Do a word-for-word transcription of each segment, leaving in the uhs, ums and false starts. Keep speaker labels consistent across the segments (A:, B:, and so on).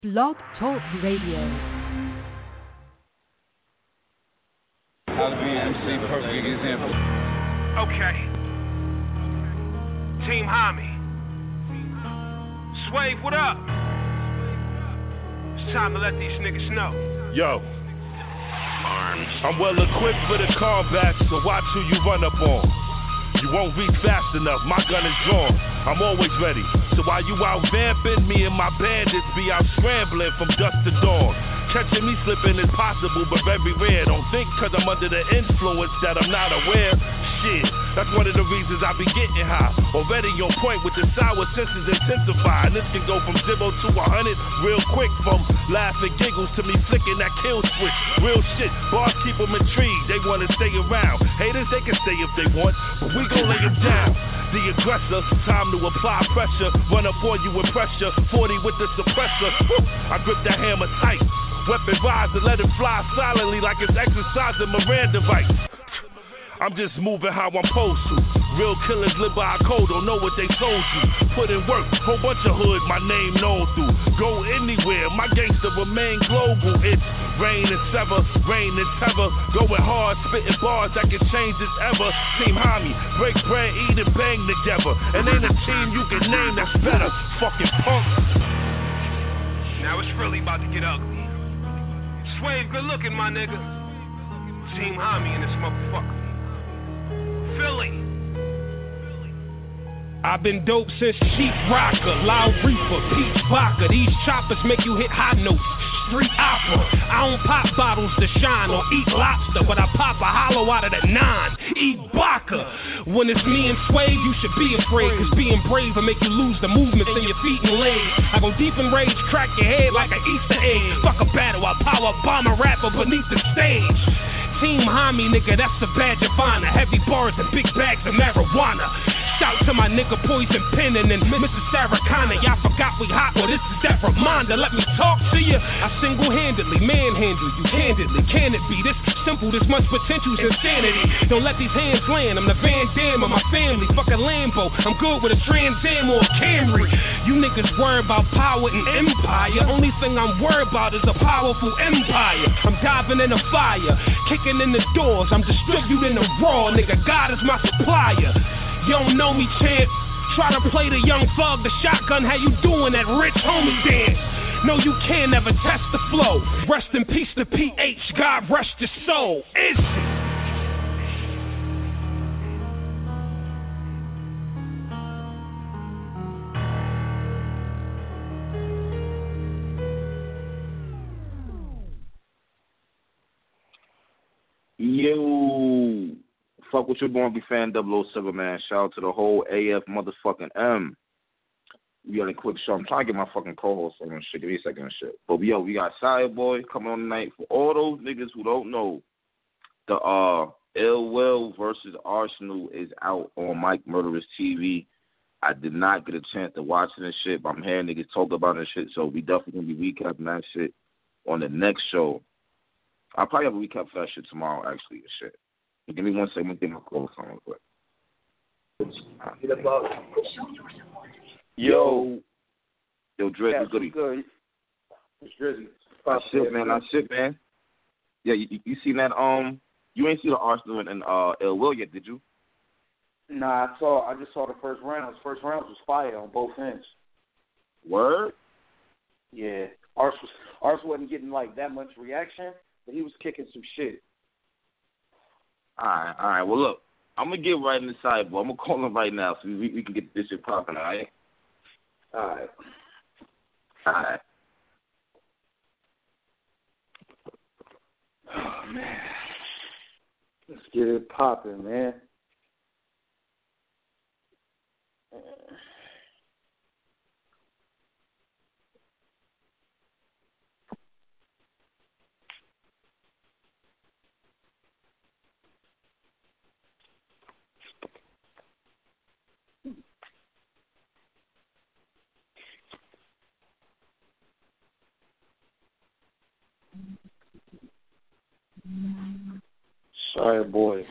A: Blog Talk Radio.
B: I'll be M C perfect example.
C: Okay. Team Hami. Swave, what up? It's time to let these niggas know.
D: Yo. I'm well equipped for the combat, so watch who you run up on. You won't reach fast enough, my gun is drawn. I'm always ready. So while you out vamping, me and my bandits be out scrambling from dusk to dawn. Catching me slipping is possible, but very rare. Don't think cause I'm under the influence that I'm not aware. Shit, that's one of the reasons I be getting high. Already on point with the sour senses intensify. And this can go from zero to a hundred real quick. From laughing giggles to me flicking that kill switch. Real shit, bars keep them intrigued. They wanna stay around. Haters, they can stay if they want, but we gon' lay them down. The aggressor, time to apply pressure. Run up on you with pressure. forty with the suppressor. Woo, I grip that hammer tight. Weapon rise and let it fly silently like it's exercising Miranda rights. I'm just moving how I'm supposed to. Real killers live by a code, don't know what they told you. Put in work, whole bunch of hood, my name known through. Go anywhere, my gangster remain global. It's rain and sever, rain and terror. Going hard, spitting bars that can change this ever. Team Hami, break bread, eat and bang together. And ain't a team you can name that's better. Fucking punk.
C: Now it's really about to get ugly. Swave, good looking, my nigga. Team Hami in this motherfucker. Philly.
E: I've been dope since Cheap Rocker, Loud Reaper, Peach Vodka. These choppers make you hit high notes. Street opera. I don't pop bottles to shine or eat lobster, but I pop a hollow out of the nine. Eat baka. When it's me and Swave, you should be afraid, cause being brave will make you lose the movements in your feet and legs. I go deep in rage, crack your head like an Easter egg. Fuck a battle, I power bomb a rapper beneath the stage. Team Hami, nigga, that's the badge of honor. Heavy bars and big bags of marijuana. Shout to my nigga Poison Pen and then Missus Sarah Connor. Y'all forgot we hot, well this is that reminder. Let me talk to you. I single-handedly manhandle you candidly. Can it be this simple? This much potential's insanity. Don't let these hands land. I'm the Van Damme of my family. Fuck a Lambo. I'm good with a Trans Am or a Camry. You niggas worry about power and empire. Only thing I'm worried about is a powerful empire. I'm diving in the fire, kicking in the doors. I'm distributing the raw, nigga. God is my supplier. You don't know me, champ. Try to play the young thug, the shotgun. How you doing that rich homie dance? No, you can never test the flow. Rest in peace to P H. God rest your soul. Is it?
F: Yo, fuck with your born be fan double oh seven, man. Shout out to the whole A F motherfucking M. We got a quick show. I'm trying to get my fucking co-host on this shit. Give me a second and shit. But yo, we got Sideboy coming on tonight. For all those niggas who don't know, the uh Ill Will versus Arsenal is out on Mike Murderous T V. I did not get a chance to watch this shit, but I'm hearing niggas talk about this shit, so we definitely gonna be recapping that shit on the next show. I'll probably have a recap for that shit tomorrow, actually, and shit. But give me one second, get my call real quick. Yo. Yo, Drizzy, yeah, goodie.
G: Good. It's Drizzy.
F: That's shit, man. That's shit, man. Yeah, you, you seen that, um, you ain't seen the Arsenal and uh, Ill Will yet, did you?
G: Nah, I saw, I just saw the first round. The first round was fire on both ends.
F: Word?
G: Yeah. Ars, was, Ars wasn't getting, like, that much reaction, but he was kicking some shit.
F: All right, all right. Well, look, I'm going to get right in the sideboard. I'm going to call him right now so we, we can get this shit popping, all right?
G: All right.
F: All right.
G: Oh, man. Let's get it popping, man. Sorry, boy.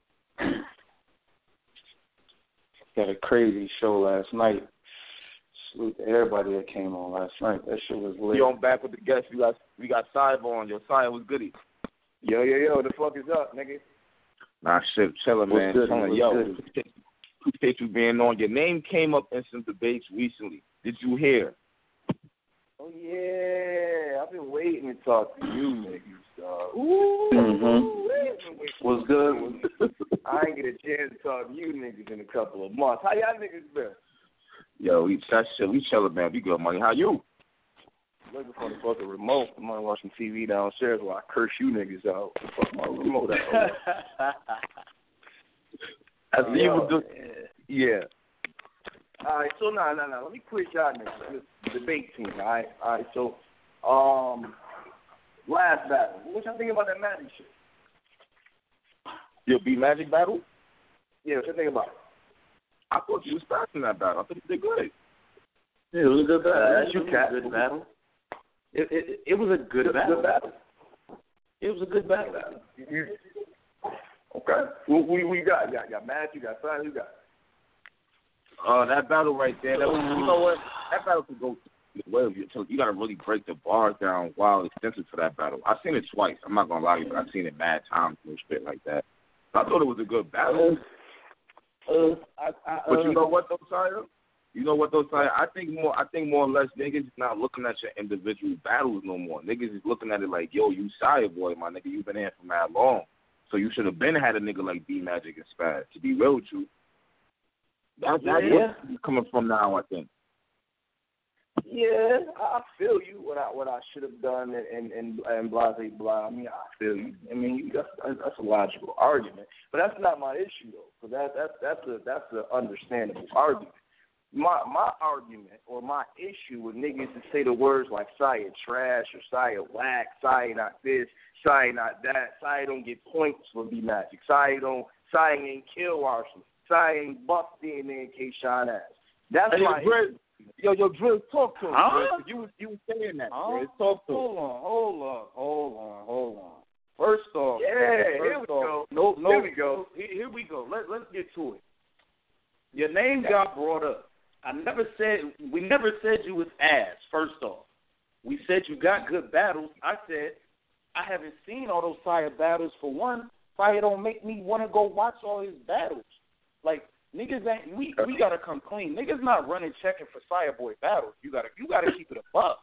G: Got a crazy show last night. Salute to everybody that came on last night. That shit was lit.
F: Yo, I'm back with the guests. We got we got Cyber on. Yo, Cyber was goody.
H: Yo, yo, yo, the fuck is up, nigga?
F: Nah, shit, chillin', man.
G: Good,
F: Chillin'. Yo, appreciate you being on. Your name came up in some debates recently. Did you hear?
H: Oh, yeah. I've been waiting to talk to you niggas, dog.
G: Ooh. Mm-hmm. What's good?
H: I ain't get a chance to talk to you niggas in a couple of months. How y'all niggas been?
F: Yo, we that shit. We chillin', man. We good, money. How you?
H: Looking for the fucking remote. I'm gonna watch some T V downstairs while I curse you niggas out. Fuck my remote out.
F: I see you was doing.
H: Yeah. All right, so nah, nah, nah. Let me quit y'all niggas. This debate team. All right, all right. So, um, last battle. What y'all think about that Magic shit?
F: Your B Magic battle?
H: Yeah, what you think about it?
F: I thought you was fast in that battle. I thought you did good.
G: Yeah, it was a good battle.
H: Uh,
G: That's you, Cat. Good battle. It, it it was a good,
H: good
G: battle.
H: Good battle.
G: It was a good battle.
H: Okay. Who, who, who you got? You got, you got Matt, you got Simon, who you got?
F: Uh, that battle right there, that was, you know what? That battle could go well. You, you got to really break the bars down wild extensive for that battle. I've seen it twice. I'm not going to lie to you, but I've seen it mad times and shit like that. I thought it was a good battle.
G: Uh, I, I, uh,
F: but you know what, though, Sire? You know what, though, Sire? I think more I think more or less niggas not looking at your individual battles no more. Niggas is looking at it like, yo, you Sire boy, my nigga. You've been here for mad long. So you should have been had a nigga like B Magic and Spaz. To be real with you. That's, that's
G: yeah.
F: where it's coming from now, I think.
H: Yeah, I feel you. What I what I should have done and and and, and blah blah blah. I mean, I feel you. I mean, you, that's that's a logical argument, but that's not my issue though. So that that's that's a that's an understandable argument. My my argument or my issue with niggas that say the words like Saya trash or Saya whack, Saya not this, Saya not that, Saya don't get points for B Magic, Saya don't Saya ain't kill Arsenal, Saya ain't buff D N A and K-Shine ass. That's
F: hey,
H: my
F: issue. Yo, yo, Drill, talk to him.
G: Huh?
F: You was you was saying that.
G: Huh?
F: Drill. Talk to him.
G: Hold on, hold on, hold on, hold on. First off,
H: yeah,
G: first
H: here we
G: off,
H: go.
G: No, no,
H: here we go.
G: Here, here we go. Let Let's get to it. Your name got brought up. I never said we never said you was ass. First off, we said you got good battles. I said I haven't seen all those Fire battles. For one, Fire don't make me want to go watch all his battles. Like niggas ain't we we gotta come clean. Niggas not running checking for Fire Boy battles. You gotta you gotta keep it a buck.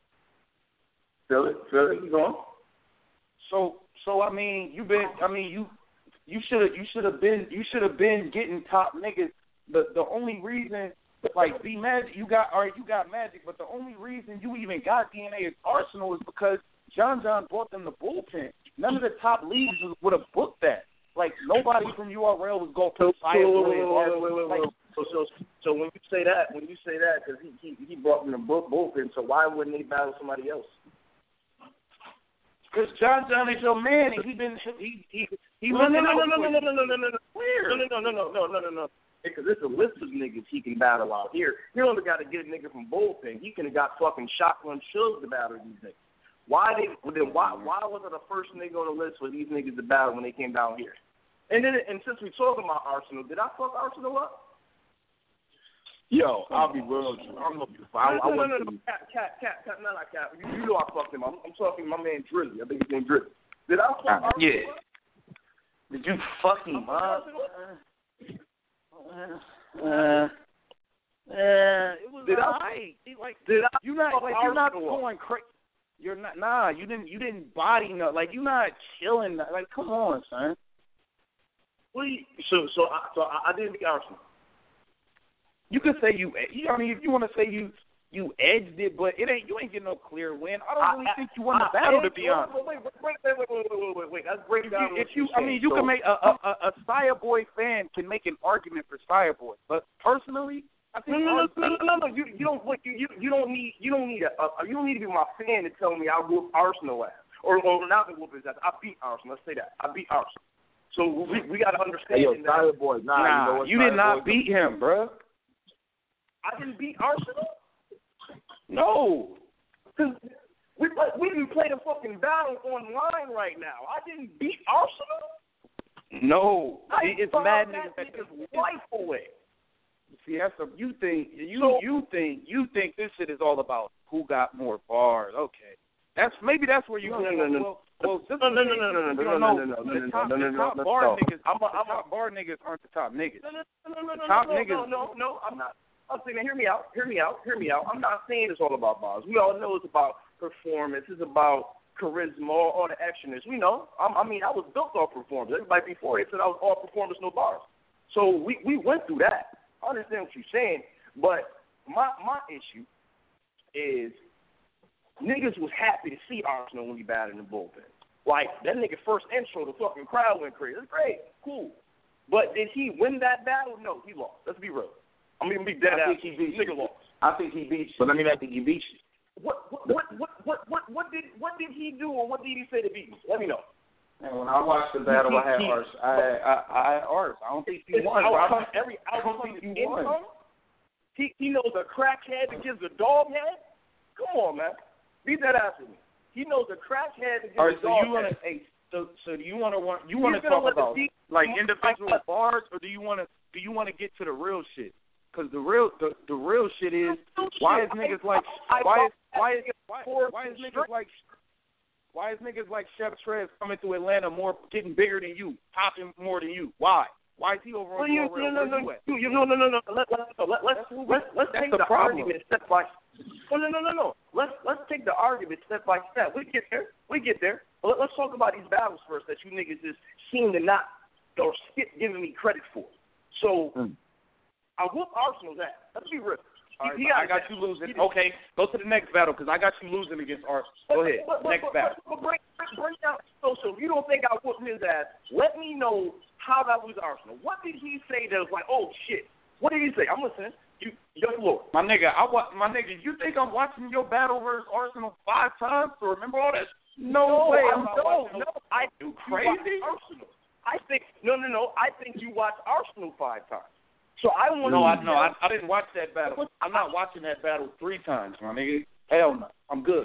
H: Feel it, feel it. You going?
G: So so I mean you been I mean you you should have you should have been you should have been getting top niggas. The the only reason. Like B Magic, you got all right, you got Magic, but the only reason you even got D N A as Arsenal is because John John brought them the bullpen. None of the top leagues would have booked that. Like nobody from U R L was going to fire
H: Wait, so, so, so when you say that, when you say that, because he, he he brought them the bullpen, so why wouldn't they battle somebody else?
G: Because John John is your man, and he been he he he.
H: No no no no no no no no no no no
G: Where?
H: no no no no no no no no. Because there's a list of niggas he can battle out here. He only got to get a nigga from bullpen. He could have got fucking shotgun shows to battle these niggas. Why they? Well, then why why wasn't the first nigga on the list for these niggas to battle when they came down here? And then and since we talking about Arsenal, did I fuck Arsenal up?
F: Yo, I'll be real with you. I don't know if you. I,
H: no,
F: I
H: no, no, no,
F: to...
H: no, cat, cat, cat, cat, not like cat. You, you know I fucked him. I'm, I'm talking to my man Drizzy. I think his name Drizzy. Did I fuck Arsenal
G: yeah.
H: up?
G: Did you fucking up? Uh, uh, it was
H: did
G: alright.
H: I,
G: like
H: did I
G: you not like you're not
H: Arsenal
G: going crazy. You're not nah. You didn't you didn't body no like you're not chilling. Like come on, son.
H: What you, so so I, so I, I didn't beat Arsenal.
G: You could say you. I mean, if you want to say you you edged it, but it ain't you ain't getting no clear win. I don't really I, think you won the battle to be honest.
H: Wait, wait, wait, wait, wait, wait, wait, wait, wait. That's breaking down.
G: If you, I mean, you
H: so,
G: can make a a, a a Fireboy fan can make an argument for Fireboy, but personally, I think
H: no, no, no, no, no, no. You you don't what you you you don't need you don't need a, a you don't need to be my fan to tell me I whoop Arsenal ass or or not whoop his ass. I beat Arsenal. Let's say that I beat Arsenal. So we we got to understand.
F: Hey, yo,
H: that.
F: Boy, nah,
G: nah,
F: you, know what,
G: you did not
F: boy,
G: beat him, bro.
H: I didn't beat Arsenal.
G: No,
H: because we we didn't play the fucking battle online right now. I didn't beat Arsenal.
G: No,
H: I
G: it's
H: mad
G: madness.
H: that nigga's life away.
G: See, that's a, you think you
H: So-
G: you think you think this shit is all about who got more bars. Okay, that's maybe that's where you
H: No, no, no, no.
G: well well this
H: No,
G: is
H: no,
G: the
H: no,
G: thing.
H: no, no, no,
G: You
H: no,
G: don't
H: no,
G: know.
H: no, no, no,
G: The
H: no,
G: top,
H: no, no,
G: the
H: no,
G: top
H: no,
G: bar
H: no.
G: niggas.
H: I'm a-
G: the
H: I'm a-
G: top bar niggas aren't the top niggas.
H: No, no, no, no, no,
G: top
H: no,
G: niggas.
H: no, no, no, I'm not. I'm saying, hear me out, hear me out, hear me out. I'm not saying it's all about bars. We all know it's about performance. It's about charisma, all, all the actionness. We know. I'm, I mean, I was built off performance. Everybody before it said I was all performance, no bars. So we, we went through that. I understand what you're saying, but my my issue is niggas was happy to see Arsenal when he batted in the bullpen. Like, that nigga first intro, the fucking crowd went crazy. It's great, cool. But did he win that battle? No, he lost. Let's be real. I mean, be dead
F: I
G: ass.
F: think he beat
G: Nigga
F: you.
G: lost.
F: I think he beat you. But I mean, I think he beat you.
G: What what what what what what what did what did he do or what did he say to beat me? Let me know.
F: And when I watched the battle, I had Ars. I I, I had Ars. I don't think he
G: It's
F: won.
G: outcome,
F: bro.
G: every
F: I don't
G: outcome
F: think
G: is
F: he won.
G: income. He he knows a crackhead that gives a dog head. Come on, man. Beat that ass with me. He knows a crackhead that gives
F: All right,
G: a
F: so
G: dog
F: you want
G: head.
F: to? Hey, so so do you want to want you want to
G: He's gonna
F: talk
G: let the
F: about
G: deep-
F: like
G: individual
F: individual?
G: bars, or do you want to do you want to get to the real shit? Because the real the, the real shit is why is niggas like why is why is why, why is niggas like why is niggas like Chef Trez coming to Atlanta more getting bigger than you, popping more than you? Why? Why is he over on
H: Well, you,
G: your rail?
H: no, no,
G: Where
H: no,
G: you at?
H: you, you, no, no, no, no. Let, let, let, let's let's let's
G: that's
H: take
G: the
H: the
G: problem.
H: argument step by. No, no, no, no, no. Let's let's take the argument step by step. We get there. We get there. But let, let's talk about these battles first that you niggas just seem to not or skip giving me credit for. So
F: Mm.
H: I whoop Arsenal's ass. Let's be real.
G: All right,
H: He- he
G: but I
H: got-
G: got you losing.
H: he-
G: Okay, go to the next battle because I got you losing against Arsenal. Go ahead.
H: But, but,
G: Next
H: but,
G: battle.
H: But, but bring, bring down. So, so if you don't think I whooped his ass, let me know how that was Arsenal. What did he say that was like, oh shit? What did he say? I'm listening. You, young Lord.
G: My nigga, I wa- my nigga, you think I'm watching your battle versus Arsenal five times to remember all that? No,
H: No,
G: way.
H: I,
G: I'm not
H: no,
G: watching
H: no.
G: those.
H: I
G: You
H: watch
G: crazy?
H: Arsenal. I think no, no, no. I think you watch Arsenal five times. So I want
G: No,
H: to.
G: I no, I, I didn't watch that battle. I'm not watching that battle three times, my nigga. Hell no, I'm good.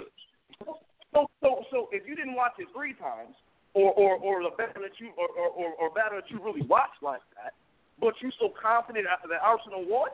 H: So, so, so if you didn't watch it three times, or or or the battle that you or or, or, or battle that you really watched like that, but you so confident that that Arsenal won.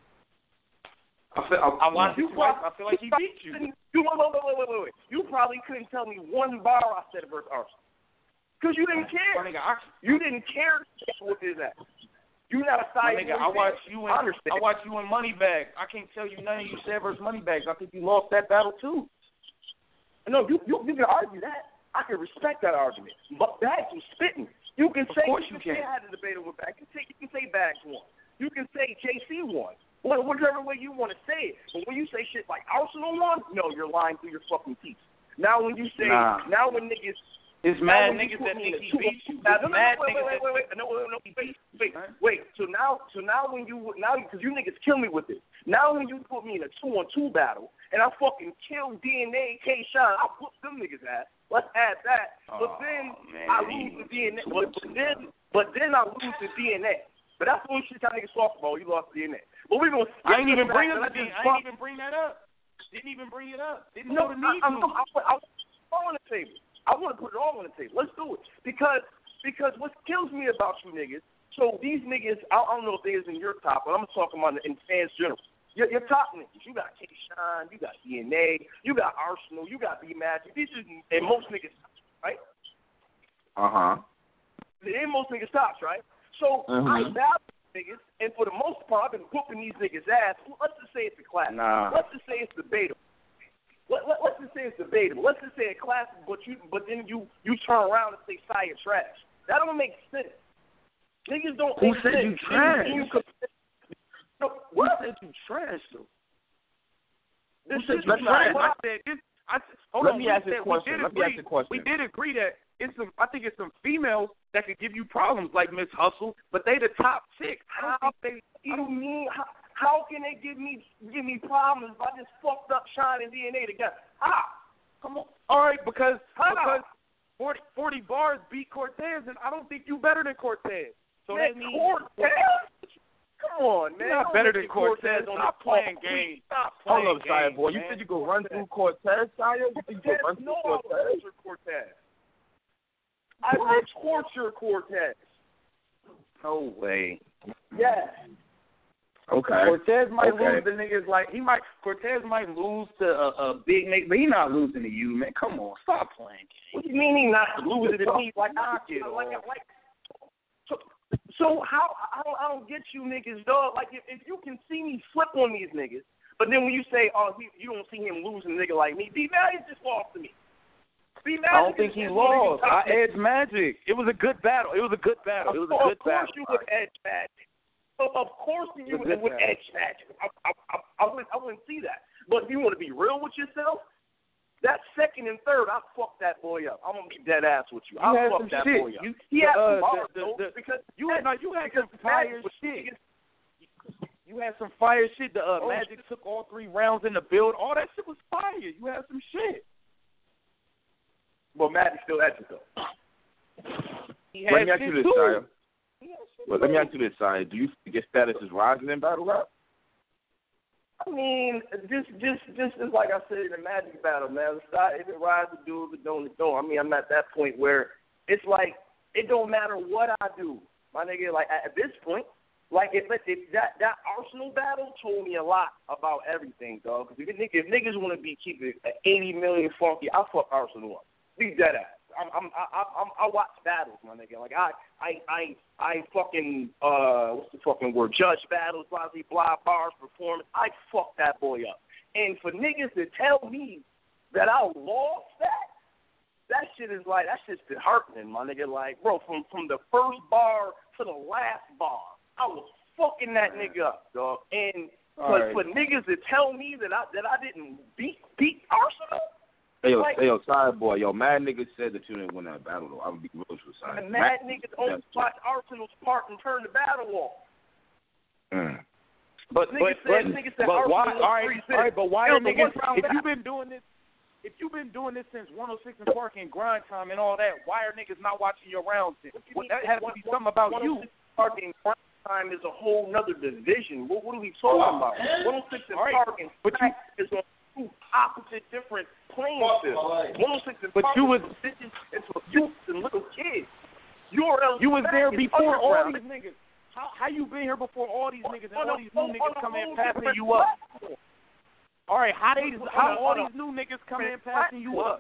F: I feel, I,
G: I watched
H: You
G: it twice.
H: probably-
G: I feel like he beat you.
H: You wait, wait, wait, wait, wait, wait. You probably couldn't tell me one bar I said versus Arsenal, because you didn't
G: My
H: care.
G: nigga, I,
H: You didn't care with his ass. You not a
G: my
H: side.
G: nigga, I watched you in
H: I
G: I,
H: understand.
G: watched you in Moneybags. I can't tell you nothing you said versus Moneybags. I think you lost that battle too.
H: No, you, you you can argue that. I can respect that argument. But Bags was spitting. You can say
G: course
H: you
G: you
H: can say
G: can.
H: I had a debate with Bags. You can say you can say Bags won. You can say J C won. Wha- Whichever way you want to say it. But when you say shit like Arsenal won, no, you're lying through your fucking teeth. Now when you say
F: Nah.
H: now when niggas
G: It's
H: now
G: mad
H: when you
G: niggas
H: put
G: that
H: me in
G: think
H: a
G: he
H: two-
G: beat you.
H: Now,
G: It's
H: no, no,
G: mad
H: no, wait,
G: niggas
H: wait,
G: that
H: wait, wait, wait, no, wait, no, wait, wait,
G: Huh?
H: wait. So now, so now when you now because you niggas kill me with it. Now when you put me in a two on two battle and I fucking kill D N A, K Shine, I put them niggas ass. Let's add that. But
G: Oh,
H: then
G: man.
H: I lose to D N A. But, but then, but then I lose to D N A. But that's the shit y'all niggas talk about. You lost to D N A. But we gonna.
G: I ain't even bring
H: that
G: up
H: I
G: the
H: just
G: I
H: fuck-
G: ain't even bring that up. Didn't even bring it up. Didn't
H: No,
G: know the
H: I,
G: need
H: I'm,
G: to.
H: I, I, I, all on the table. I want to put it all on the table. Let's do it because because what kills me about you niggas. So these niggas, I, I don't know if they is in your top, but I'm talking about in fans general. Your, your top niggas, you got K Shine, you got D N A, you got Arsenal, you got B Magic. These is and most niggas, right?
F: uh huh.
H: And most niggas tops, right? So
F: Mhm.
H: I battle niggas, and for the most part, I've been whooping these niggas' ass. Let's just say it's a class.
F: Nah.
H: Let's just say it's debatable. Let, let, let's just say it's debatable. Let's just say a classic, but you, but then you, you turn around and say Sire trash. That don't make sense. Niggas don't.
F: Who
H: make
F: said
H: sense.
F: you trash?
H: You, you, no,
F: Who
H: what?
F: said you trash though?
H: This
F: said
H: is
F: you
H: trash.
F: trash?
G: I said this. I said, hold
F: Let
G: on.
F: me
G: we
F: ask you a
G: said-
F: question.
G: We did
F: Let me
G: agree,
F: ask you a question.
G: We did agree that it's some. I think it's some females that could give you problems like Miss Hustle, but they the top six. I don't
H: How
G: think they.
H: you mean? How, how can they give me give me problems if I just fucked up Shine and D N A together? How?
G: Come on. All right, because
H: How?
G: because forty, forty bars beat Cortez, and I don't think you better than Cortez. So
H: Man,
G: that means
H: Cortez? Come on, man.
G: you're not
H: Don't
G: better
H: make
G: than
H: me
G: Cortez.
H: on
G: Stop
H: the
G: playing
H: phone.
G: games. Stop
F: Hold
G: playing
F: up, Sire
G: games,
F: boy. You
G: man.
F: said you could run through Cortez, Sire? You think you could run
H: No,
F: through
H: I
F: Cortez?
H: would torture Cortez. I would torture Cortez.
G: No way.
H: Yes.
F: Okay.
G: Cortez might
F: okay.
G: lose to niggas like he might. Cortez might lose to a, a big nigga, but he not losing to you, man. Come on, stop playing.
H: What do you mean he not losing to me? Like I
G: get
H: like, like, like so, so how I don't, I don't get you niggas, dog. Like if, if you can see me flip on these niggas, but then when you say, oh, he, you don't see him losing a nigga like me, D Magic just lost to me. D Magic
G: I don't think he lost. I edged Magic. It was a good battle. It was a good battle. It was a good battle.
H: Of course you would edge Magic. So of course you would, would edge Magic. I, I, I, I wouldn't I wouldn't see that. But if you want to be real with yourself, that second and third, I fucked that boy up. I'm gonna be dead ass with you. I fucked that
G: shit.
H: boy up.
G: You,
H: he had
G: uh,
H: some bars
G: the,
H: though,
G: the,
H: because
G: you had no, you had some fire shit. You had some fire shit. The uh,
H: oh,
G: Magic took all three rounds in the build. All that shit was fire. You had some shit.
H: Well, Magic still edged it though.
G: He had
F: let me ask
G: shit
F: you this,
G: too.
F: Sire. Well, let me ask you this, Sire. Do you think your status is rising in battle rap?
H: I mean, just, just, just as like I said in the Magic battle, man. If it rides to do it, don't, it don't. I mean, I'm at that point where it's like it don't matter what I do, my nigga. Like at this point, like if, if that that Arsenal battle told me a lot about everything, dog. Because if, if niggas want to be keeping eighty million funky, I fuck Arsenal up. Be dead ass. I'm, I'm, I, I'm, I watch battles, my nigga. Like I, I, I, I fucking, uh, what's the fucking word? Judge battles, blah, blah, blah, bars, performance. I fuck that boy up. And for niggas to tell me that I lost that, that shit is like, that shit's disheartening, my nigga. Like, bro, from from the first bar to the last bar, I was fucking that nigga up, dog. And for, right. for niggas to tell me that I that I didn't beat beat Arsenal.
F: Hey yo,
H: like,
F: hey yo, side boy, yo, mad niggas said that you didn't win that battle though. I would be real with you, side.
H: And mad, mad niggas only watch Arsenal's part and turn the battle off.
F: Mm.
H: But niggas
G: but,
H: said,
G: but,
H: niggas said
G: but why? All right, all right, but why are niggas? If you've been doing this, if you've been doing this since one oh six and Park and grind time and all that, why are niggas not watching your rounds? Then? What, that has to be something about you.
H: Park and grind time is a whole nother division. What, what are we talking oh, about? one oh six and right. Park and but you, is on two opposite different playing fields. one oh six and
G: but
H: Park
G: you was
H: into youth and little kids. U R L
G: you was there before all these niggas. How how you been here before all these niggas and all these new niggas come in passing you up? All right, how they how all these new niggas come in passing you up?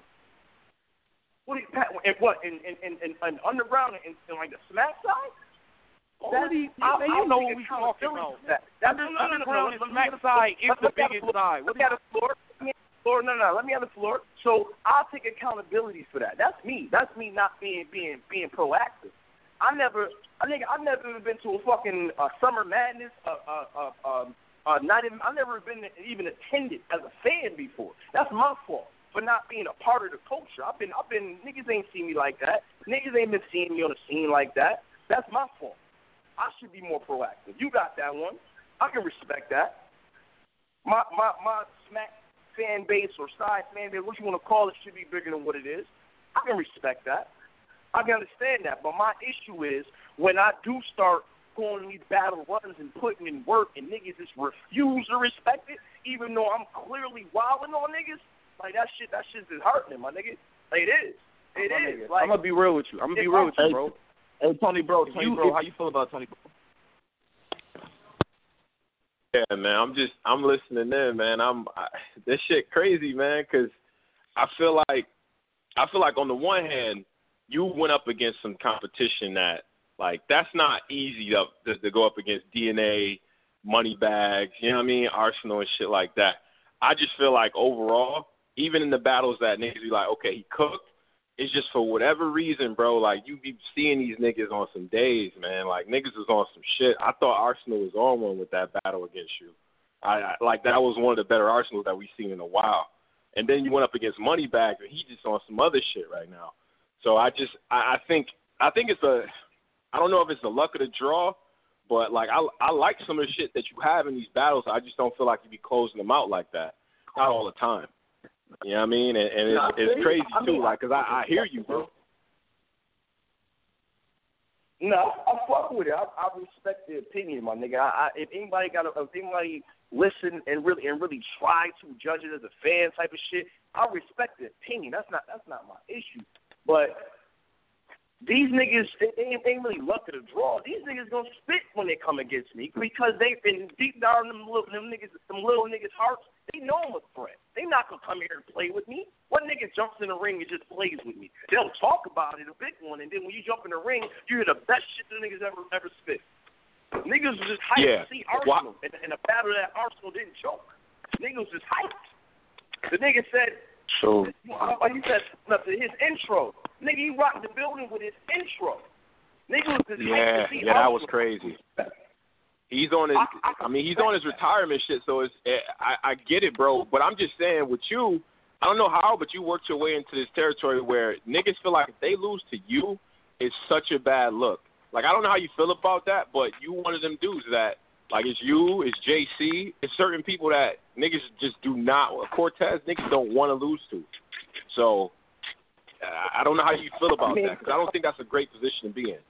H: What in what in in in, in underground and in, in like the smack side?
G: All these, I, man, you know what we talking about.
H: That. That's
G: Under,
H: no, no,
G: underground
H: no, no,
G: and smack side is the biggest side.
H: Let me have the floor. Floor. No, no, let me have the floor. So I'll take accountability for that. That's me. That's me not being being being proactive. I never, I think I've never even been to a fucking uh, Summer Madness. Uh, uh, uh, um, uh, not even. I've never been even attended as a fan before. That's my fault for not being a part of the culture. I've been, I've been. Niggas ain't seen me like that. Niggas ain't been seeing me on the scene like that. That's my fault. I should be more proactive. You got that one. I can respect that. My my my smack fan base or side fan base, what you want to call it, should be bigger than what it is. I can respect that. I can understand that. But my issue is when I do start going these battle runs and putting in work and niggas just refuse to respect it, even though I'm clearly wilding on niggas, like that shit, that shit's disheartening, my nigga. Like, it is. It
G: I'm
H: is.
G: Nigga.
H: Like,
G: I'm gonna be real with you. I'm gonna be real with you, bro.
F: Hey, Tony, bro, Tony,
G: you,
F: bro,
G: if,
F: how you feel about Tony, bro?
I: Yeah, man, I'm just, I'm listening in, man. I'm, I, this shit crazy, man, because I feel like, I feel like on the one hand, you went up against some competition that, like, that's not easy to, to, to go up against D N A, Moneybags, you know what I mean, Arsenal and shit like that. I just feel like overall, even in the battles that niggas be like, okay, he cooked, it's just for whatever reason, bro, like, you be seeing these niggas on some days, man. Like, niggas was on some shit. I thought Arsenal was on one with that battle against you. I, I Like, that was one of the better Arsenals that we've seen in a while. And then you went up against Moneybags, and he just on some other shit right now. So I just, I, I think, I think it's a, I don't know if it's the luck of the draw, but, like, I, I like some of the shit that you have in these battles. I just don't feel like you be closing them out like that. Not all the time. You know what I mean? And, and it's, it's crazy, too, like, because I, I hear you, bro.
H: No, I fuck with it. I, I respect the opinion, my nigga. I, I, if anybody got, a, if anybody listen and really and really try to judge it as a fan type of shit, I respect the opinion. That's not that's not my issue. But These niggas, they, they ain't, they ain't really luck of the draw. These niggas gonna spit when they come against me because they've been deep down in them little, them niggas, them little niggas' hearts. They know I'm a threat. They not gonna come here and play with me. What nigga jumps in the ring and just plays with me? They'll talk about it, a big one, and then when you jump in the ring, you hear the best shit the niggas ever ever spit. Niggas was just hyped
I: Yeah.
H: to see Arsenal, and, and a battle that Arsenal didn't choke. Niggas was just hyped. The nigga said,
F: So,
H: oh, he said nothing. His intro, nigga, he rocked the building with his intro. Nigga was just
I: Yeah,
H: hyped to see
I: yeah, that
H: Arsenal.
I: was crazy. He's on his,
H: I, I,
I: I mean, he's on his retirement shit, so it's, I, I get it, bro. But I'm just saying, with you, I don't know how, but you worked your way into this territory where niggas feel like if they lose to you, it's such a bad look. Like, I don't know how you feel about that, but you one of them dudes that, like, it's you, it's J C, it's certain people that niggas just do not, Cortez, niggas don't want to lose to. So, I don't know how you feel about
H: I mean,
I: that, because I don't think that's a great position to be in.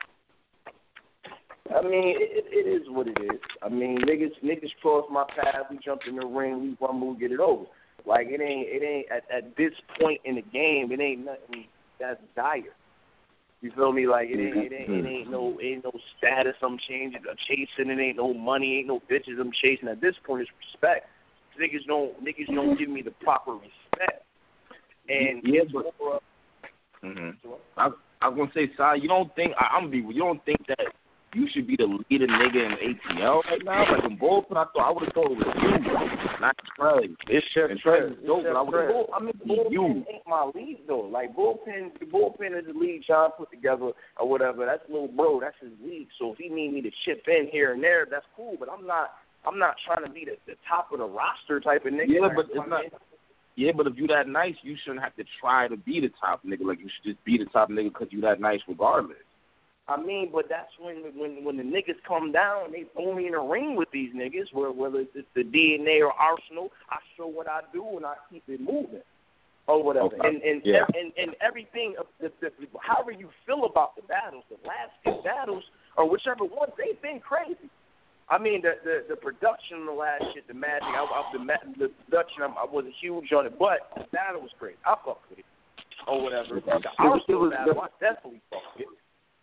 H: I mean, it, it is what it is. I mean, niggas, niggas cross my path. We jump in the ring. We rumble, we get it over. Like it ain't, it ain't at, at this point in the game. It ain't nothing that's dire. You feel me? Like it ain't, it ain't, it ain't no, ain't no status I'm changing, I'm chasing. It ain't no money, ain't no bitches I'm chasing. At this point, it's respect. Niggas don't, niggas don't give me the proper respect. And
F: yeah, but mm-hmm. I, I was gonna say, Si, you don't think I, I'm be, you don't think that you should be the leader nigga in A T L right now? Like in Bullpen, I thought I would have thought it was you, not Trey.
H: It's Chef
F: and
H: Trey.
F: Trey is dope, but I would have thought
H: I mean, Bullpen
F: you.
H: ain't my league though. Like Bullpen, the Bullpen is the league John put together or whatever. That's little bro. That's his league. So if he need me to chip in here and there, that's cool. But I'm not. I'm not trying to be the, the top of the roster type of nigga.
F: Yeah,
H: like,
F: but it's not. Yeah, but if you that nice, you shouldn't have to try to be the top nigga. Like you should just be the top nigga because you that nice regardless.
H: I mean, but that's when when when the niggas come down, they throw me in a ring with these niggas, where whether it's the D N A or Arsenal, I show what I do and I keep it moving, or whatever.
F: Okay.
H: And and,
F: yeah.
H: and and everything, the, the, however you feel about the battles, the last two battles or whichever ones, they've been crazy. I mean, the the, the production of the last shit, the magic, I, I, the, the production, I, I wasn't huge on it, but the battle was great. I fucked with it, or whatever. The Arsenal battle, I definitely fucked with it.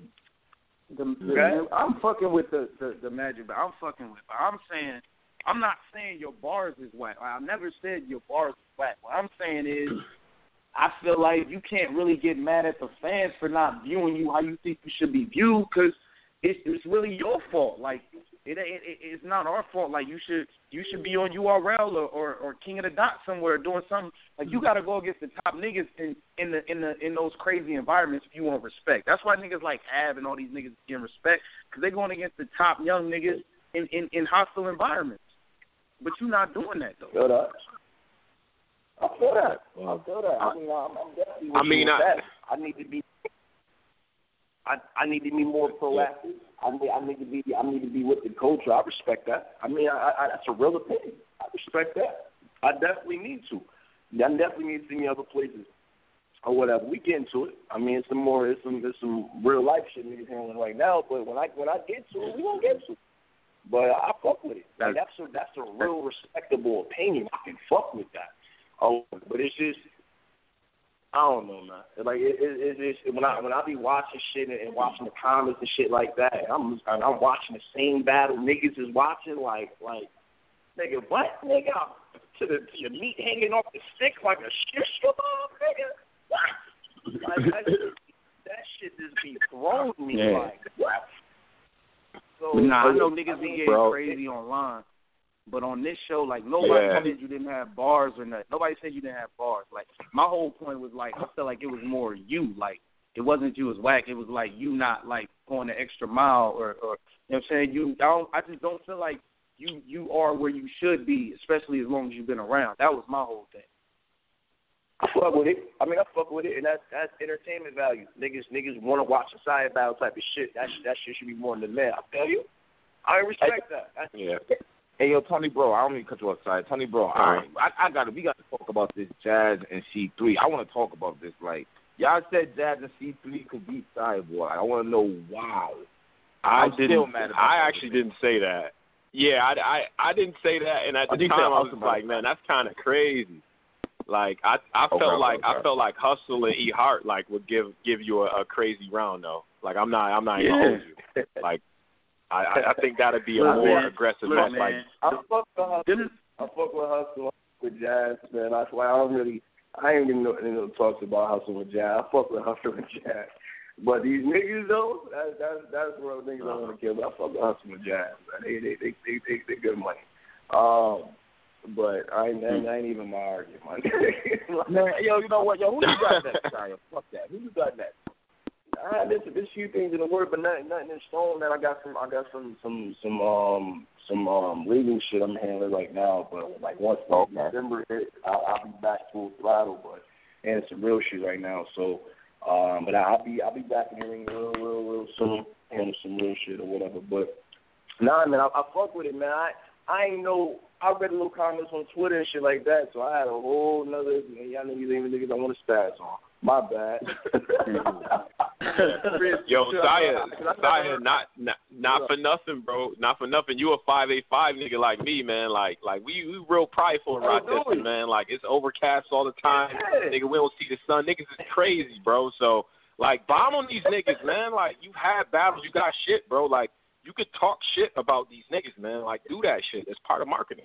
G: The, the,
H: okay.
G: I'm fucking with the, the, the magic, but I'm fucking with. But I'm saying, I'm not saying your bars is whack. I never said your bars is whack. What I'm saying is, I feel like you can't really get mad at the fans for not viewing you how you think you should be viewed, because it's it's really your fault. Like it, it, it it's not our fault. Like you should you should be on U R L or, or, or King of the Dot somewhere doing something. Like you got to go against the top niggas in, in the in the in those crazy environments if you want respect. That's why niggas like Av and all these niggas getting respect, because they're going against the top young niggas in, in, in hostile environments. But you're not doing that though.
H: Feel that? I feel that. I feel that. I mean, I'm, I'm definitely.
I: I mean, I,
H: that. I need to be. I I need to be more proactive. I need I need to be I need to be with the culture. I respect that. I mean, I, I, that's a real opinion. I respect that. I definitely need to. I definitely need to see me other places or whatever. We get into it. I mean, it's some more. It's some it's some real life shit niggas handling right now. But when I when I get to it, we gonna get to it. But I fuck with it. Like, that's a that's a real respectable opinion. I can fuck with that. Oh, but it's just. I don't know, man. Like it, it, it's just when I when I be watching shit and, and watching the comments and shit like that, I'm I'm watching the same battle niggas is watching. Like like nigga, what nigga? To the to your meat hanging off the stick like a shish kebab, nigga. What? Like that, that shit just be throwing me
G: Yeah.
H: like what? So,
G: But nah, I know niggas be getting
I: Bro.
G: crazy online. But on this show, like, nobody
I: Yeah.
G: said you didn't have bars or nothing. Nobody said you didn't have bars. Like, my whole point was, like, I felt like it was more you. Like, it wasn't you as whack. It was, like, you not, like, going the extra mile or, or you know what I'm saying? You, I, don't, I just don't feel like you, you are where you should be, especially as long as you've been around. That was my whole thing.
H: I fuck with it. I mean, I fuck with it, and that's that's entertainment value. Niggas, niggas want to watch a side battle type of shit. That that shit should be more than that. I tell you, I respect that. That's,
I: yeah.
F: Hey yo, Tony bro, I don't mean to cut you off side. Tony bro, all right, I, I got to we got to talk about this Jazz and C three. I want to talk about this. Like y'all said, Jazz and C three could beat Cyborg. I want to know why.
I: I
F: I'm
I: didn't.
F: still mad about
I: I
F: that.
I: actually didn't say that. Yeah, I, I, I didn't say that, and at
F: I
I: the
F: think
I: time
F: that
I: I was
F: also
I: like, man, that's kind of crazy. Like I, I felt
F: okay,
I: like
F: okay.
I: I felt like Hustle and E Heart like would give give you a, a crazy round though. Like I'm not I'm not even
G: Yeah.
I: gonna hold you. Like I, I think that'd be a
G: Look,
I: more
G: man.
I: aggressive
G: Look,
I: match.
G: man.
I: Like
H: I fuck with Hustle.
G: Didn't
H: I fuck with Hustle with Jazz, man. That's why I don't really. I ain't even know, you know talks about Hustle with Jazz. I fuck with Hustle with Jazz. But these niggas though, that, that, that's what niggas I want to kill. But I fuck with Hustle with Jazz. Man. They they they they they, they good money. Um. But I ain't, that ain't even my argument, man.
F: Man, yo, you know what? Yo, who you got next, Shia? Fuck that. Who you got next?
H: I there's there's few things in the word, but nothing nothing in stone. Man, I got some I got some some some um some um legal shit I'm handling right now. But like once
F: Okay.
H: December hit, I'll, I'll be back full throttle. But and some real shit right now. So um, but I'll be I'll be back in the ring real real real soon and some real shit or whatever. But nah, man, I, I fuck with it, man. I I ain't know. I read a little comments on Twitter and shit like that, so I had a whole nother. Y'all niggas ain't even niggas I want to stats on. My bad.
I: Yo, Saya, Saya, not not not for nothing, bro. Not for nothing. You a five eight five nigga like me, man. Like like we we real prideful in
H: Oh,
I: Rochester,
H: dude.
I: man. Like it's overcast all the time,
H: Yeah.
I: nigga. We don't see the sun. Niggas is crazy, bro. So like bomb on these niggas, man. Like you had battles, you got shit, bro. Like you could talk shit about these niggas, man. Like do that shit. It's part of marketing.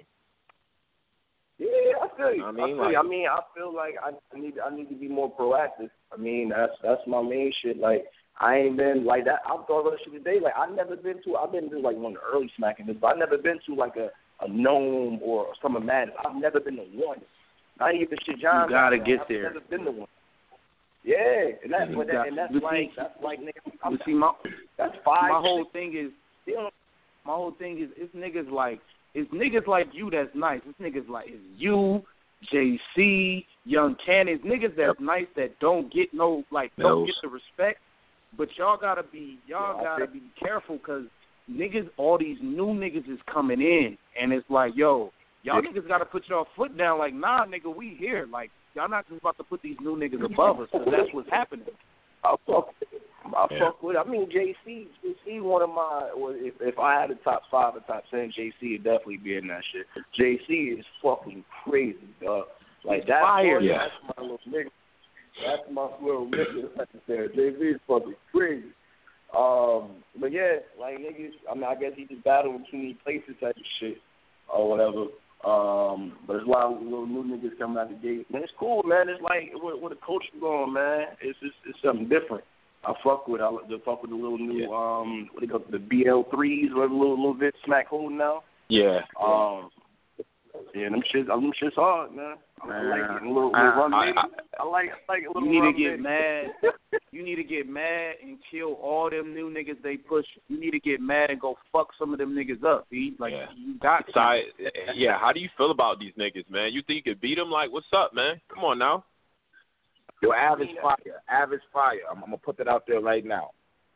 H: Yeah, I feel you.
I: I
H: I,
I: mean,
H: feel
I: like-
H: you. I mean, I feel like I need I need to be more proactive. I mean, that's that's my main shit. Like I ain't been like that. I thought about that shit today. Like I've never been to. I've been to like one of the early smacking this, but I've never been to like a a Gnome or Summer Madness. I've never been to one. Not even shit John.
G: You gotta
H: got,
G: get
H: I've
G: there.
H: never been to one. Yeah, and that's
G: You
H: but that,
G: got-
H: and that's
G: you
H: like
G: see-
H: that's like nigga.
G: You
H: I'm,
G: see, my
H: that's five.
G: my whole
H: six,
G: thing is
H: you know,
G: my whole thing is it's niggas like it's niggas like you that's nice. It's niggas like it's you, J C, Young Cannon. It's niggas that's nice that don't get no like don't
F: Those.
G: get the respect. But y'all gotta be y'all
H: Yeah, I
G: gotta
H: think-
G: be careful because niggas, all these new niggas is coming in, and it's like yo, y'all niggas gotta put y'all foot down. Like nah, nigga, we here. Like y'all not just about to put these new niggas above us because that's what's happening.
H: I fuck, I
I: Yeah.
H: fuck with. I mean, J C, J C, one of my. Well, if if I had a top five or top ten, J C would definitely be in that shit. J C is fucking crazy, dog. Like that.
G: Fire.
H: boy,
F: Yeah.
H: That's my little nigga. That's my little nigga right there. J C is fucking crazy. Um, but yeah, like niggas. I mean, I guess he just battled in too many places type of shit or whatever. Um, but there's a lot of little new niggas coming out the gate. Man, it's cool, man. It's like where, where the culture going, man. It's just it's something different. I fuck with I like to fuck with the little new
I: Yeah.
H: um what they call it, the B L threes, whatever little little bit smack holding now.
I: Yeah.
H: Um, yeah, them shits, them shits hard, man. I
G: Man,
H: like it. A little, little
G: I-
H: run
I: I-
H: baby. I, like I like a little
G: You need to
H: run
G: get
H: baby.
G: mad. You need to get mad and kill all them new niggas they push. You need to get mad and go fuck some of them niggas up, B. Like
I: Yeah.
G: you got to.
I: Sai, yeah, how do you feel about these niggas, man? You think you could beat them? Like, what's up, man? Come on now.
F: Yo, Av is fire. Av is fire. I'm, I'm gonna put that out there right now.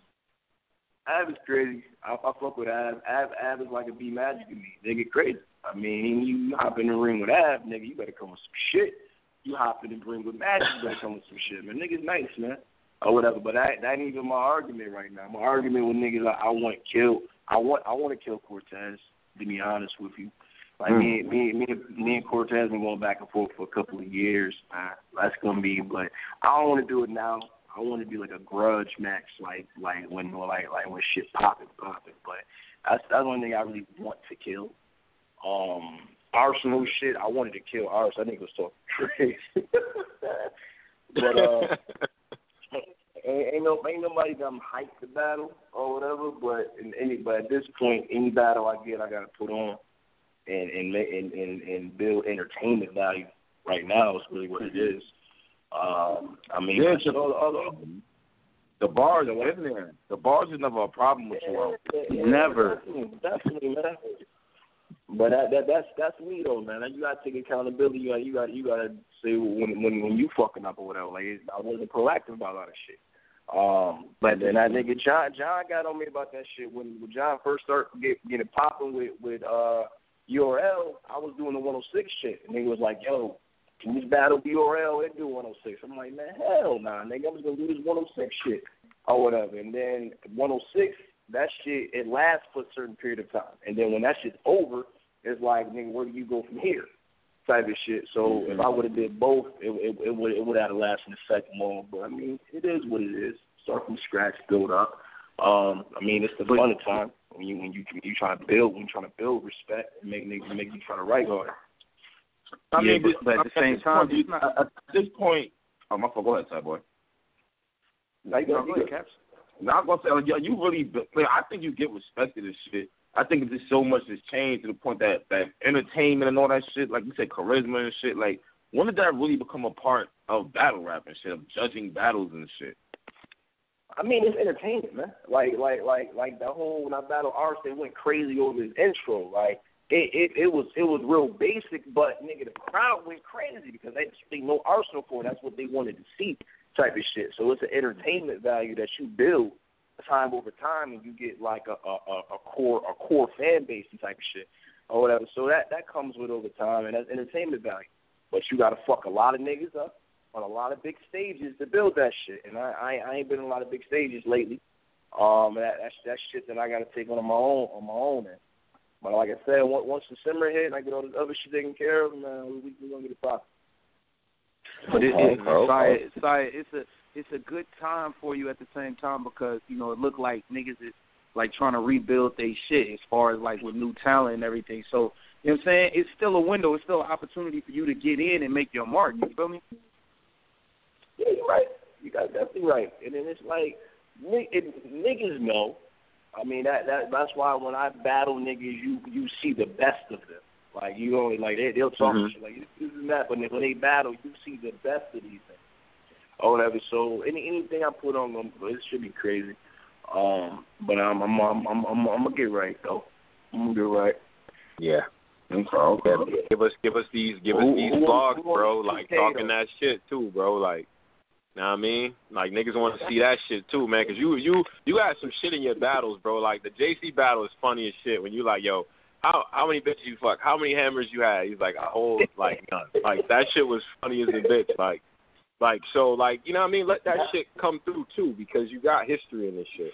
H: Av is crazy. I, I fuck with Av. Av. Av is like a B Magic to me. They get crazy. I mean, you hop in the ring with Av, nigga, you better come with some shit. You hop in the ring with Magic, you better come with some shit, man. Niggas nice, man. Or whatever. But that, that ain't even my argument right now. My argument with niggas, I, I want kill. I want I want to kill Cortez, to be honest with you. Like,
F: Mm.
H: me, me, me, me and Cortez been going back and forth for a couple of years, man. That's going to be, but I don't want to do it now. I want to do like a grudge match, like like when like like when shit popping, popping. But that's that's one thing I really want to kill. Um, Arsenal shit, I wanted to kill Ars. I think it was talking crazy. But uh, ain't, ain't no ain't nobody that I'm hyped to battle or whatever. But in any but at this point, any battle I get, I got to put on and and, and and and build entertainment value. Right now is really what it is. Um, I mean,
F: Yeah,
H: shit, all, all, all,
F: The bars are in there. The bars is never a problem with you. Al.
G: Never.
H: Definitely, definitely, man. But that, that that's that's me though, man. You gotta take accountability. You got you got you gotta say when when when you fucking up or whatever. Like I wasn't proactive about a lot of shit. Um, but then that nigga John John got on me about that shit when, when John first started get, getting popping with with uh U R L. I was doing the one oh six shit, and he was like, "Yo, can you battle U R L and do one oh six?" I'm like, "Man, hell nah, nigga. I'm just gonna do this one oh six shit or whatever." And then one oh six. That shit, it lasts for a certain period of time. And then when that shit's over, it's like, nigga, where do you go from here? type of shit. So mm-hmm. if I would have did both, it, it, it would it would have had a lasting effect more. But I mean, it is what it is. Start from scratch, build up. Um, I mean, it's the fun of time when you when you when you trying to build when you trying to build respect and make niggas make you try to write hard.
F: I
H: yeah,
F: mean,
H: but, but at the same time,
F: point, you, at this point, oh my fault. Go ahead, Ty boy.
H: Like, no, go ahead, Caps.
F: Now I'm gonna say, like, yo, you really, like, I think you get respected and shit. I think it's just so much has changed to the point that that entertainment and all that shit, like you said, charisma and shit. Like, when did that really become a part of battle rap and shit, of judging battles and shit?
H: I mean, it's entertainment, man. Like, like, like, like the whole when I battled Arse, they went crazy over his intro. Like, it, it, it was, it was real basic, but nigga, the crowd went crazy because they they know Arsenal for it. That's what they wanted to see, type of shit. So it's an entertainment value that you build time over time, and you get like a, a, a core a core fan base and type of shit or whatever. So that that comes with over time, and that's entertainment value. But you got to fuck a lot of niggas up on a lot of big stages to build that shit. And I I, I ain't been on a lot of big stages lately. Um, that that's that shit that I got to take on my own on my own. Man. But like I said, once the simmer hit and I get all this other shit taken care of, man, we we gonna get it poppin'.
G: But it, it, okay. Sorry, sorry, it's a it's a good time for you at the same time because, you know, it looked like niggas is like trying to rebuild their shit as far as like with new talent and everything. So, you know what I'm saying? It's still a window, it's still an opportunity for you to get in and make your mark. You feel me?
H: Yeah, you're right. You got definitely right. And then it's like it, niggas know. I mean that that that's why when I battle niggas, you you see the best of them. Like you only like they they'll talk mm-hmm. shit like this and that, but when they battle, you see the best of these things. Or whatever. So any anything I put on them, it should be crazy. Um, but I'm I'm I'm I'm I'm, I'm gonna get right though. I'm gonna get right.
I: Yeah.
F: Okay. Okay.
I: Give us give us these give us these vlogs, bro. Like talking that shit too, bro. Like, know what I mean? Like niggas want to see that shit too, man. Cause you you you got some shit in your battles, bro. Like the J C battle is funny as shit. When you like, yo, how how many bitches you fuck? How many hammers you had? He's like, a whole like none. Like that shit was funny as a bitch. Like. Like, so, like, you know what I mean? Let that shit come through, too, because you got history in this shit.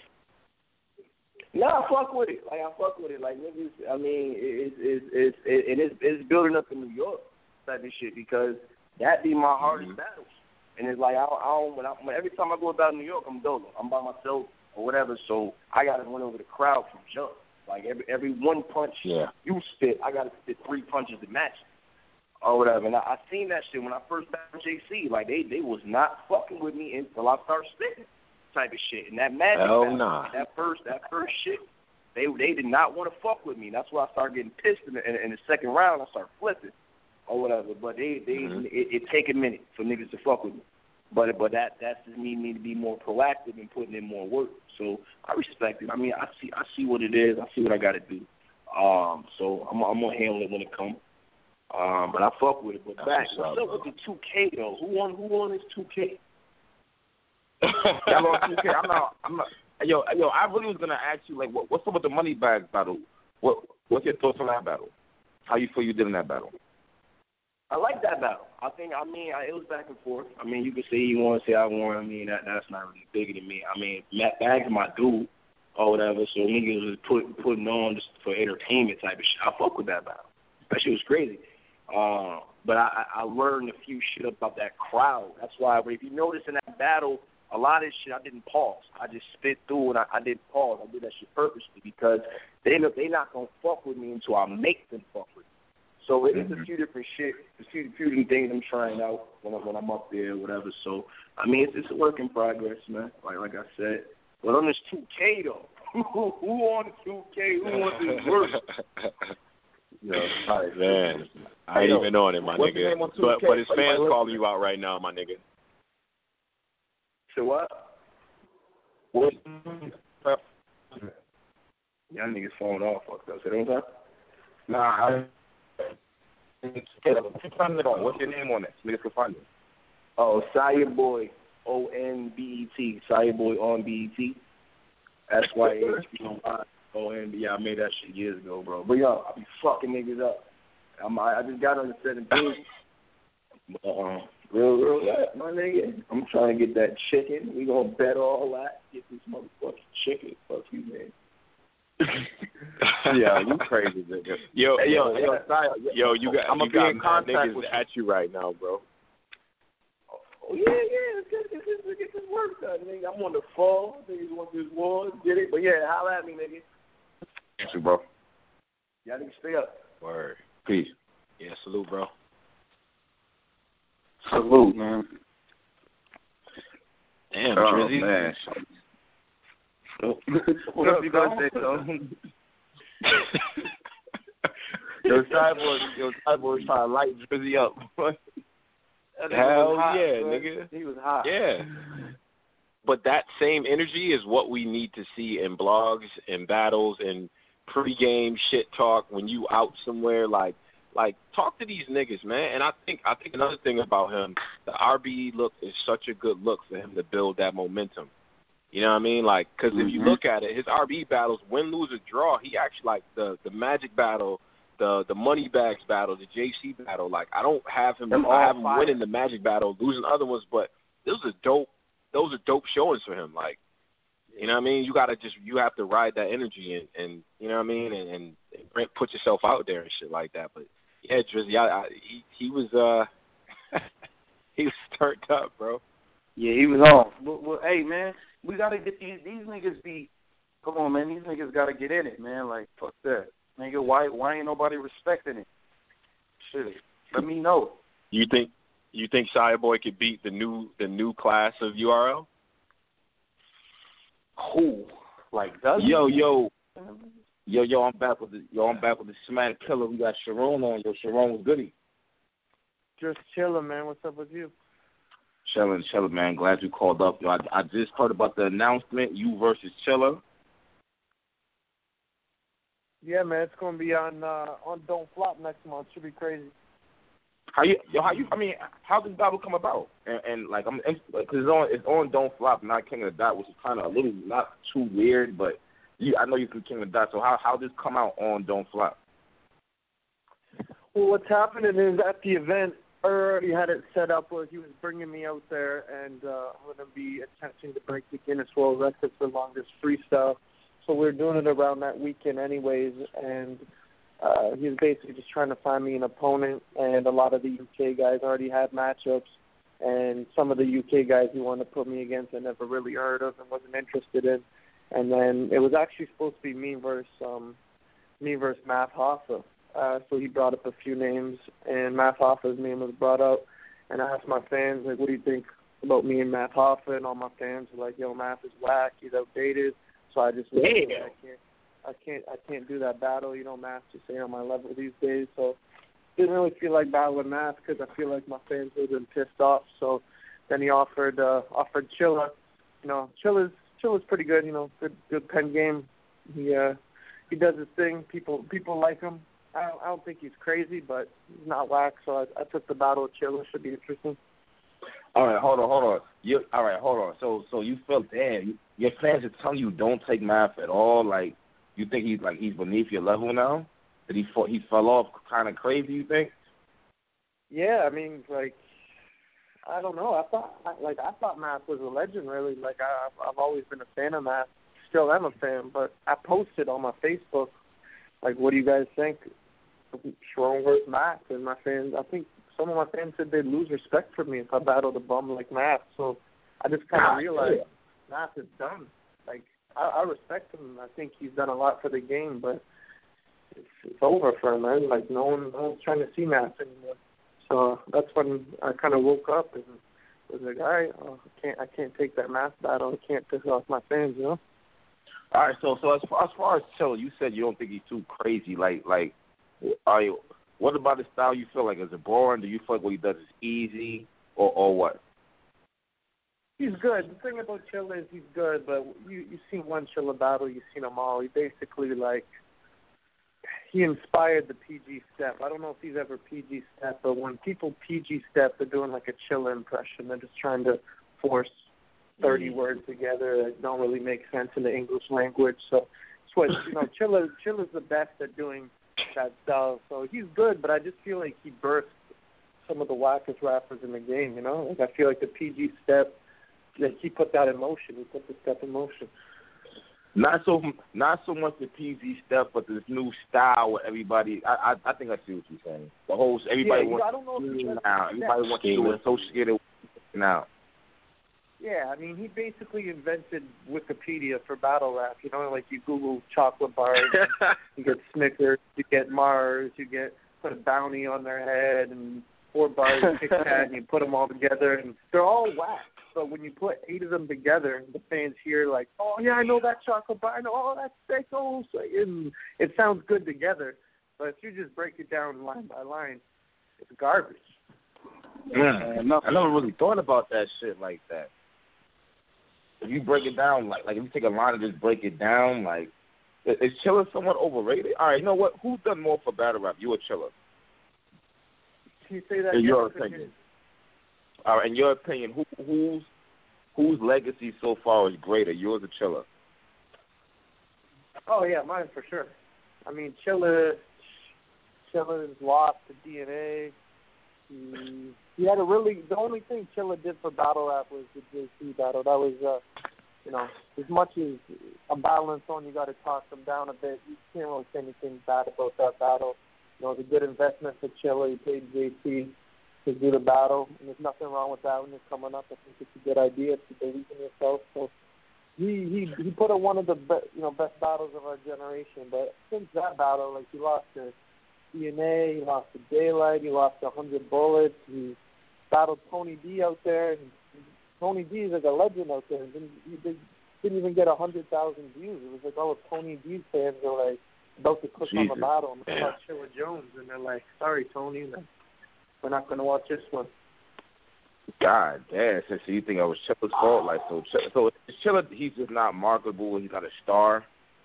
H: No, I fuck with it. Like, I fuck with it. Like, niggas, I mean, it's, it's, it's, it, it's, it's building up in New York type of shit because that be my hardest mm-hmm. battles. And it's like, I don't, I don't when I, when every time I go about New York, I'm dolo. I'm by myself or whatever, so I got to run over the crowd from jump. Like, every every one punch
I: yeah.
H: you spit, I got to spit three punches to match it. Or whatever, and I, I seen that shit when I first battled J C. Like they, they was not fucking with me until I started spitting, type of shit. And that magic,
I: oh
H: battle,
I: nah,
H: that first, that first shit, they they did not want to fuck with me. That's why I started getting pissed in the, in, in the second round. I started flipping, or whatever. But they, they, mm-hmm. it, it take a minute for niggas to fuck with me. But but that that's just me need to be more proactive and putting in more work. So I respect it. I mean, I see I see what it is. I see what I got to do. Um, so I'm I'm gonna handle it when it comes. Um, but I fuck with it. But back, what's up with the two K though? Who won? Who won this two K?
F: Y'all on two K. I'm not. I'm not. Yo, yo. I really was gonna ask you like, what, what's up with the money bags battle? What What's your thoughts on that battle? How you feel you did in that battle?
H: I like that battle. I think. I mean, I, it was back and forth. I mean, you can say you want to say I won. I mean, that that's not really bigger than me. I mean, Matt Bags is my dude or whatever. So niggas was put, putting on just for entertainment type of shit. I fuck with that battle. That shit was crazy. Uh, but I, I learned a few shit about that crowd. That's why, if you notice in that battle, a lot of this shit I didn't pause. I just spit through and I, I didn't pause. I did that shit purposely because they they not gonna fuck with me until I make them fuck with me. So it is a few different shit, a few, few different things I'm trying out when, I, when I'm up there, or whatever. So I mean, it's, it's a work in progress, man. Like like I said. But on this two K though, who, who on two K? Who wants this work?
I: Yo, right, man, I ain't even on it, my nigga. But, but his fans calling you out right now, my nigga.
H: So what? What? Y'all niggas phone off. Fuck us. Say that one time?
F: Nah, I. What's your name on it? Niggas can find it.
H: Oh, Sire Boy, O N B E T. Sire Boy on B E T. S Y H B O N. Yeah, I made that shit years ago, bro. But yo, I be fucking niggas up. I'm, I just got on the seventeen. But, um, real, real, that, my nigga. I'm trying to get that chicken. We gonna bet all that. Get this motherfucking chicken. Fuck you, man.
F: Yeah, you crazy, nigga.
I: Yo,
F: hey,
I: yo,
F: yo, yo, yo,
I: yo, you got,
F: I'm
I: you
F: gonna be
I: got
F: in
I: mad
F: contact
I: niggas
F: with
I: at you right now, bro.
H: Oh, yeah, yeah, it's just, it's just to get this work done, nigga. I'm on the phone. Niggas want this war, get it? But yeah, holla at me, nigga.
F: Thank you, bro.
H: Y'all niggas stay up.
I: Word.
F: Peace.
I: Yeah, salute, bro.
F: Salute, man.
I: Damn,
F: oh,
I: Drizzy.
F: man.
H: What up, you gonna say, though?
F: Yo, Cyborg, yo, Cyborg trying to light Drizzy up.
I: Hell
H: hot,
I: yeah,
H: man.
I: nigga.
H: He was hot.
I: Yeah. But that same energy is what we need to see in blogs and battles and pregame shit talk when you out somewhere. Like, like talk to these niggas, man. And I think I think another thing about him, the R B E look is such a good look for him to build that momentum. You know what I mean? Like, because mm-hmm. if you look at it, his R B E battles, win, lose, or draw, he actually, like, the, the Magic battle, the the Money Bags battle, the J C battle, like, I don't have him,
H: Them
I: I have him
H: fire.
I: winning the Magic battle, losing other ones, but those are dope, those are dope showings for him. Like, you know what I mean? You got to just, you have to ride that energy and, and you know what I mean? And, and put yourself out there and shit like that. But, yeah, Drizzy, I, I, he, he was, uh, he was turned up, bro.
G: Yeah, he was on. Well, well, hey, man, we got to get these, these niggas be, come on, man, these niggas got to get in it, man. Like, fuck that. Nigga, why why ain't nobody respecting it? Shit, let me know.
I: You think you think Cyborg could beat the new the new class of U R L?
G: Who? Like, does
F: Yo, yo. Yo, yo, I'm back with the yo, I'm back with the Smack Killer. We got Sharon on. Yo, Sharon was goody.
J: Just chilling, man. What's up with you?
F: Chilling, chilling, man. Glad you called up. Yo, I, I just heard about the announcement, you versus Chiller.
J: Yeah, man, it's gonna be on uh, on Don't Flop next month. Should be crazy.
F: How you? Yo, how you? I mean, how did this battle come about? And, and like, I'm because it's on it's on Don't Flop, not King of the Dot, which is kind of a little not too weird, but you, I know you from King of the Dot. So how how did this come out on Don't Flop?
J: Well, what's happening is at the event, I already had it set up where he was bringing me out there, and uh, I'm gonna be attempting to break the Guinness World Record for longest freestyle. So we're doing it around that weekend anyways, and uh, he's basically just trying to find me an opponent, and a lot of the U K guys already had matchups, and some of the U K guys he wanted to put me against I never really heard of and wasn't interested in. And then it was actually supposed to be me versus, um, me versus Math Hoffa. Uh, so he brought up a few names, and Math Hoffa's name was brought up, and I asked my fans, like, what do you think about me and Math Hoffa? And all my fans were like, yo, Math is whack, he's outdated. So I just said, yeah. I can't, I can't, I can't do that battle. You know, Math just ain't on my level these days. So didn't really feel like battling Math because I feel like my fans would have been pissed off. So then he offered, uh, offered Chilla. You know, Chilla's, Chilla's pretty good. You know, good, good pen game. He, uh, he does his thing. People, people like him. I don't, I don't think he's crazy, but he's not whack. So I, I took the battle with Chilla. Should be interesting.
F: All right, hold on, hold on. You all right? Hold on. So, so you feel damn. You, your fans are telling you don't take Math at all. Like, you think he's like he's beneath your level now? That he fought, he fell off kind of crazy. You think?
J: Yeah, I mean, like, I don't know. I thought, like, I thought Math was a legend. Really, like, I, I've always been a fan of Math. Still am a fan, but I posted on my Facebook, like, what do you guys think? Sharon versus Math, and my fans, I think. Some of my fans said they'd lose respect for me if I battled a bum like Math. So I just kind of realized Math is done. Like, I, I respect him. I think he's done a lot for the game, but it's, it's over for him, man. Like, no one, no one's trying to see Math anymore. So that's when I kind of woke up and was like, all right, oh, I can't, I can't take that Math battle. I can't piss off my fans, you know.
F: All right, so so as far as, far as Chill, you said you don't think he's too crazy. Like like, are you? What about his style you feel like? Is it boring? Do you feel like what he does is easy or, or what?
J: He's good. The thing about Chilla is he's good, but you, you've seen one Chilla battle, you've seen them all. He basically, like, he inspired the P G step. I don't know if he's ever P G step, but when people P G step, they're doing like a Chilla impression. They're just trying to force thirty mm. words together that don't really make sense in the English language. So it's what, you know, Chilla, Chilla's the best at doing that style. So he's good, but I just feel like he burst some of the wackest rappers in the game, you know? Like, I feel like the P G step, like, he put that in motion. He put the step in motion.
F: Not so not so much the P Z stuff, but this new style where everybody. I I, I think I see what you're saying. The whole everybody
J: yeah,
F: wants
J: I don't know if
F: to
J: that's,
F: now. Everybody
J: that,
F: wants to do it associated now.
J: Yeah, I mean, he basically invented Wikipedia for battle rap. You know, like you Google chocolate bars, you get Snickers, you get Mars, you get put a bounty on their head, and four bars of Kit Kat, and you put them all together, and they're all whack. But when you put eight of them together, the fans hear like, "Oh yeah, I know that chocolate bar. I know, oh that's that's oh," and it sounds good together. But if you just break it down line by line, it's garbage.
F: Yeah, I never really thought about that shit like that. If you break it down, like like if you take a line and just break it down, like is Chilla somewhat overrated? All right, you know what? Who's done more for battle rap? You or Chilla?
J: Can you say that?
F: In
J: again?
F: your opinion. All right, in your opinion, who whose whose legacy so far is greater, yours or Chilla?
J: Oh yeah, mine for sure. I mean, Chilla, Chilla's lost to D N A. He, he had a really the only thing Chilla did for battle rap was the J C battle. That was, uh, you know, as much as a battle and so on, you got to talk them down a bit. You can't really say anything bad about that battle. You know, it was a good investment for Chilla. He paid J C to do the battle, and there's nothing wrong with that when you're coming up. I think it's a good idea if you believe in yourself. So he he he put up one of the be, you know best battles of our generation. But since that battle, like he lost to D N A, he lost to Daylight, he lost to one hundred Bullets. He battled Tony D out there, and Tony D is like a legend out there. And he didn't, didn't even get one hundred thousand views. It was like all of Tony D's fans are like about to click
F: Jesus.
J: on the battle and watch Chilla Jones, and they're like, "Sorry, Tony, we're not going to watch this one."
F: God damn! So, so you think I was Chilla's fault? Like so? So Chilla, he's just not marketable. He's not a star.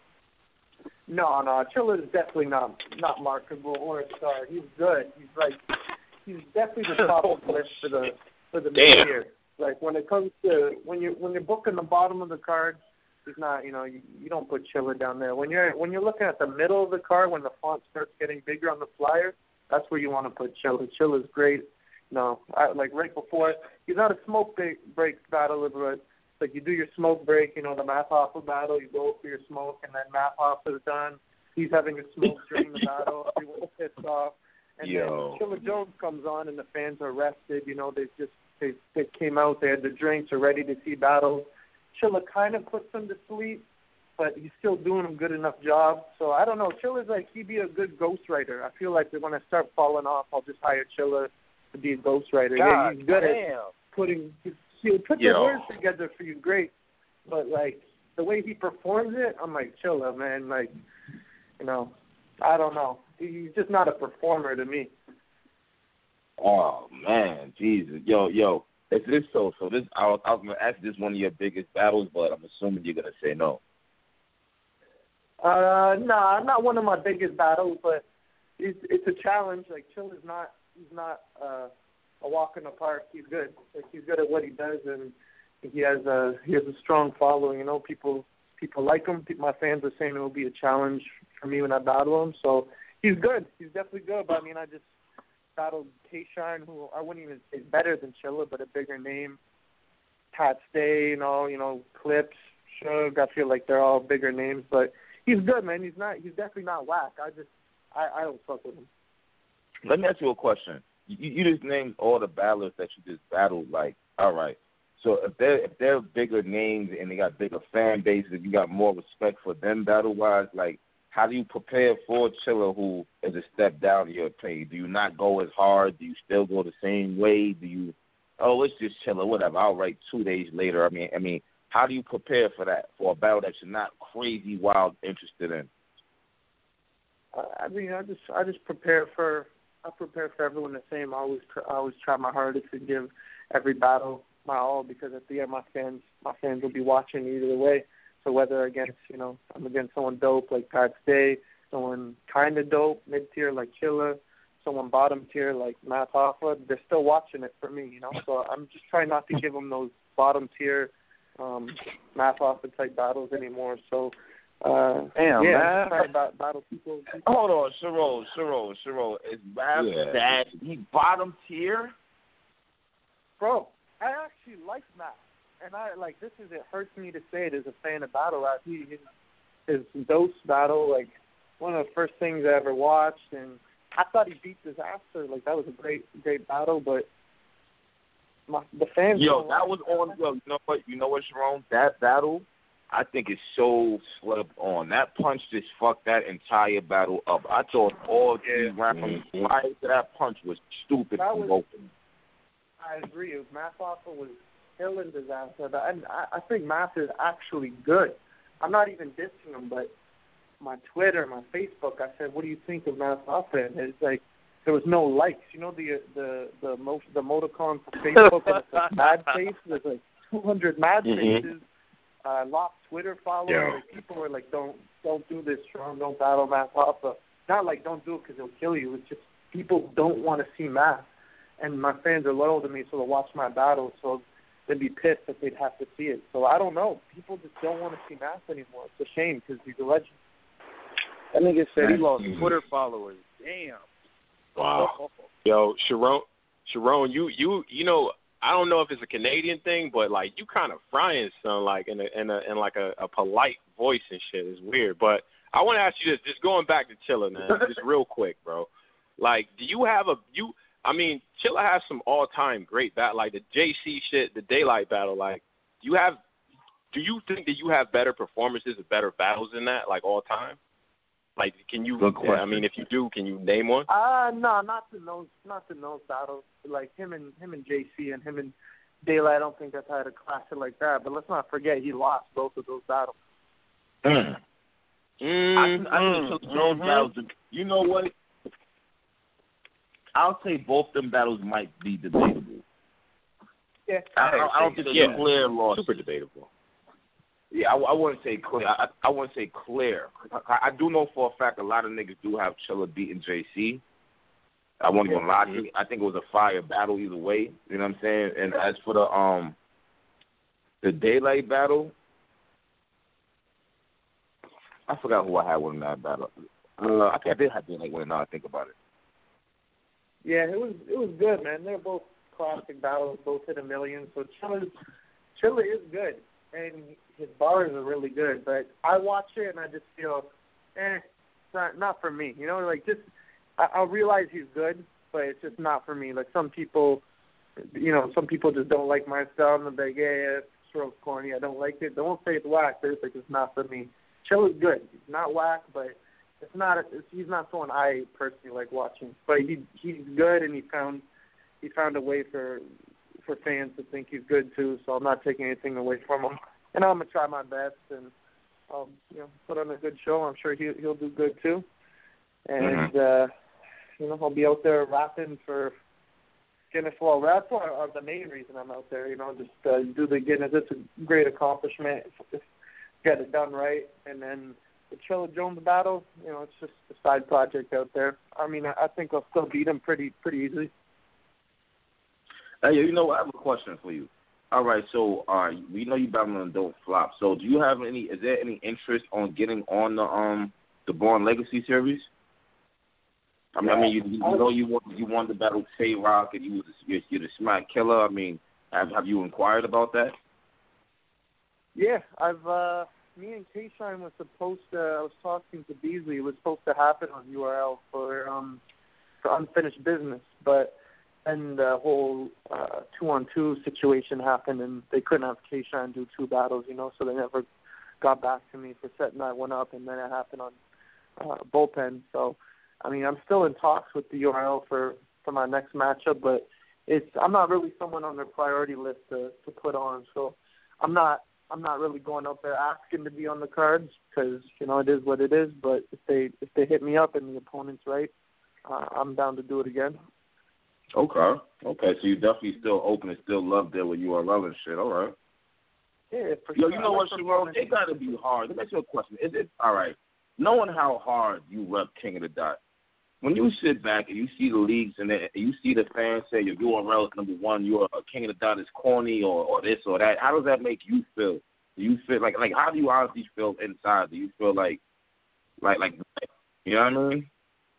J: No, no, Chilla is definitely not not marketable or a star. He's good. He's like he's definitely the top of the list for the for the
F: Damn.
J: year. Like when it comes to when you when you're booking the bottom of the card, he's not. You know, you, you don't put Chilla down there. When you're when you're looking at the middle of the card, when the font starts getting bigger on the flyer, that's where you want to put Chilla. Chilla's great. No, I, like right before, he's not a smoke break, break battler, but like you do your smoke break, you know, the Math Hoffa battle, you go for your smoke, and then Math Hoffa's done. He's having a smoke during the battle. Everyone's pissed off. And
F: Yo.
J: then Chilla Jones comes on, and the fans are rested. You know, they just they, they came out, they had the drinks, are ready to see battles. Chilla kind of puts them to sleep, but he's still doing a good enough job. So I don't know. Chilla's like, he'd be a good ghostwriter. I feel like when I start falling off, I'll just hire Chilla to be a ghostwriter. Yeah, he's good
H: damn.
J: at putting, he'll put the
F: Yo.
J: words together for you great, but like the way he performs it, I'm like, Chilla, man. Like, you know, I don't know. He's just not a performer to me.
F: Oh man, Jesus, yo, yo, is this so? So this, I was, I was gonna ask this one of your biggest battles, but I'm assuming you're gonna say no.
J: Uh, nah, not one of my biggest battles, but it's it's a challenge. Like Chilla's not, he's not uh, a walk in the park. He's good. Like he's good at what he does, and he has a he has a strong following. You know, people people like him. My fans are saying it will be a challenge for me when I battle him. So he's good. He's definitely good. But I mean, I just battled Tayshawn, who I wouldn't even say better than Chilla, but a bigger name. Pat Stay, you know, you know, Clips, Suge. I feel like they're all bigger names, but he's good, man. He's not. He's definitely not whack. I just, I, I don't fuck with him.
F: Let me ask you a question. You, you just named all the battlers that you just battled. Like, all right. So if they're if they're bigger names and they got bigger fan bases, you got more respect for them battle wise. Like, how do you prepare for Chilla, who is a step down in your opinion? Do you not go as hard? Do you still go the same way? Do you? Oh, it's just Chilla, whatever. I'll write two days later. I mean, I mean. How do you prepare for that, for a battle that you're not crazy wild interested in?
J: I mean, I just I just prepare for I prepare for everyone the same. I always I always try my hardest to give every battle my all, because at the end my fans my fans will be watching either way. So whether against you know I'm against someone dope like Pat Stay, someone kind of dope mid tier like Chilla, someone bottom tier like Math Hoffa, they're still watching it for me. You know, so I'm just trying not to give them those bottom tier. Um, Math Hoffa type battles anymore. So, uh,
H: Damn,
J: yeah,
H: man.
J: I'm trying to bat- battle people.
F: Hold on, Sherrod, Sherrod, Sherrod. Is Math
H: Yeah.
F: that he bottom tier?
J: Bro, I actually like Math. and I like this is it hurts me to say it as a fan of battle rap. He his, his Dose battle, like one of the first things I ever watched, and I thought he beat Disaster. Like that was a great great battle, but my, the fans.
F: Yo, that was on. Yo, you know what? You know what, Sharon? That battle, I think is so slept on. That punch just fucked that entire battle up. I thought all three
J: yeah.
F: rounds prior to that punch was stupid
J: that
F: from
J: was,
F: both.
J: I agree. Math Hoffa was killing Disaster, but I, I think Math is actually good. I'm not even dissing him, but my Twitter, my Facebook, I said, "What do you think of Math Hoffa?" And it's like there was no likes. You know the the the most the emoticon for Facebook and it's like mad face. There's like two hundred mad
F: mm-hmm.
J: faces. I uh, lost Twitter followers.
F: Yeah.
J: Like, people were like, "Don't don't do this, Sean. Don't battle Math Hoffa." Not like don't do it because he'll kill you. It's just people don't want to see Math. And my fans are loyal to me, so they'll watch my battle, so they'd be pissed if they'd have to see it. So I don't know. People just don't want to see Math anymore. It's a shame because he's a legend.
G: That nigga said he lost Twitter followers. Damn.
I: Wow. Yo, Sharon, Sharon, you you you know, I don't know if it's a Canadian thing, but like you kind of frying son like in a in a in like a, a polite voice and shit. It's weird, but I want to ask you this, just going back to Chilla, man, just real quick, bro. Like, do you have a you? I mean, Chilla has some all-time great battle, like the J C shit, the Daylight battle. Like, do you have? Do you think that you have better performances or better battles than that, like all time? Like, can you? I mean, if you do, can you name one?
J: Uh no, not to those, not to those battles. Like him and him and J C and him and Daylight. I don't think I've had a classic like that. But let's not forget he lost both of those battles.
F: Mm. Mm, I, I think those mm-hmm. battles. You know what? I'll say both them battles might be debatable.
J: Yeah,
F: I, I don't think it's
I: yeah.
F: clear loss.
I: Super debatable.
F: Yeah, I, I wouldn't say clear. I, I wouldn't say clear. I, I do know for a fact a lot of niggas do have Chilla beating J C. I won't even lie to you. I think it was a fire battle either way. You know what I'm saying? And as for the um the Daylight battle, I forgot who I had winning that battle. Uh, I think I did have Daylight winning. Now I think about it.
J: Yeah, it was it was good, man. They're both classic battles, both hit a million. So Chilla, Chilla is good, and his bars are really good. But I watch it and I just feel, eh, it's not not for me. You know, like just I, I realize he's good, but it's just not for me. Like some people, you know, some people just don't like my style, and they're like, yeah, yeah, it's real corny. I don't like it. They won't say it's whack. They're just like, it's not for me. Chilla's good. He's not whack, but it's not. It's, he's not someone I personally like watching. But he he's good, and he found he found a way for for fans to think he's good too. So I'm not taking anything away from him, and I'm gonna try my best and um, you know put on a good show. I'm sure he he'll do good too, and mm-hmm. uh, you know I'll be out there rapping for Guinness World. That's one of the main reason I'm out there. You know, just uh, do the Guinness. It's a great accomplishment. Just get it done right, and then. The Chilla Jones battle, you know, it's just a side project out there. I mean, I, I think I'll still beat him pretty pretty easily.
F: Hey, you know, I have a question for you. All right, so uh, we know you battling on Don't Flop. So, do you have any? Is there any interest on getting on the um the Born Legacy series? I mean, yeah. I mean, you, you know, you want you want to battle Tay Rock, and you was you're, you're the Smack Killer. I mean, have have you inquired about that?
J: Yeah, I've. uh Me and K-Shine was supposed to, I was talking to Beasley, it was supposed to happen on U R L for um for Unfinished Business, but then the whole uh, two-on-two situation happened, and they couldn't have K-Shine do two battles, you know, so they never got back to me for setting that one up, and then it happened on uh, Bullpen. So, I mean, I'm still in talks with the U R L for, for my next matchup, but it's I'm not really someone on their priority list to, to put on, so I'm not I'm not really going out there asking to be on the cards because, you know, it is what it is. But if they if they hit me up and the opponent's right, uh, I'm down to do it again.
F: Okay. Okay. So you definitely still open and still love there with U R L and shit. All right.
J: Yeah, for
F: Yo,
J: sure.
F: you know what, Sharon? It got to be hard. Let me ask you a question. Is it, all right, knowing how hard you rep King of the Dot, when you sit back and you see the leagues and, the, and you see the fans say your U R L is number one, your King of the Dot is corny or, or this or that, how does that make you feel? Do you feel like, like how do you honestly feel inside? Do you feel like, like, like, you know what I mean?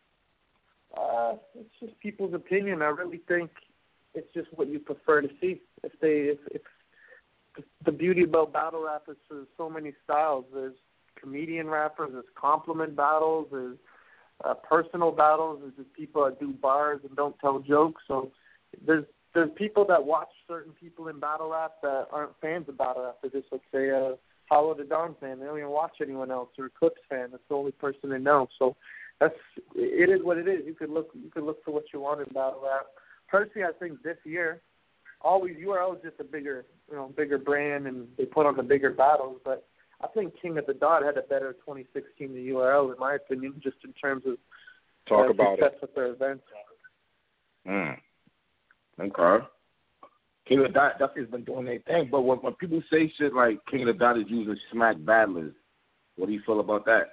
J: Uh, it's just people's opinion. I really think it's just what you prefer to see. If they, if, if, if beauty about battle rap is there's so many styles. There's comedian rappers, there's compliment battles, there's uh, personal battles, there's just people that do bars and don't tell jokes. So there's there's people that watch certain people in battle rap that aren't fans of battle rap. They're just like, say, a Hollow the Dawn fan. They don't even watch anyone else, or a Clips fan. That's the only person they know. So that's it is what it is. You could look you could look for what you want in battle rap. Personally, I think this year, always U R L is just a bigger you know bigger brand, and they put on the bigger battles. But I think King of the Dot had a better twenty sixteen than U R L, in my opinion, just in terms of
F: talk
J: uh,
F: about
J: success
F: it
J: with their events.
F: Mm. Okay. King of the Dot definitely has been doing their thing, but when, when people say shit like King of the Dot is using smack battlers, what do you feel about that?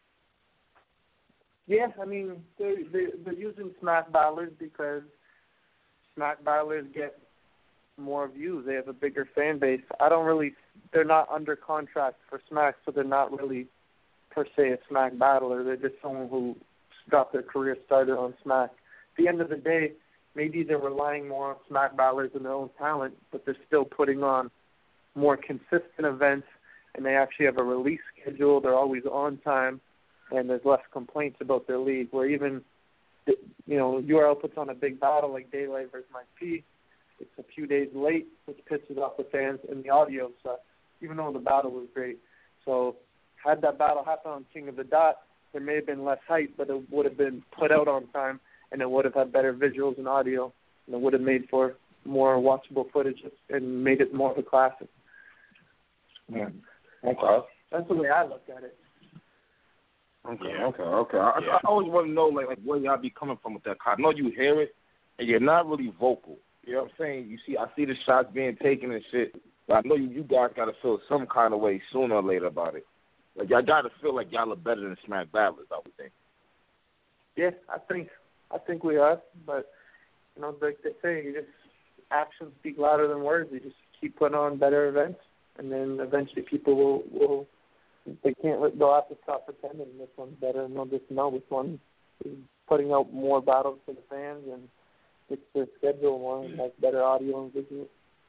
J: Yeah, I mean, they're, they're, they're using smack battlers because smack battlers get more views. They have a bigger fan base. I don't really, they're not under contract for smack, so they're not really per se a smack battler. They're just someone who got their career started on smack. At the end of the day, maybe they're relying more on smack battlers and their own talent, but they're still putting on more consistent events, and they actually have a release schedule. They're always on time, and there's less complaints about their league. Where even, you know, U R L puts on a big battle like Daylight versus Mike P. It's a few days late, which pisses off the fans, and the audio sucks, even though the battle was great. So had that battle happen on King of the Dot, there may have been less hype, but it would have been put out on time, and it would have had better visuals and audio, and it would have made for more watchable footage and made it more of a classic.
F: Yeah. Okay.
J: That's the way I look at it.
F: Okay,
I: Yeah.
F: okay, okay. I,
I: Yeah.
F: I always want to know, like, like where y'all be coming from with that. I know you hear it, and you're not really vocal. You know what I'm saying? You see, I see the shots being taken and shit, but I know you, you guys got to feel some kind of way sooner or later about it. Like, y'all got to feel like y'all are better than smack battlers, I would think.
J: Yeah, I think I think we are, but, you know, like they say, you just actions speak louder than words. You just keep putting on better events, and then eventually people will, will they can't, they'll have to stop pretending this one's better, and they'll just know which one is putting out more battles for the fans and it's their schedule more and has better audio and visual.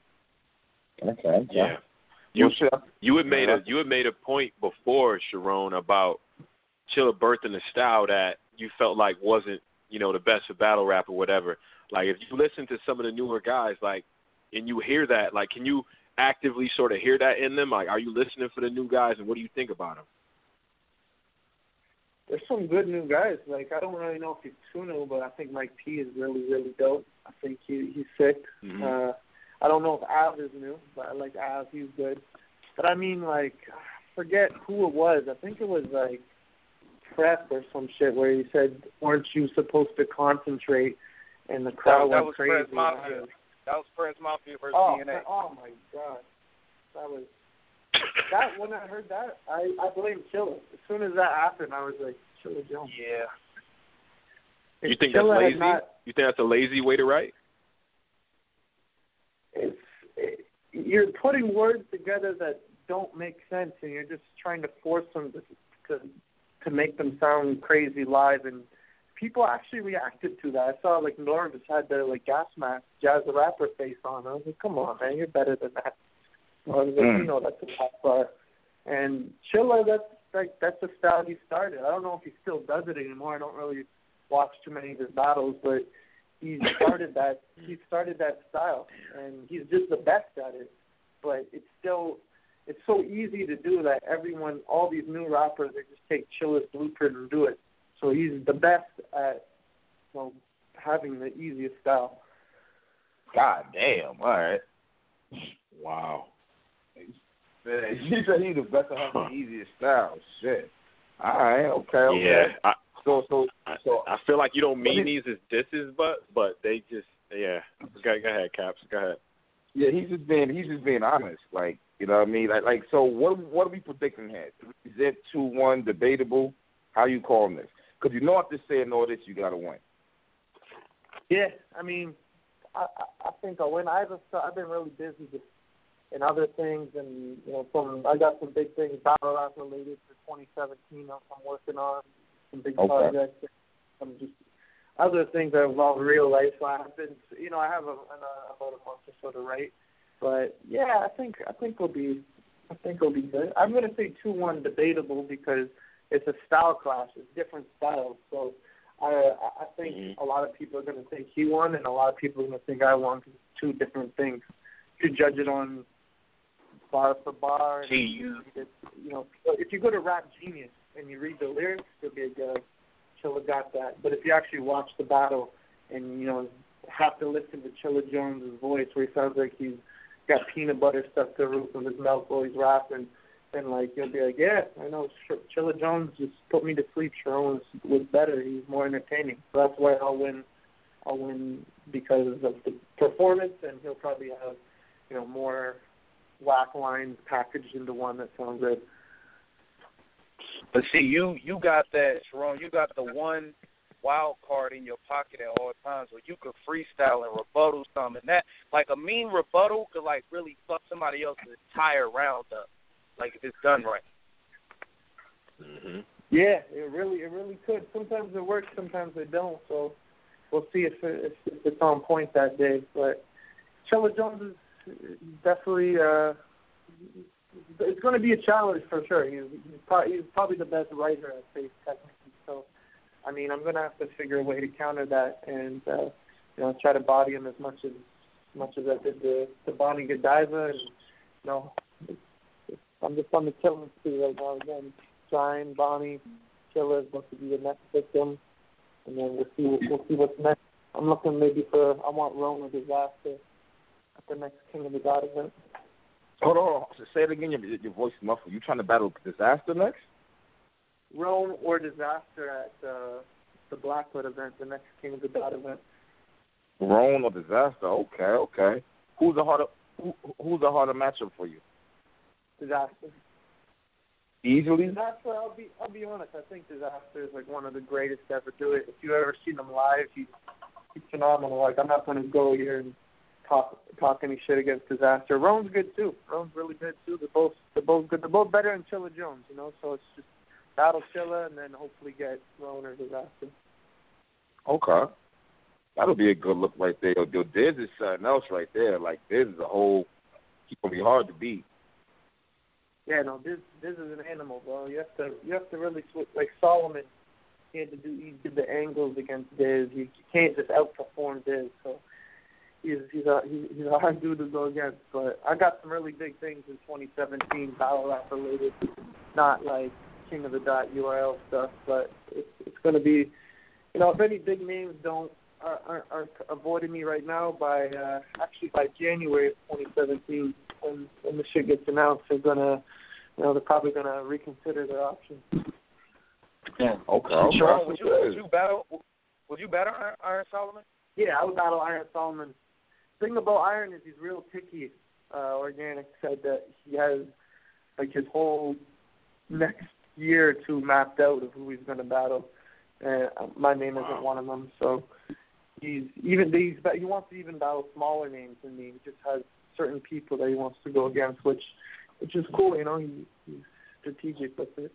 F: Okay.
I: Yeah. You you had made a you had made a point before, Sharon, about Chilla birthing a style that you felt like wasn't, you know, the best for battle rap or whatever. Like, if you listen to some of the newer guys, like, and you hear that, like, can you actively sort of hear that in them? Like, are you listening for the new guys, and what do you think about them?
J: There's some good new guys. Like, I don't really know if he's too new, but I think Mike P is really, really dope. I think he he's sick.
I: Mm-hmm.
J: Uh, I don't know if Av is new, but I like Av. He's good. But, I mean, like, I forget who it was. I think it was, like, Prep or some shit where he said, weren't you supposed to concentrate? And the crowd
H: that, that
J: went
H: was
J: crazy.
H: Prince Mafia. That was Prince Mafia versus
J: oh,
H: D N A.
J: Oh, my God. That was... That when I heard that, I, I blamed Chilla. As soon as that happened, I was like, Chilla Jones.
H: Yeah.
I: You think
J: Chilla
I: that's lazy?
J: Not,
I: you think that's a lazy way to write?
J: It's it, you're putting words together that don't make sense, and you're just trying to force them to to, to make them sound crazy live. And people actually reacted to that. I saw like Norvis had their like gas mask, Jazz the Rapper face on. I was like, come on, man, you're better than that. I was like,
F: mm.
J: you know, that's a pop bar. And Chilla, that's like that's the style he started. I don't know if he still does it anymore. I don't really watch too many of his battles, but he started that. He started that style, and he's just the best at it. But it's still, it's so easy to do that. Everyone, all these new rappers, they just take Chilla's blueprint and do it. So he's the best at, you know, having the easiest style.
F: God damn! All right.
I: Wow.
F: Man, he said he's the best at having the easiest style. Shit. All right. Okay. Okay.
I: Yeah. I,
F: so so so
I: I feel like you don't mean these as disses, but but they just yeah. Go, go ahead, Caps. Go ahead.
F: Yeah, he's just being he's just being honest. Like, you know what I mean? Like like so what what are we predicting here? Is it two one debatable? How you calling this? Because you know after saying all this, you gotta win.
J: Yeah, I mean, I I, I think I win. I've I've been really busy just in other things, and you know, some I got some big things battle rap related to twenty seventeen. I'm, I'm working on some big
F: okay.
J: projects. I'm just other things that involve real life. So I've been, you know, I have a, a, about a month or so to write. But yeah, I think I think it'll be I think it'll be good. I'm gonna say two one debatable because it's a style clash. It's different styles. So I I think mm-hmm. a lot of people are gonna think he won, and a lot of people are gonna think I won because it's two different things. You judge it on bar for bar. And you know, if you go to Rap Genius and you read the lyrics, you'll be a Chilla got that. But if you actually watch the battle and you know have to listen to Chilla Jones' voice, where he sounds like he's got peanut butter stuck to the roof of his mouth while he's rapping, and like you'll be like, yeah, I know Chilla Jones just put me to sleep. Sharon was, was better. He's more entertaining. So that's why I'll win. I'll win because of the performance, and he'll probably have you know more whack lines packaged into one that sounds good.
K: But see, you you got that, Sharon. You got the one wild card in your pocket at all times where you could freestyle and rebuttal something. And that, like a mean rebuttal could like really fuck somebody else's entire round up, like if it's done right.
J: Mm-hmm. Yeah, it really, it really could. Sometimes it works, sometimes it don't. So we'll see if, it, if it's on point that day. But Chilla Jones is definitely, uh, it's going to be a challenge for sure. He's, he's, probably, he's probably the best writer at face technically. So, I mean, I'm going to have to figure a way to counter that and, uh, you know, try to body him as much as much as I did the, the Bonnie Godiva. And, you know, it's, it's, I'm just on the killing spree right now again. Trying Bonnie, Chilla is supposed to be the next victim. And then we'll see, we'll see what's next. I'm looking maybe for, I want Rome or Disaster at the next King of the God event.
F: Hold on. Say it again. Your, your voice is muffled. You trying to battle Disaster next?
J: Rome or Disaster at uh, the Blackwood event, the next King of the Dot event.
F: Rome or Disaster? Okay, okay. Who's a harder who, Who's a harder matchup for you?
J: Disaster.
F: Easily?
J: Disaster. I'll be I'll be honest. I think Disaster is like one of the greatest to ever do it. If you've ever seen him live, he's, he's phenomenal. Like I'm not going to go here and talk talk any shit against Disaster. Rome's good too. Rome's really good too. They're both they're both good. They're both better than Chilla Jones, you know. So it's just battle Chilla and then hopefully get Rowan or Disaster.
F: Okay. That'll be a good look right there. Yo, Diz is something else right there. Like, Diz is a whole, he's going to be hard to beat.
J: Yeah, no, Diz, Diz is an animal, bro. You have to you have to really switch. Like Solomon, he had to do, he did the angles against Diz. You, you can't just outperform Diz. So he's he's a, he's a hard dude to go against. But I got some really big things in twenty seventeen, battle rap related, not like King of the Dot U R L stuff, but it's it's going to be, you know, if any big names don't are, are, are avoiding me right now by uh, actually by January of twenty seventeen, when when the shit gets announced, they're gonna, you know, they're probably gonna reconsider their options.
K: Yeah.
F: Okay. okay.
K: Sharon, would you would you battle would you battle Iron Solomon?
J: Yeah, I would battle Iron Solomon. The thing about Iron is he's real picky. Uh, Organic said that he has like his whole next year or two mapped out of who he's going to battle. And uh, my name isn't wow. one of them. So he's even he's, he wants to even battle smaller names than me. He just has certain people that he wants to go against, which which is cool. You know, he, he's strategic with it.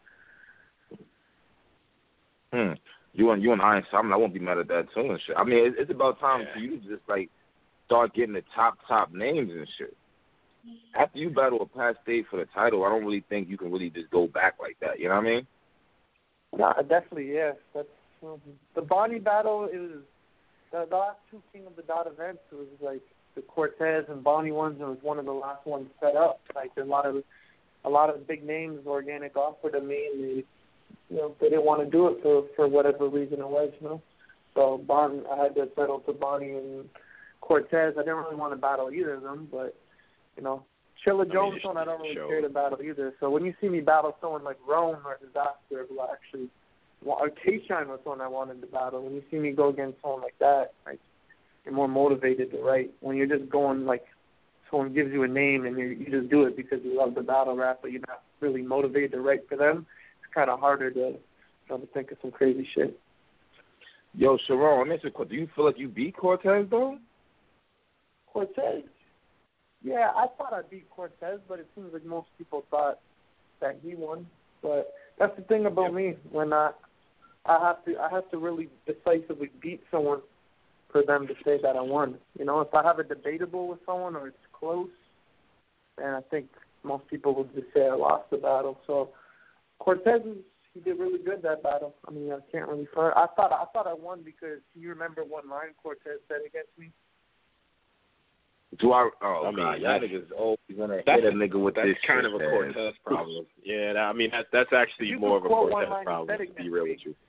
F: Hmm. You and you and Iron Solomon, I won't be mad at that too and shit. I mean, it's, it's about time yeah. for you to just like start getting the top top names and shit. After you battle a past state for the title, I don't really think you can really just go back like that. You know what I mean?
J: No, definitely, yes. That's um, the Bonnie battle. It was the, the last two King of the Dot events. It was like the Cortez and Bonnie ones. It was one of the last ones set up. Like a lot of a lot of big names Organic offered to me, and they, you know, they didn't want to do it for for whatever reason it was. You know, so Bonnie, I had to settle for Bonnie and Cortez. I didn't really want to battle either of them, but you know, Chilla Jones one I don't really care to battle either. So when you see me battle someone like Roan or Disaster, who I actually, or K-Shine was one I wanted to battle. When you see me go against someone like that, like you're more motivated to write. When you're just going like someone gives you a name and you you just do it because you love the battle rap, but you're not really motivated to write for them, it's kind of harder to, you know, to think of some crazy shit.
F: Yo, Sharon, do you feel like you beat Cortez though?
J: Cortez? Yeah, I thought I beat Cortez, but it seems like most people thought that he won. But that's the thing about me. When I, I have to, I have to really decisively beat someone for them to say that I won. You know, if I have a debatable with someone or it's close, and I think most people would just say I lost the battle. So Cortez, he did really good that battle. I mean, I can't really. I thought I thought I won because you remember one line Cortez said against me.
F: Do I? Oh,
I: I mean,
F: God,
I: that
F: nigga's always gonna
I: that's,
F: hit a nigga with
I: that's
F: this.
I: kind
F: shit,
I: of a
F: man.
I: Cortez problem. Yeah, that, I mean that that's actually
J: you
I: more of a Cortez
J: line
I: problem. To be real with you.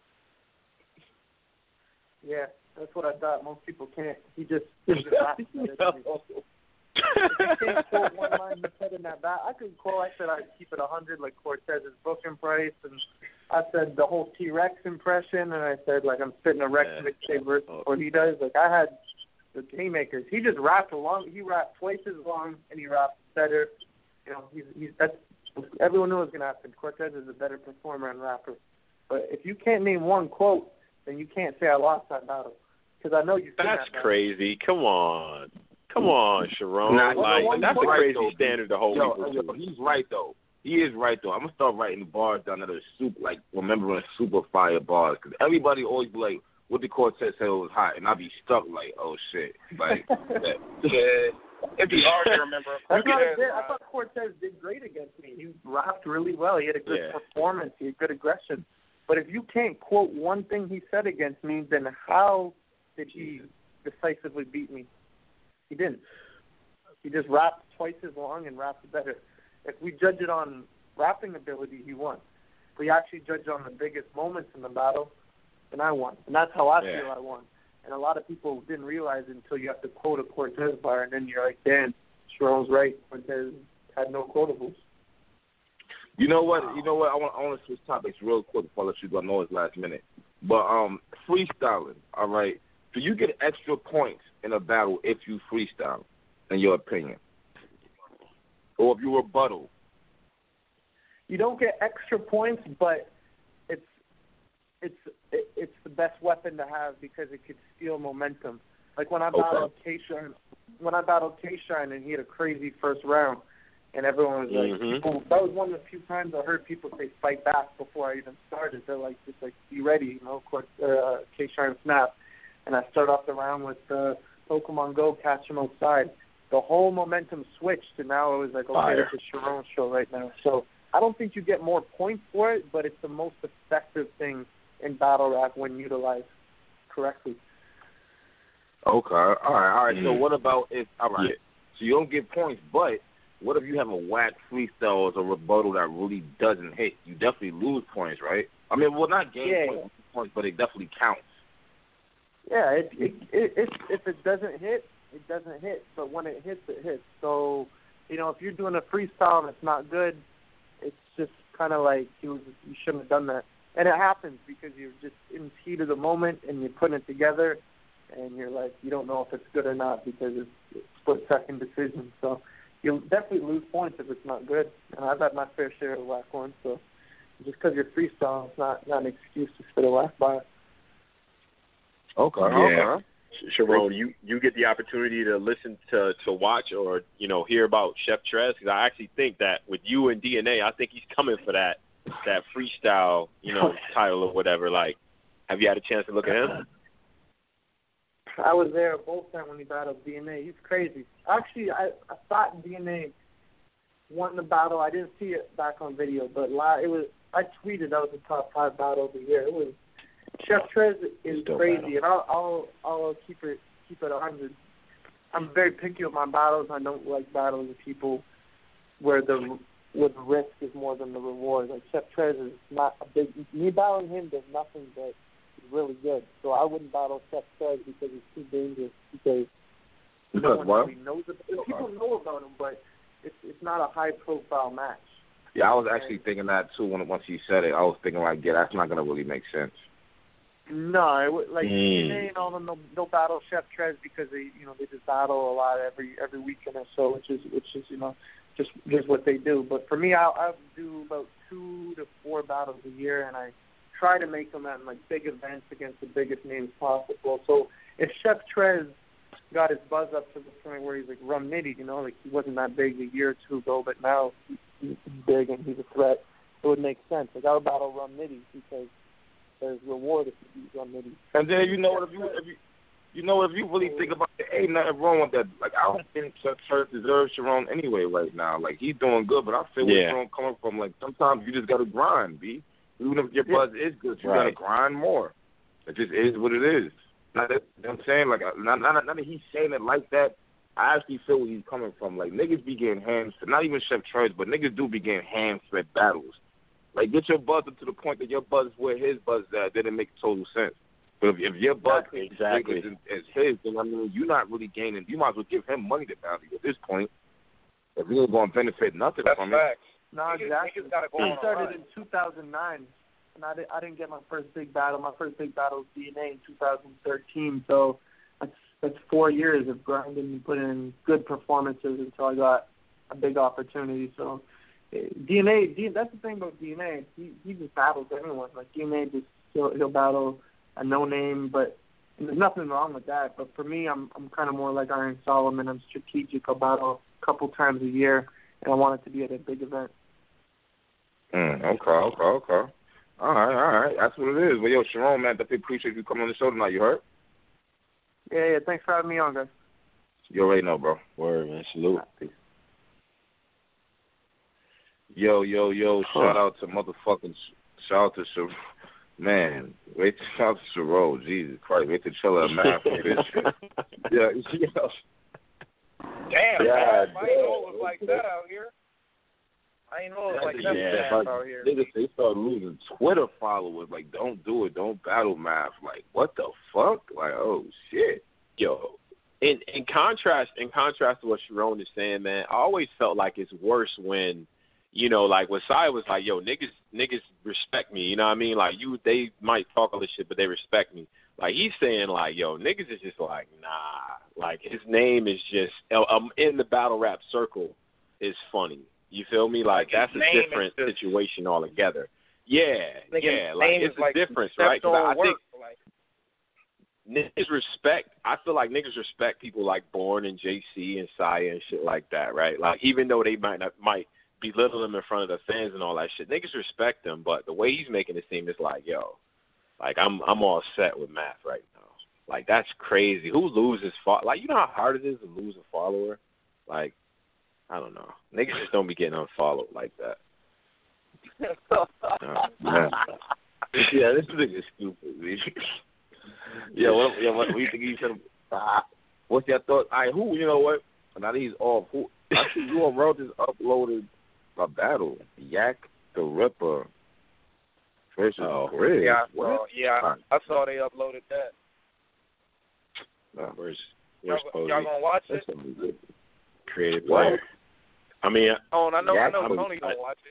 J: Yeah, that's what I thought. Most people can't. He just he just laughs at it. If you can't quote one line you said in that bat, I could quote. I said I'd keep it a hundred, like Cortez's booking price, and I said the whole T-Rex impression, and I said like I'm spitting a Rex
I: yeah.
J: mixtape versus what he does. Like I had the haymakers. He just rapped along. He rapped twice as long, and he rapped better. You know, he's he's that's everyone knew it was gonna happen. Cortez is a better performer and rapper. But if you can't name one quote, then you can't say I lost that battle. Because I know you.
I: That's
J: that
I: crazy. Come on, come on, Sharon.
F: Nah,
I: like
F: well,
I: that's a
F: right,
I: crazy
F: though,
I: standard to hold
F: yo,
I: people
F: yo,
I: to.
F: He's right though. He is right though. I'm gonna start writing the bars down that are super, like remembering super fire bars. Because everybody always be like, "What did Cortez say was hot?" And I be stuck like, "Oh shit!" Like, that.
K: Yeah, it'd be hard to remember.
J: That's not a bit. I thought Cortez did great against me. He rapped really well. He had a good
I: Yeah.
J: performance. He had good aggression. But if you can't quote one thing he said against me, then how did he decisively beat me? He didn't. He just rapped twice as long and rapped better. If we judge it on rapping ability, he won. If we actually judge on the biggest moments in the battle, then I won. And that's how I
I: Yeah.
J: feel I won. And a lot of people didn't realize it until you have to quote a Cortez bar, and then you're like, damn, Sharon's right. Cortez had no quotables.
F: You know what? You know what? I want, I want to switch topics real quick before I let you go. I know it's last minute, but um, freestyling. All right. Do you get extra points in a battle if you freestyle, in your opinion, or if you rebuttal?
J: You don't get extra points, but it's it's it, it's the best weapon to have because it could steal momentum. Like when I battled
F: Okay.
J: K-Shine, when I battled K-Shine and he had a crazy first round. And everyone was like,
I: Mm-hmm.
J: people, that was one of the few times I heard people say fight back before I even started. They're like, just like, be ready, you know, uh, K-Shine snap. And I start off the round with uh, Pokemon Go, catch him outside. The whole momentum switched, and now it was like, okay,
I: Fire.
J: it's a Sharon show right now. So I don't think you get more points for it, but it's the most effective thing in battle rap when utilized correctly.
F: Okay. All right. All right.
I: Mm-hmm.
F: So what about if? All right.
I: Yeah.
F: So you don't get points, but what if you have a whack freestyle or a rebuttal that really doesn't hit? You definitely lose points, right? I mean, well, not gain
J: Yeah.
F: points, points, but it definitely counts.
J: Yeah, it, it, it, it, if it doesn't hit, it doesn't hit. But when it hits, it hits. So, you know, if you're doing a freestyle and it's not good, it's just kind of like you, you shouldn't have done that. And it happens because you're just in the heat of the moment and you're putting it together, and you're like, you don't know if it's good or not because it's a split-second decision. So you'll definitely lose points if it's not good. And I've had my fair share of whack ones. So just because you're freestyling, it's not, not an excuse to spit a whack by.
F: Okay.
I: Yeah.
F: Okay.
I: Sharon, you, you get the opportunity to listen to, to watch or, you know, hear about Chef Trez, because I actually think that with you and D N A, I think he's coming for that that freestyle, you know, title or whatever. Like, have you had a chance to look at him?
J: I was there both times when he battled D N A. He's crazy. Actually, I, I thought D N A won the battle. I didn't see it back on video, but live, it was. I tweeted that was the top five battle of the year. It was Chef Trez is crazy, and I'll I'll I'll keep it keep it a hundred. I'm very picky with my battles. I don't like battles with people where the where the risk is more than the reward. Like Chef Trez is not a big. Me battling him does nothing but he's really good. So I wouldn't battle Chef Trez because he's too dangerous. Because no one really knows about, people know about him, but it's it's not a high profile match.
F: Yeah, I was actually thinking that too when once he said it. I was thinking like, yeah, that's not gonna really make sense.
J: No, it would, like
F: Mm.
J: D N A and all them, they'll, they'll battle Chef Trez because they, you know, they just battle a lot every every weekend or so, which is which is you know, just just what they do. But for me, I I do about two to four battles a year, and I try to make them at like big events against the biggest names possible. So if Chef Trez got his buzz up to the point where he's like Rum Nitty, you know, like he wasn't that big a year or two ago, but now he's big and he's a threat, it would make sense. Like I would battle Rum Nitty because there's reward if you beat Rum Nitty.
F: And then you know what if you if you you know, if you really think about it, ain't nothing wrong with that. Like, I don't think Chuck Church deserves Sharon anyway right now. Like, he's doing good, but I feel where
I: Yeah.
F: Sharon coming from. Like, sometimes you just got to grind, B. Even if your buzz is good, you got to
I: Right.
F: grind more. It just is what it is. Not that, you know what I'm saying? Like, not, not, not that he's saying it like that. I actually feel where he's coming from. Like, niggas be getting hands, not even Chef Church, but niggas do be getting hand-fed battles. Like, get your buzz up to the point that your buzz is where his buzz is at. Then it makes total sense. But if, if your buzz is
I: Exactly.
F: as big as, as his, then, I mean, you're not really gaining. You might as well give him money to battle you at this point. If he ain't going to benefit nothing
K: That's
F: from
K: facts.
J: No,
K: Niggas-
J: exactly.
K: niggas gotta go
J: I
K: on a
J: started
K: run.
J: in two thousand nine, and I, did, I didn't get my first big battle. My first big battle was D N A in two thousand thirteen, so that's that's four years of grinding and putting in good performances until I got a big opportunity. So eh, D N A, D, that's the thing about D N A. He, he just battles anyone. Like, D N A, just he'll, he'll battle a no-name, but and there's nothing wrong with that. But for me, I'm I'm kind of more like Iron Solomon. I'm strategic. I'll battle a couple times a year, and I want it to be at a big event.
F: Mm, okay, okay, okay. All right, all right. That's what it is. Well, yo, Sharon, man, definitely appreciate you coming on the show tonight. You heard?
J: Yeah, yeah. Thanks for having me on, guys.
F: You already know, bro.
I: Word, man. Salute.
F: Yo, yo, yo,
I: Huh.
F: shout out to motherfucking, shout out to Sharon. Man, wait, shout out to Sharon. Jesus Christ, wait to chill out, man, for this shit. Yeah, yeah.
K: Damn,
F: Yeah,
K: man. I didn't know
F: damn.
K: it was like that out here. I didn't know it was like that
F: Yeah,
K: fast
F: like,
K: out here.
F: niggas, they start losing Twitter followers. Like, don't do it. Don't battle math. Like, what the fuck? Like, oh, shit.
I: Yo, in in contrast, in contrast to what Sharon is saying, man, I always felt like it's worse when, you know, like when Sai was like, yo, niggas, niggas respect me. You know what I mean? Like, you, they might talk all this shit, but they respect me. Like, he's saying, like, yo, niggas is just like, nah. Like, his name is just, um, in the battle rap circle is funny. You feel me? Like,
K: Like,
I: that's
K: his
I: a
K: name
I: different
K: is just-
I: situation altogether. Yeah,
K: Nigga,
I: yeah.
K: his
I: Like,
K: name
I: it's
K: is
I: a
K: like
I: difference,
K: stepped
I: right? 'Cause
K: on
I: I, I
K: work,
I: think
K: like,
I: niggas respect, I feel like niggas respect people like Born and J C and Saya and shit like that, right? Like, even though they might not, might belittle them in front of the fans and all that shit, niggas respect them, but the way he's making it seem is like, yo, like, I'm I'm all set with math right now. Like, that's crazy. Who loses, fo- like, you know how hard it is to lose a follower? Like, I don't know. Niggas just don't be getting unfollowed like that. Uh,
F: Man. Yeah, this nigga is stupid, man. Yeah, what, yeah, what, what do you think he said? Uh, what's your thought? I who, you know what? Now that he's off, who, I see you on Road just uploaded a battle. Yak the Ripper versus
I: Oh,
F: Grizz.
K: yeah, I
F: What?
K: saw, yeah, I saw they uploaded that.
I: Uh, where's,
K: Y'all,
I: where's Posey?
K: y'all gonna watch it?
I: Creative
F: What?
I: player. I mean,
K: Oh, I know,
F: Yeah,
K: I know
F: I'm-
K: Tony gonna watch it.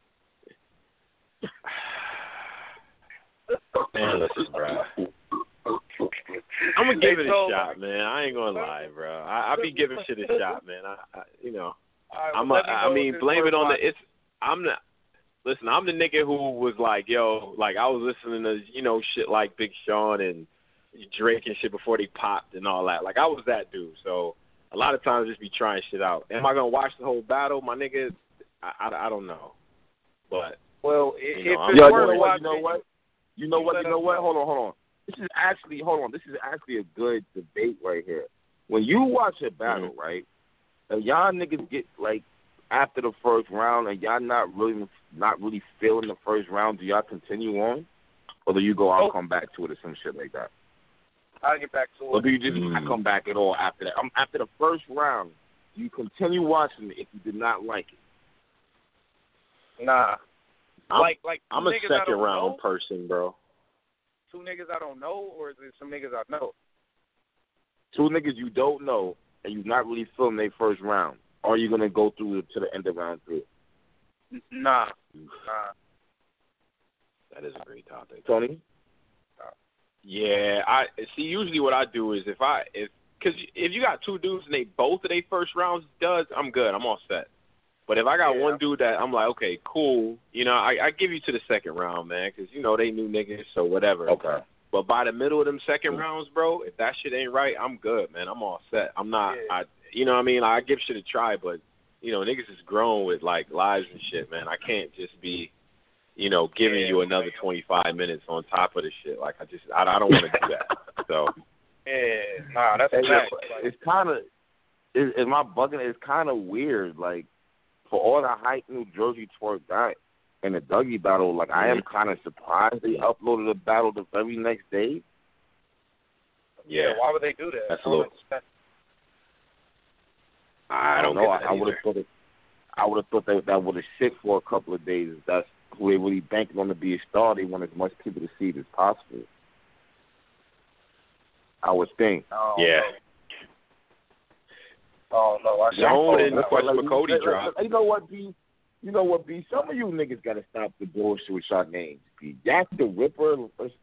I: man, listen, bro. I'm gonna give it a
K: So-
I: shot, man. I ain't gonna lie, bro. I, I be giving shit a shot, man. I, I you know,
K: All right,
I: I'm.
K: well,
I: A,
K: let me
I: I
K: know
I: mean,
K: if it's
I: blame
K: worth
I: it on the.
K: watching.
I: It's. I'm not. Listen, I'm the nigga who was like, yo, like I was listening to, you know, shit like Big Sean and Drake and shit before they popped and all that. Like, I was that dude. So a lot of times, just be trying shit out. Am I gonna watch the whole battle, my nigga? I, I, I don't know, but
K: Well,
I: you
K: if
I: know, I'm
K: it's
F: Yo,
K: worth
F: you know what?
K: watching,
F: You know what? You know
K: you
F: what?
K: let
F: You know
K: us
F: what?
K: know.
F: Hold on, hold on. This is actually, hold on. This is actually a good debate right here. When you watch a battle,
I: Mm-hmm.
F: right, and y'all niggas get like after the first round, and y'all not really, not really feeling the first round, do y'all continue on, or do you go, I'll
K: Nope.
F: come back to it or some shit like that?
K: I'll get back to
F: Or
K: it.
F: do you just not come back at all after that? Um, after the first round, do you continue watching it if you did not like it?
K: Nah.
I: I'm,
K: like, like two
I: I'm a
K: niggas I
I: second
K: don't
I: round
K: know?
I: person, bro.
K: Two niggas I don't know, or is it some niggas I know?
F: Two niggas you don't know, and you're not really feeling their first round. Or are you gonna go through to the end of round three?
K: N- Nah. Nah.
I: That is a great topic.
F: Tony?
I: Yeah, I see. Usually, what I do is if I if because if you got two dudes and they both of their first rounds does, I'm good. I'm all set. But if I got
K: Yeah.
I: one dude that I'm like, okay, cool, you know, I, I give you to the second round, man, because you know they new niggas, so whatever.
F: Okay.
I: But by the middle of them second
F: Mm-hmm.
I: rounds, bro, if that shit ain't right, I'm good, man. I'm all set. I'm not.
K: Yeah.
I: I, you know what I mean? I give shit a try, but you know, niggas is grown with like lives and shit, man. I can't just be, you know, giving
K: Yeah,
I: you another
K: man.
I: twenty-five minutes on top of the shit. Like I just, I, I don't want to do that. So,
K: Yeah, nah, that's a
F: It's,
K: fact.
F: it's kind of, is, is my bugging? It's kind of weird. Like, for all the hype New Jersey twerk got in the Dougie battle, like, I am kind of surprised they uploaded the battle the very next day.
K: Yeah, why would they do that?
I: That's a little. I don't
F: know.
I: know.
F: I, I would have thought it. I would have thought that that would have sit for a couple of days. That's who they really banking on to be a star. They want as much people to see it as possible. I would think.
K: Oh,
I: yeah.
K: No. Oh no, I
I: Zone and
F: That's
I: Quest
F: like,
I: for Cody
F: like,
I: drop.
F: You know what, B? You know what, B? Some of you niggas gotta stop the bullshit with your names, B. Yak the Ripper.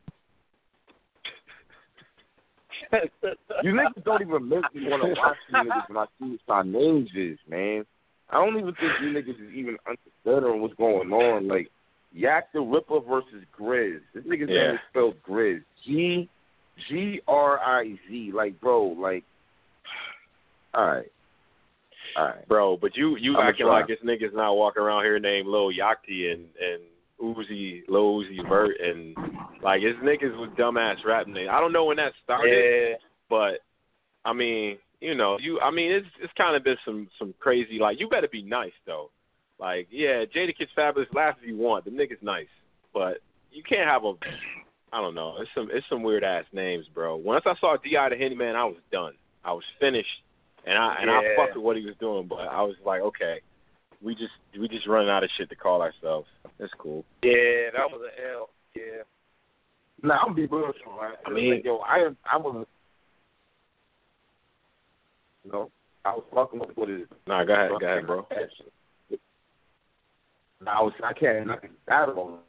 F: You niggas don't even make me want to watch you niggas when I see what our names is, man. I don't even think you niggas is even understood on what's going on. Like, Yak the Ripper versus Grizz. This nigga's
I: Yeah.
F: name is spelled Grizz. G G R I Z. Like, bro, like, all right. All right.
I: Bro, but you you
F: I'm
I: acting
F: try.
I: like this nigga's not walking around here named Lil Yachty and, and Uzi, Lil Uzi Vert, and, like, his niggas with dumbass rap names. I don't know when that started,
K: Yeah.
I: but, I mean, you know, you. I mean, it's it's kind of been some, some crazy, like, you better be nice, though. Like, yeah, Jadakiss Fabulous, laugh if you want. The nigga's nice. But you can't have a, I don't know, it's some it's some weird-ass names, bro. Once I saw D I the Henny Man, I was done. I was finished. And I and
K: Yeah.
I: I fucked with what he was doing, but I was like, okay, we just we just running out of shit to call ourselves. That's cool.
K: Yeah, that was an L. Yeah.
F: Nah, I'm gonna be real, right?
I: I mean,
F: like, yo, I I was, you know, I was fucking with what it is.
I: Nah, go ahead, go ahead, bro.
F: Nah, I was, I can't knock it battle.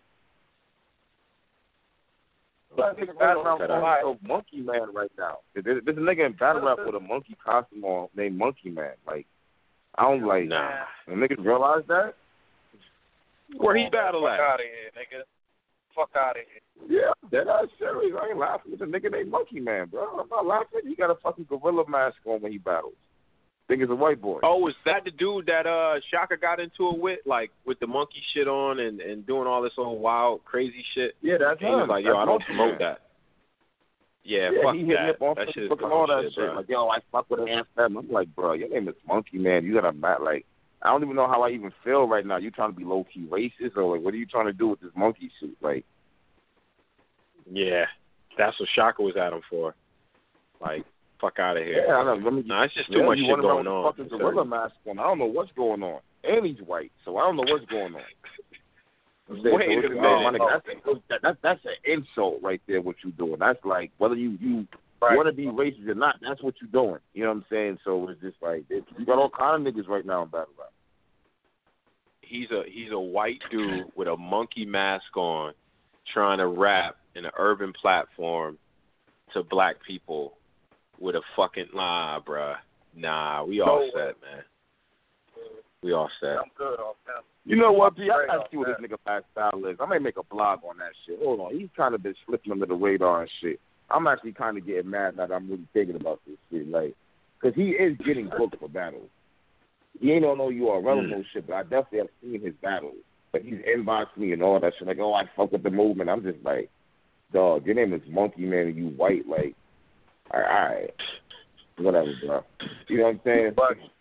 F: But nigga running around calling himself Monkey Man right now. There's, there's a nigga in battle rap with a monkey costume on named Monkey Man. Like, I don't like.
I: Nah.
F: The niggas realize that.
I: Where he battle
K: Fuck
I: at?
K: out of here, nigga. Fuck out of here.
F: Yeah, that ass serious. I ain't laughing. It's a nigga named Monkey Man, bro. I'm not laughing. He got a fucking gorilla mask on when he battles. Think it's a white boy.
I: Oh, is that the dude that uh Shaka got into it with, like with the monkey shit on and, and doing all this old wild crazy shit?
F: Yeah, that's
I: and he was
F: him.
I: like, yo,
F: That's
I: I don't
F: Monkey
I: promote
F: Man.
I: that. Yeah,
F: Yeah,
I: fuck
F: he hit
I: that.
F: me up on
I: That shit is
F: Facebook and all that
I: shit,
F: shit.
I: bro.
F: Like, yo, I fuck with an anthem. I'm like, bro, your name is Monkey Man. You got a mat like. I don't even know how I even feel right now. You trying to be low key racist or like, what are you trying to do with this monkey suit? Like,
I: Yeah, that's what Shaka was at him for. Like, fuck out of here.
F: yeah, I know. Let me,
I: Nah, it's just too
F: yeah,
I: much
F: you
I: shit
F: running around
I: going on.
F: with the fucking gorilla mask on. I don't know what's going on. And he's white, so I don't know what's going on.
I: Wait
F: so
I: a
F: it's-
I: minute.
F: my nigga, that's, that, that, that's an insult right there, what you doing. That's like, whether you, you
K: Right.
F: want to be racist or not, that's what you're doing. You know what I'm saying? So it's just like, it, you got all kind of niggas right now in battle rap.
I: He's a he's a white dude with a monkey mask on, trying to rap in an urban platform to black people with a fucking nah, bruh. Nah, we all
K: No
I: set, man. We all set.
K: I'm good off that.
F: You know what, B? I
K: Straight
F: gotta
K: off
F: see what
K: that.
F: this nigga lifestyle is. I may make a blog on that shit. Hold on. He's kind of been slipping under the radar and shit. I'm actually kind of getting mad that I'm really thinking about this shit. Like, because he is getting booked for battles. He ain't on no U R L or no shit, but I definitely have seen his battles. But he's inboxed me and all that shit. Like, oh, I fuck with the movement. I'm just like, dog, your name is Monkey Man and you white. Like, all right, all right. Whatever, bro. You know what I'm saying?
K: Bugging.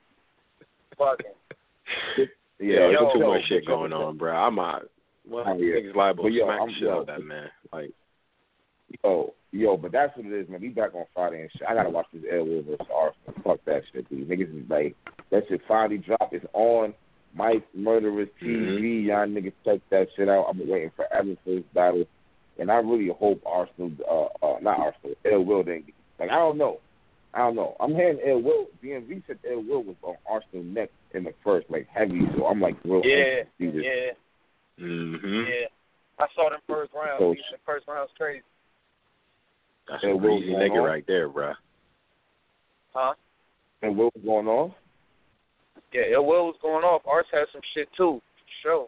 K: Bugging.
I: Yeah,
F: yo,
I: there's too
F: yo,
I: much shit
F: yo,
I: going
F: yo.
I: on, bro. I'm out. Well,
F: Oh, yeah.
I: niggas liable
F: But,
I: to
F: yo,
I: smack
F: I'm-
I: the shit
F: yo.
I: out of that man. Like,
F: Yo, yo, but that's what it is, man. We back on Friday and shit. I gotta watch this L Will versus Arsenal. Fuck that shit, dude. Niggas is like, that shit finally dropped. It's on Mike Murderers T V.
I: Mm-hmm.
F: Y'all niggas check that shit out. I've been waiting forever for this battle, and I really hope Arsenal, uh, uh, not Arsenal, L Will didn't get, like, I don't know. I don't know. I'm hearing L Will. D M V said L Will was on Arsenal next in the first, like, heavy, so I'm like real
K: Yeah,
F: anxious to see this.
K: yeah,
I: mm-hmm.
K: yeah. I saw them first round.
F: So-
K: The first round's crazy.
I: That's
F: Hey,
I: a
F: Will,
I: greasy
F: going
I: nigga
F: on?
I: right there, bro.
K: Huh?
F: And what was going on?
K: Yeah, Ill Will was going off. Ours had some shit too. Sure.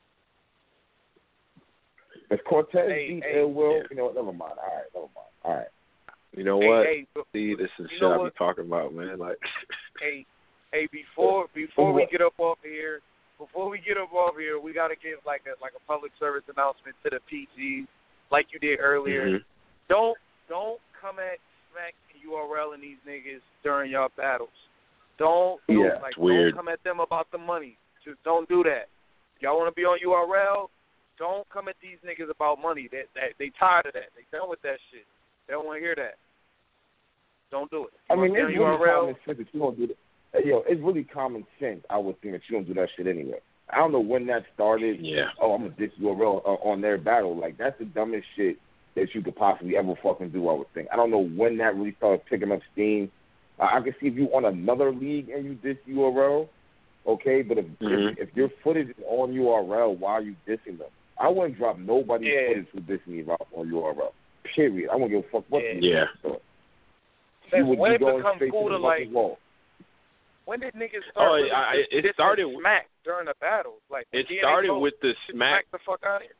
F: If Cortez
K: Hey,
F: beat
K: hey,
F: Ill Will,
I: yeah.
F: you know what? Never mind. All right, never mind. All right.
I: You know
K: Hey,
I: what?
K: hey, be-
I: See, this is
K: you
I: shit
K: know
I: I
K: what?
I: be talking about, man. Like,
K: hey, hey, before before we
F: What?
K: get up off of here, before we get up off of here, we gotta give like a like a public service announcement to the P Gs, like you did earlier.
I: mhm.
K: Don't don't come at Smack and U R L and these niggas during y'all battles. Don't do
I: yeah,
K: like
I: it's weird.
K: Don't come at them about the money. Just don't do that. Y'all want to be on U R L? Don't come at these niggas about money. They, they they tired of that. They done with that shit. They don't want to hear that. Don't do it. You
F: I mean, it's
K: U R L?
F: really common sense that you don't do that. Hey, yo, it's really common sense, I would think, that you don't do that shit anyway. I don't know when that started.
I: Yeah.
F: Oh, I'm going to diss U R L uh, on their battle. Like, that's the dumbest shit that you could possibly ever fucking do, I would think. I don't know when that really started picking up steam. Uh, I can see if you on another league and you diss U R L, okay, but if,
I: mm-hmm.
F: if if your footage is on U R L, why are you dissing them? I wouldn't drop nobody's
K: yeah.
F: footage for dissing me about on U R L. Period. I wouldn't give a fuck what
K: yeah.
F: you
I: yeah.
F: thought.
K: Since
F: You would
K: when
F: be
K: it
F: going
K: become
F: straight
K: cool
F: to
K: to
F: the
K: like,
F: fucking wall.
K: when did niggas start?
I: Oh,
K: really
I: I, it
K: dissing
I: started.
K: Smack during the battles. Like
I: It
K: D N A
I: started
K: told,
I: with the Smack.
K: Smack the fuck out of here.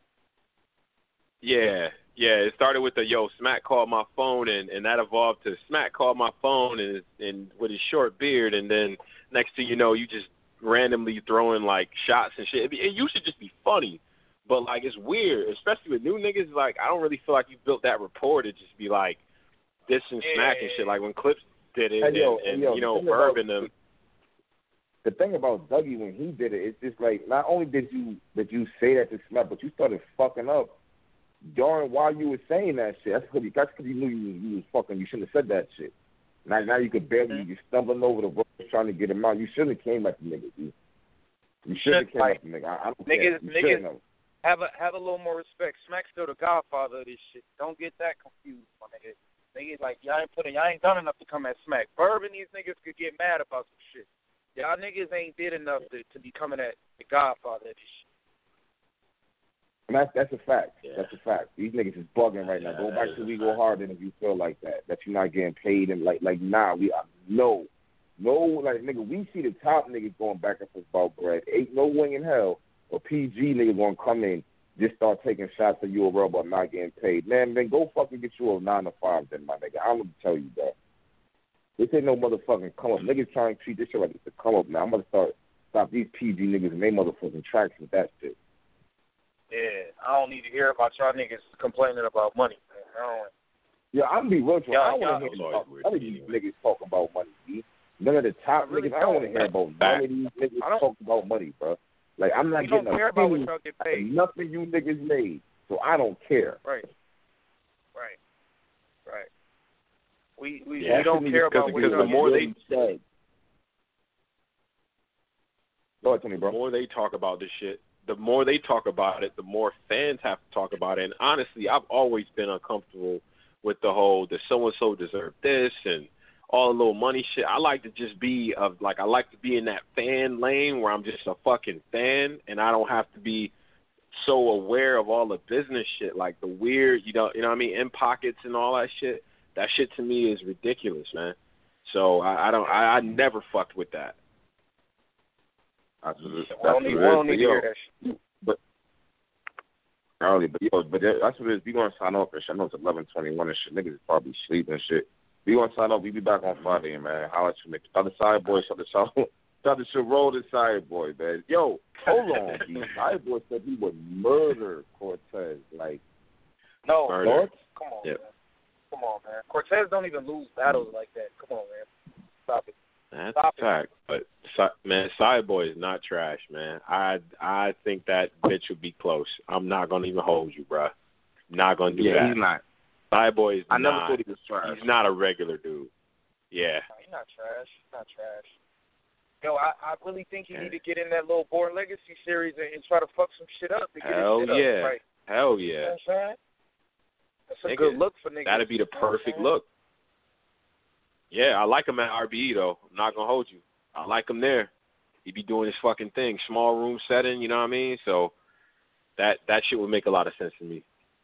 I: Yeah, yeah. It started with the yo Smack called my phone, and, and that evolved to Smack called my phone, and and with his short beard, and then next thing you know, you just randomly throwing like shots and shit. It, it used to just be funny, but like it's weird, especially with new niggas. Like I don't really feel like you built that rapport to just be like dissing
K: yeah,
I: Smack and shit. Like when Clips did it,
F: And, yo,
I: and, and
F: yo,
I: you know
F: the
I: Herb
F: about,
I: and them.
F: The thing about Dougie when he did it, it's just like not only did you did you say that to Smack, but you started fucking up during while you were saying that shit. That's because that's because you knew you, you was fucking. You shouldn't have said that shit. Now now you could barely
K: Mm-hmm.
F: you're stumbling over the road trying to get him out. You shouldn't have came at the nigga, dude. You shouldn't have came
K: like,
F: at the nigga. I, I don't
K: niggas,
F: care. You
K: niggas
F: shouldn't have.
K: have a have a little more respect. Smack's still the godfather of this shit. Don't get that confused, my nigga. Niggas like y'all ain't putting, y'all ain't done enough to come at Smack. Verb and these niggas could get mad about some shit. Y'all niggas ain't did enough to, to be coming at the godfather of this shit.
F: And that's that's a fact.
I: Yeah.
F: That's a fact. These niggas is bugging right now.
I: Yeah,
F: Go
I: that
F: back
I: is
F: to
I: a
F: We Go
I: fact.
F: Hard and if you feel like that, that you're not getting paid and like like nah, we uh, no. No like nigga, we see the top niggas going back and forth about bread. Ain't no way in hell a P G nigga gonna come in, just start taking shots at U R L about not getting paid. Man, then go fucking get you a nine to five then, my nigga. I'm gonna tell you that. This ain't no motherfucking come up. Niggas trying to treat this shit like it's a come up now. I'm gonna start stop these P G niggas and they motherfucking tracks with that shit.
K: Yeah, I don't need to hear about y'all niggas complaining about money, man. I don't.
F: Yeah, I'm gonna be real with you. I don't
K: Y'all-
F: want to hear
I: y'all-
F: about none of these niggas talk about money, B. None of the top
K: I really
F: niggas. I don't want to
K: don't.
F: hear about none of these niggas
K: I don't-
F: talk about money, bro. Like I'm not
K: We don't
F: getting
K: care
F: a
K: about what
F: penny
K: y'all get
F: out
K: paid.
F: of nothing you niggas made, so I don't care.
K: Right. Right. Right. We we,
I: Yeah,
K: we don't
F: Niggas
K: care
F: because
K: about what
I: because
K: y'all
I: the more
K: get
I: they-
K: paid.
F: said. Go ahead, Tony,
I: The
F: bro.
I: more they talk about this shit, the more they talk about it, the more fans have to talk about it. And honestly, I've always been uncomfortable with the whole "does so and so deserve this" and all the little money shit. I like to just be of like I like to be in that fan lane where I'm just a fucking fan and I don't have to be so aware of all the business shit, like the weird, you know, you know what I mean, in pockets and all that shit. That shit to me is ridiculous, man. So I, I don't, I, I never fucked with that.
F: That's what it is.
K: We
F: That's
K: don't
F: what
K: need,
F: it
K: we don't
F: is.
K: need to
F: But,
K: hear
F: yo,
K: that shit.
F: But early, but yo, but that- that's what it is. We gonna sign off and shit. I know it's eleven twenty one and shit. Niggas is probably sleeping and shit. We gonna sign off. We be back on Friday, man. I'll let you make shout out to Side Boy, shout out to shout out to Roll the Side Boy, man. Yo, hold on, B. Side Boy said he would murder Cortez. Like,
K: No,
I: Murder.
F: thoughts?
K: come on,
I: Yep.
K: man. Come on, man. Cortez don't even lose battles like that. Come on, man. Stop it.
I: That's
K: Stop
I: a fact. But Si- man, Cyborg is not trash, man. I I think that bitch would be close. I'm not gonna even hold you, bruh. Not gonna do
F: yeah,
I: that.
F: he's not.
I: Cyborg is
F: I never
I: not.
F: thought he was trash.
I: He's not a regular dude. Yeah.
K: No, he's not trash. He's not trash. Yo, I, I really think he
I: Yeah.
K: need to get in that little Born Legacy series and, and try to fuck some shit up to get
I: Hell
K: his shit
I: yeah.
K: up. Right.
I: Hell
K: You know
I: yeah.
K: what I'm saying? That's a
I: Nigga,
K: good look for niggas.
I: That'd be the
K: You know what I'm
I: perfect
K: saying?
I: look. Yeah, I like him at R B E though. I'm not gonna hold you. I like him there. He be doing his fucking thing, small room setting. You know what I mean? So that that shit would make a lot of sense to me.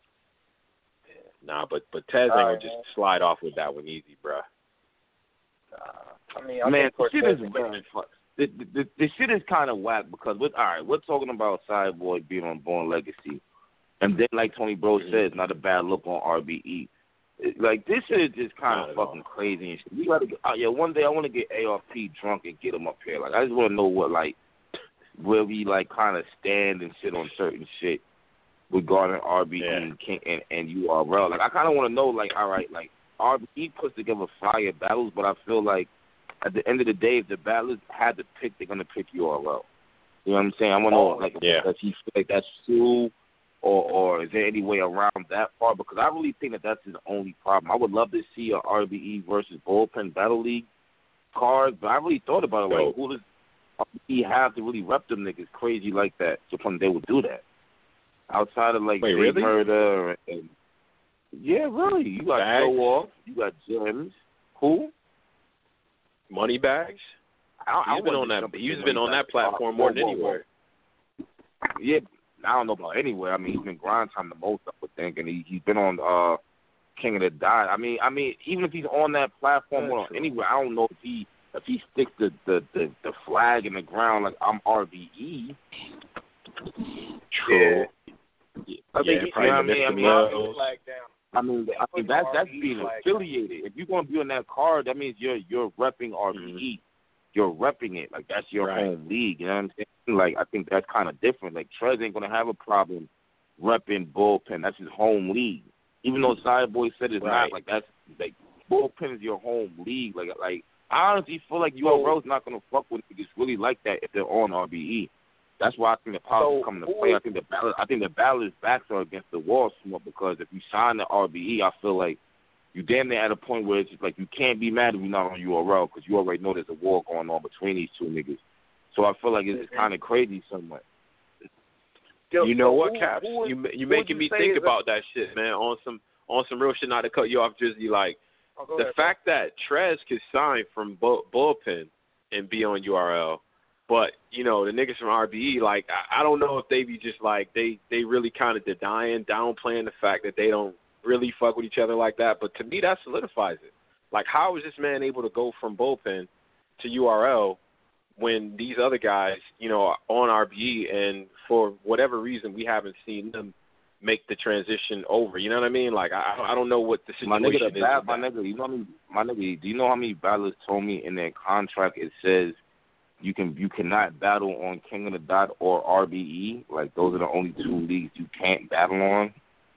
I: Nah, but but Tez ain't gonna
K: Alright,
I: just
K: man.
I: slide off with that one easy, bruh.
K: Uh, I mean, I
F: Man,
K: think
F: the shit
K: Cortez
F: is
K: is
F: very fuck. The, the, the, the shit is kind of whack because with all right, we're talking about Cyborg being on Born Legacy, and then like Tony Bro
I: Mm-hmm.
F: says, not a bad look on R B E. It- Like this shit is just kind
I: Not
F: of
I: at all.
F: fucking crazy and shit. We gotta get, uh, yeah. One day I want to get A R P drunk and get him up here. Like I just want to know what like where we like kind of stand and shit on certain shit regarding R B E
I: Yeah.
F: and, King, and and U R L. Like I kind of want to know like all right like R B E puts together fire battles, but I feel like at the end of the day, if the battlers had to pick, they're gonna pick U R L. You know what I'm saying? I want to know, like,
I: yeah.
F: does he feel like that's true, or or is there any way around that part? Because I really think that that's his only problem. I would love to see a R B E versus Bullpen Battle League card, but I really thought about it. Like, who does R B E have to really rep them niggas crazy like that? So when they would do that, outside of like
I: Wait,
F: Big
I: really?
F: Murder and, and yeah, really, you got
I: Bags?
F: Show Off, you got Gems, who?
I: Money Bags.
F: I, I
I: he's been on that. He's been on that platform more than anywhere.
F: Yeah, I don't know about anywhere. I mean, he's been grind time the most, I would think, and he he's been on uh, King of the Dot. I mean, I mean, even if he's on that platform or anywhere, I don't know if he if he sticks the the, the, the flag in the ground like I'm R B E.
I: True.
F: Yeah,
I: I
F: yeah,
I: think
F: you know what I mean. I mean,
K: the flag down.
F: I mean, I mean that's that's being affiliated. If you're gonna be on that card, that means you're you're repping R B E. Mm-hmm. You're repping it like that's your
I: right.
F: home league. You know what I'm saying? Like I think that's kind of different. Like Trez ain't gonna have a problem repping Bullpen. That's his home league. Even though Sideboy said it's
I: right.
F: not, like that's like Bullpen is your home league. Like like I honestly feel like U R L's not gonna fuck with niggas really like that if they're on R B E. That's why I think the politics so, come into play. I think the ballot, I think the ballots' backs are against the wall somewhat because if you sign the R B E, I feel like you damn near at a point where it's just like you can't be mad if you're not on U R L because you already know there's a war going on between these two niggas. So I feel like it's mm-hmm. kind of crazy somewhat.
I: You know what, Caps? Who, who, you you making me think about that shit, man. On some on some real shit, not to cut you off, Drizzy. Like
K: oh,
I: the
K: ahead,
I: fact
K: bro.
I: that Trez could sign from Bull, Bullpen and be on U R L. But, you know, the niggas from R B E, like, I, I don't know if they be just, like, they, they really kind of denying, downplaying the fact that they don't really fuck with each other like that. But to me, that solidifies it. Like, how is this man able to go from Bullpen to U R L when these other guys, you know, are on R B E and for whatever reason we haven't seen them make the transition over? You know what I mean? Like, I, I don't know what the situation
F: my nigga,
I: is.
F: Bad, my nigga, you know what I mean? My nigga, do you know how many battlers told me in their contract it says You can you cannot battle on King of the Dot or R B E. Like those are the only two leagues you can't battle on.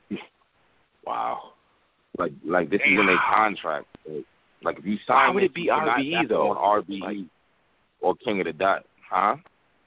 I: Wow.
F: Like like this is in a contract. Like, like if you sign,
I: why would it be R B E though?
F: On R B E like, or King of the Dot, huh?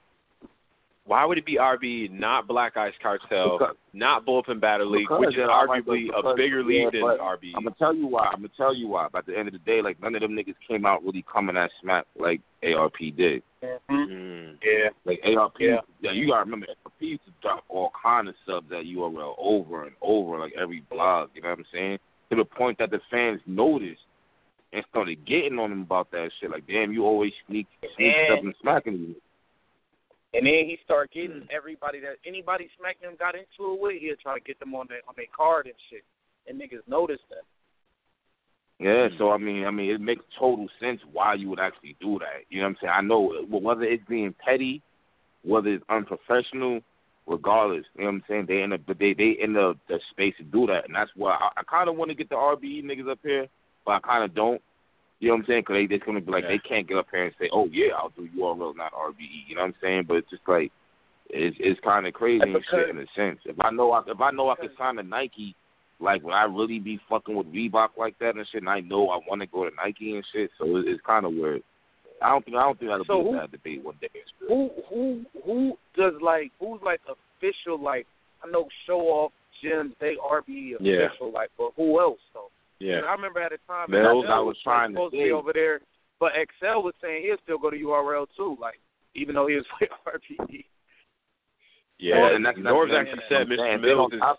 I: Why would it be R B E, not Black Ice Cartel, because, not Bullpen Battle League, which is arguably because, a bigger league yeah, than R B E?
F: I'm gonna tell you why. I'm gonna tell you why. But at the end of the day, like none of them niggas came out really coming at smack like A R P did.
I: Mm-hmm.
F: Yeah, like A R P.
K: Yeah.
F: yeah, you gotta remember A R P used to drop all kind of subs at U R L over and over, like every blog. You know what I'm saying? To the point that the fans noticed and started getting on him about that shit. Like, damn, you always sneak sneak
K: and,
F: stuff and smacking me.
K: And then he started getting everybody that anybody smacked him got into it with, he'll try to get them on their on their card and shit. And niggas noticed that.
F: Yeah, so I mean, I mean, it makes total sense why you would actually do that. You know what I'm saying? I know whether it's being petty, whether it's unprofessional, regardless. You know what I'm saying? They in the but they they in the, the space to do that, and that's why I, I kind of want to get the R B E niggas up here, but I kind of don't. You know what I'm saying? Because they, they're going to be like, yeah. They can't get up here and say, oh, yeah, I'll do U R L, not R B E. You know what I'm saying? But it's just like, it's it's kind of crazy and shit in a sense. If I know I, if I know I could sign a Nike, like, would I really be fucking with Reebok like that and shit? And I know I want to go to Nike and shit, so it, it's kind of weird. I don't think I don't think that'll
K: so
F: be
K: who,
F: a bad debate one day.
K: Who who who does like who's like official like I know Show Off, Gems, they R B E official
I: yeah.
K: like, but who else though?
I: Yeah,
K: I remember at a time
F: Mills,
K: I
F: was trying
K: supposed
F: to,
K: to be over there, but Excel was saying he'll still go to U R L too, like even though he was with R B E.
I: Yeah,
F: well, and that's
I: Norbs actually said Mister Mills is.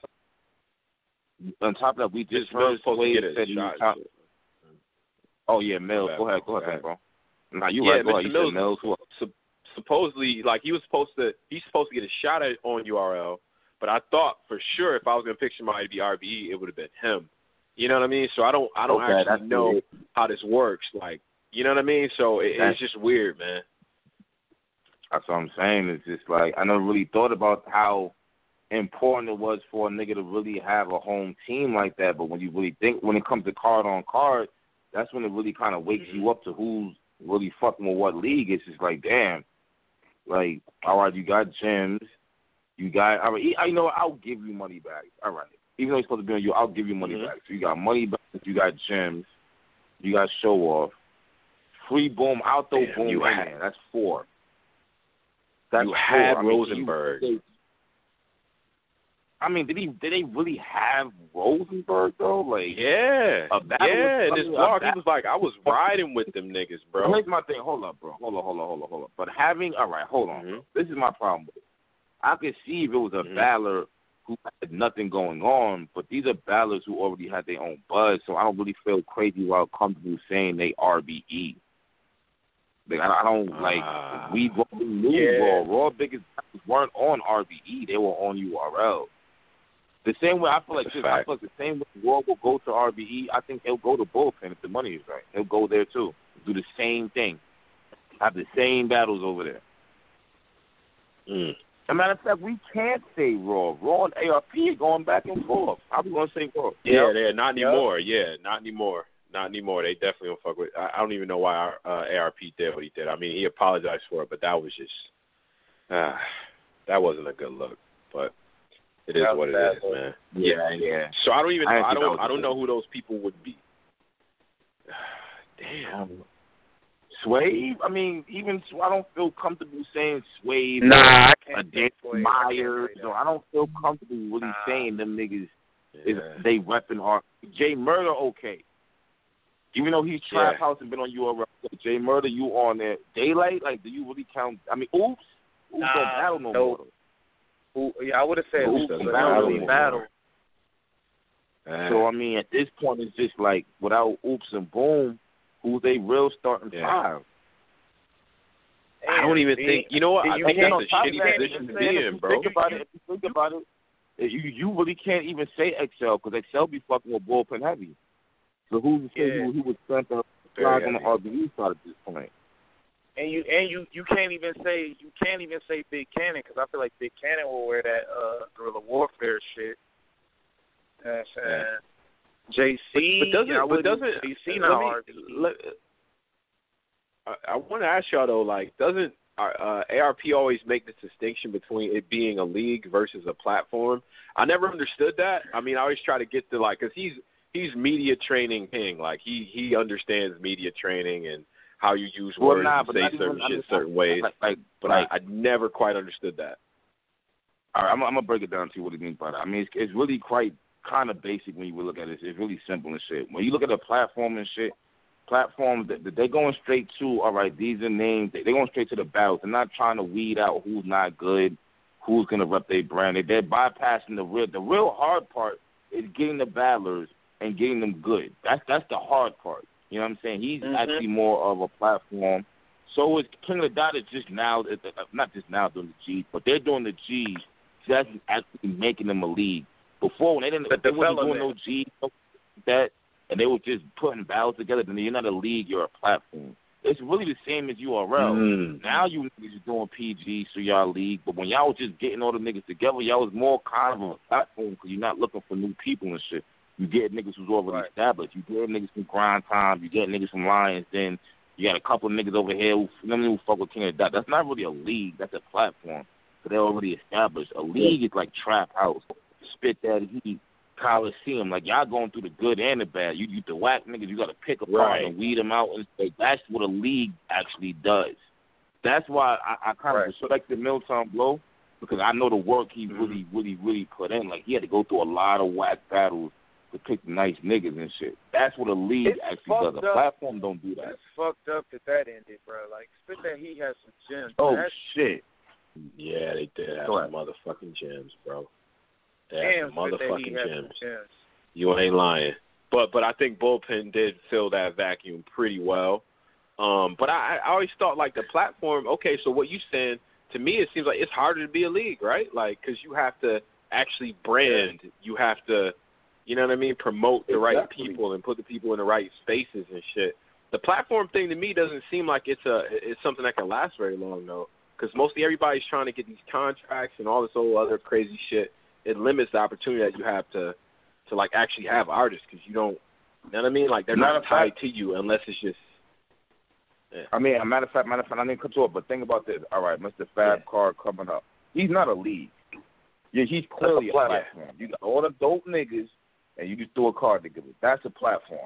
F: On top of that, we just
I: heard Sway said
F: he was top. Oh yeah, Mills. Go ahead, go ahead, bro. Nah, you
I: yeah,
F: right. Go
I: Mister
F: ahead.
I: Mills,
F: Mills.
I: Su- supposedly, like he was supposed to, he's supposed to get a shot at on U R L. But I thought for sure if I was gonna pick somebody to be R B E, it would have been him. You know what I mean? So I don't, I don't
F: okay,
I: actually know
F: weird.
I: how this works. Like, you know what I mean? So it, it's just weird, man.
F: That's what I'm saying. It's just like I never really thought about how important it was for a nigga to really have a home team like that. But when you really think, when it comes to card on card, that's when it really kind of wakes you up to who's really fucking with what league. It's just like, damn, like, all right, you got Gems, you got, all right, you know what, I'll give you money back. All right, even though he's supposed to be on you, I'll give you money
I: mm-hmm.
F: back. So you got money back, you got gems, you got show off, free Boom, I'll throw
I: Damn,
F: Boom
I: you
F: in
I: had,
F: there. That's four. That's
I: you
F: four.
I: had
F: I mean,
I: Rosenberg.
F: You, I mean, did he? Did they really have Rosenberg though? Like,
I: yeah, yeah. In his blog, he was like, "I was riding with them niggas, bro."
F: Here's my thing. Hold up, bro. Hold on, hold on, hold on, hold on. But having, all right, hold on.
I: Mm-hmm.
F: This is my problem with it. I could see if it was a
I: mm-hmm.
F: battler who had nothing going on, but these are battlers who already had their own buzz. So I don't really feel crazy while comfortable saying they R B E. Like, I, I don't like uh, we, we knew
I: yeah.
F: Raw. Raw biggest weren't on R B E. They were on U R L. The same way I feel like this, I feel like the same way Raw will go to R B E, I think he'll go to Bullpen if the money is right. He'll go there too. Do the same thing. Have the same battles over there.
I: Mm.
F: As a matter of fact, we can't say Raw. Raw and A R P are going back and forth. How we going to say Raw?
I: Yeah, yep. they're not anymore. Yep. Yeah, not anymore. Not anymore. They definitely don't fuck with. I, I don't even know why our, uh, A R P did what he did. I mean, he apologized for it, but that was just uh, that wasn't a good look. But it is what it is, look. man.
F: Yeah, yeah.
I: So I don't even know. I, I don't. I don't
F: good.
I: know who those people would be. Damn.
F: Swave? I mean, even I don't feel comfortable saying Swave.
K: Nah, I
F: or
K: can't.
F: Dan Myers. So I don't feel comfortable really
K: nah.
F: saying them niggas.
I: Yeah.
F: Is they repping hard. Jay Murder, okay. Even though he's Trap
I: yeah.
F: House and been on U R L, Jay Murder, you on there. Daylight, like, do you really count? I mean, Oops, Oops
K: nah,
F: don't battle no,
K: no.
F: more.
K: Ooh, yeah, I would have said
F: Oops
K: Oops,
F: doesn't
K: but
F: battle
K: not really
F: no
K: battle.
I: Uh,
F: So I mean, at this point, it's just like without Oops and Boom, who's they real starting
I: yeah.
F: five?
I: I don't even
K: see,
I: think. You know what? I
K: you
I: think
K: can't-
I: that's a shitty position to be in, bro.
F: Think about it. If you think about it, you you really can't even say Excel because Excel be fucking with Bullpen heavy. So who's to say
K: Yeah.
F: who, who would spend the
I: Very
F: flag on the R B E side at this point?
K: And you and you you can't even say you can't even say Big Cannon because I feel like Big Cannon will wear that uh guerrilla warfare shit. That's uh, J C.
I: But, but doesn't
K: I
I: but doesn't
K: J C
I: let
K: not
I: me,
K: R B E.
I: let, I, I want to ask y'all though, like, doesn't uh, A R P always make this distinction between it being a league versus a platform? I never understood that. I mean, I always try to get to like, cause he's he's media training king. Like he he understands media training and how you use
F: Well,
I: words
F: nah,
I: and say certain
F: even,
I: shit
F: I
I: certain ways.
F: Like, like,
I: but
F: like,
I: I, I never quite understood that.
F: All right, I'm, I'm gonna break it down to you what it means by that. I mean, it's, it's really quite kind of basic when you look at it. It's really simple and shit. When you look at a platform and shit, platforms that they're going straight to. All right, these are names. They're going straight to the battles. They're not trying to weed out who's not good, who's gonna rep their brand. They, they're bypassing the real. The real hard part is getting the battlers and getting them good. That's that's the hard part. You know what I'm saying? He's
K: mm-hmm.
F: actually more of a platform. So is King of the Dot is just now, not just now doing the G's, but they're doing the G's. So that's actually making them a league. Before, when they didn't,
K: The
F: they wasn't doing no
K: development.
F: G's, no that, and they were just putting battles together, then you're not a league, you're a platform. It's really the same as U R L.
I: Mm.
F: Now you niggas is doing P G, so y'all league. But when y'all was just getting all the niggas together, y'all was more kind of a platform because you're not looking for new people and shit. You get niggas who's already
K: Right.
F: established. You get niggas from Grind Time. You get niggas from Lions. Then you got a couple of niggas over here who, you know, who fuck with King of the Dot. That's not really a league. That's a platform. So they're already established. A league is like Trap House, Spit That Heat, Coliseum. Like, y'all going through the good and the bad. You, you the whack niggas, you got to pick apart
I: Right.
F: and weed them out. And say, that's what a league actually does. That's why I, I kind of
K: Right.
F: respect the Milton Blow, because I know the work he
K: Mm-hmm.
F: really, really, really put in. Like, he had to go through a lot of whack battles to pick the nice niggas and shit. That's what a league
K: It's
F: actually does.
K: fucked
F: A
K: up.
F: platform don't do that.
K: It's fucked up that that ended, bro. Like, Spit That He has some gems.
F: Oh,
K: That's,
F: shit.
I: Yeah, they did have
F: Go
I: some motherfucking gems, bro. They had
K: damn,
I: some
K: Spit That He
I: motherfucking
K: has
I: gems.
K: some gems.
I: You ain't lying. But but I think Bullpen did fill that vacuum pretty well. Um, but I, I always thought, like, the platform, okay, so what you saying, to me it seems like it's harder to be a league, right? Like, because you have to actually brand. You have to, you know what I mean, promote the right
F: Exactly.
I: people and put the people in the right spaces and shit. The platform thing to me doesn't seem like it's a it's something that can last very long, though, because mostly everybody's trying to get these contracts and all this whole other crazy shit. It limits the opportunity that you have to, to like, actually have artists, because you don't, you know what I mean? Like, they're
F: Matter
I: not
F: of
I: tied
F: fact-
I: to you unless it's just, yeah.
F: I mean, a matter of fact, matter of fact, I didn't cut you off, but think about this. All right, Mister Fab
I: Yeah.
F: Card coming up. He's not a league. Yeah, he's clearly a
I: platform.
F: platform. You got all the dope niggas, and you just throw a card together. That's a platform.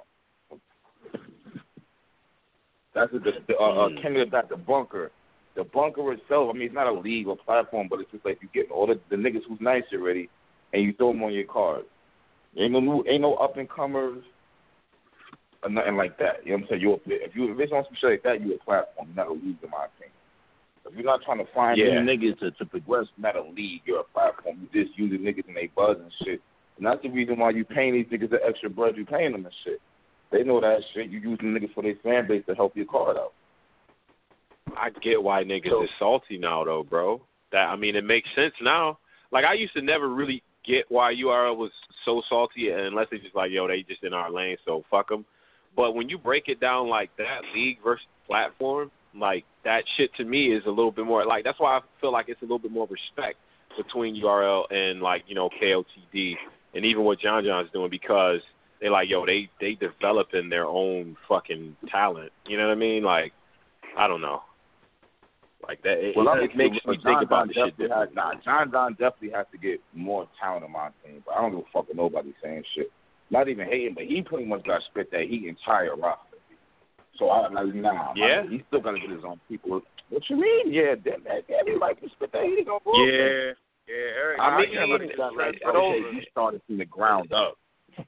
F: That's a, the, the, uh, uh, Kenny got the bunker. The bunker itself, I mean, it's not a league or platform, but it's just like you get all the, the niggas who's nice already, and you throw them on your card. Ain't no new, ain't no up and comers or nothing like that. You know what I'm saying? You're, if you if it's on some shit like that, you're a platform, you're not a league, in my opinion. If you're not trying to find
I: yeah.
F: new niggas to, to progress, you're not a league, you're a platform. You just using niggas and they buzz and shit. And that's the reason why you paying these niggas the extra bread you paying them and shit. They know that shit. You using niggas for their fan base to help your card out.
I: I get why niggas so, is salty now, though, bro. That I mean, it makes sense now. Like, I used to never really get why U R L was so salty unless they just like, yo, they just in our lane, so fuck them. But when you break it down like that, league versus platform, like, that shit to me is a little bit more, like, that's why I feel like it's a little bit more respect between U R L and, like, you know, K O T D and even what John John's doing, because they like, yo, they, they developing their own fucking talent. You know what I mean? Like, I don't know. Like that, it,
F: well,
I: it, it makes me
F: John
I: think about the shit differently.
F: Nah, John Don definitely has to get more talent on my team, but I don't give a fuck with nobody saying shit. Not even hating, but he pretty much got spit that he entire roster. So I like, nah,
I: yeah,
F: man, he still got to get his own people. What you mean? Yeah, that, that, everybody can spit that he gonna go.
K: Yeah, yeah, Eric.
F: I,
K: I
F: mean,
K: mean,
F: it's not like you started from the ground up.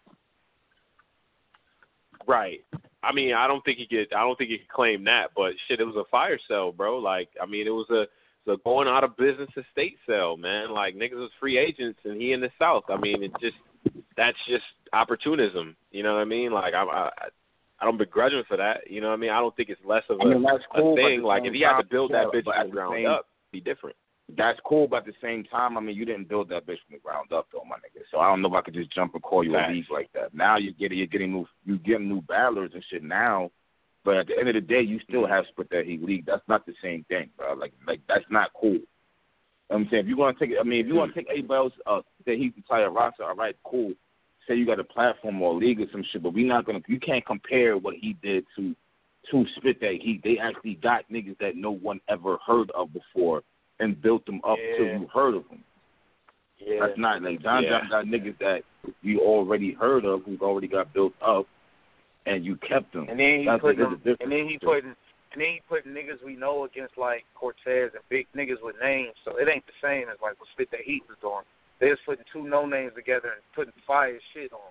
I: Right. I mean, I don't think he could. I don't think he could claim that. But shit, it was a fire sale, bro. Like, I mean, it was a, it was a going out of business estate sale, man. Like, niggas was free agents, and he in the South. I mean, it just that's just opportunism. You know what I mean? Like, I, I, I don't begrudge him for that. You know what I mean? I don't think it's less of a,
F: I mean, that's cool,
I: a thing. Like, if he had to build that bitch
F: from
I: from the ground same, up, it'd be different.
F: That's cool, but at the same time, I mean, you didn't build that bitch from the ground up, though, my nigga. So I don't know if I could just jump and call you
I: Facts.
F: a league like that. Now you're getting, you're getting new, you getting new battlers and shit now. But at the end of the day, you still have split that heat league. That's not the same thing, bro. Like, like that's not cool. You know what I'm saying, if you want to take it, I mean, if you want to take anybody else, uh, that he's entire roster, all right, cool. Say you got a platform or a league or some shit, but we're not gonna. You can't compare what he did to to split that heat. They actually got niggas that no one ever heard of before and built them up
K: yeah.
F: till you heard of them.
K: Yeah.
F: That's not like John
I: yeah.
F: John got niggas that you already heard of who already got built up, and you kept them.
K: And then he
F: That's
K: put
F: a,
K: them, and then he put and then he put niggas we know against like Cortez and big niggas with names. So it ain't the same as like what Spit That Heat was doing. They're just putting two no names together and putting fire shit on.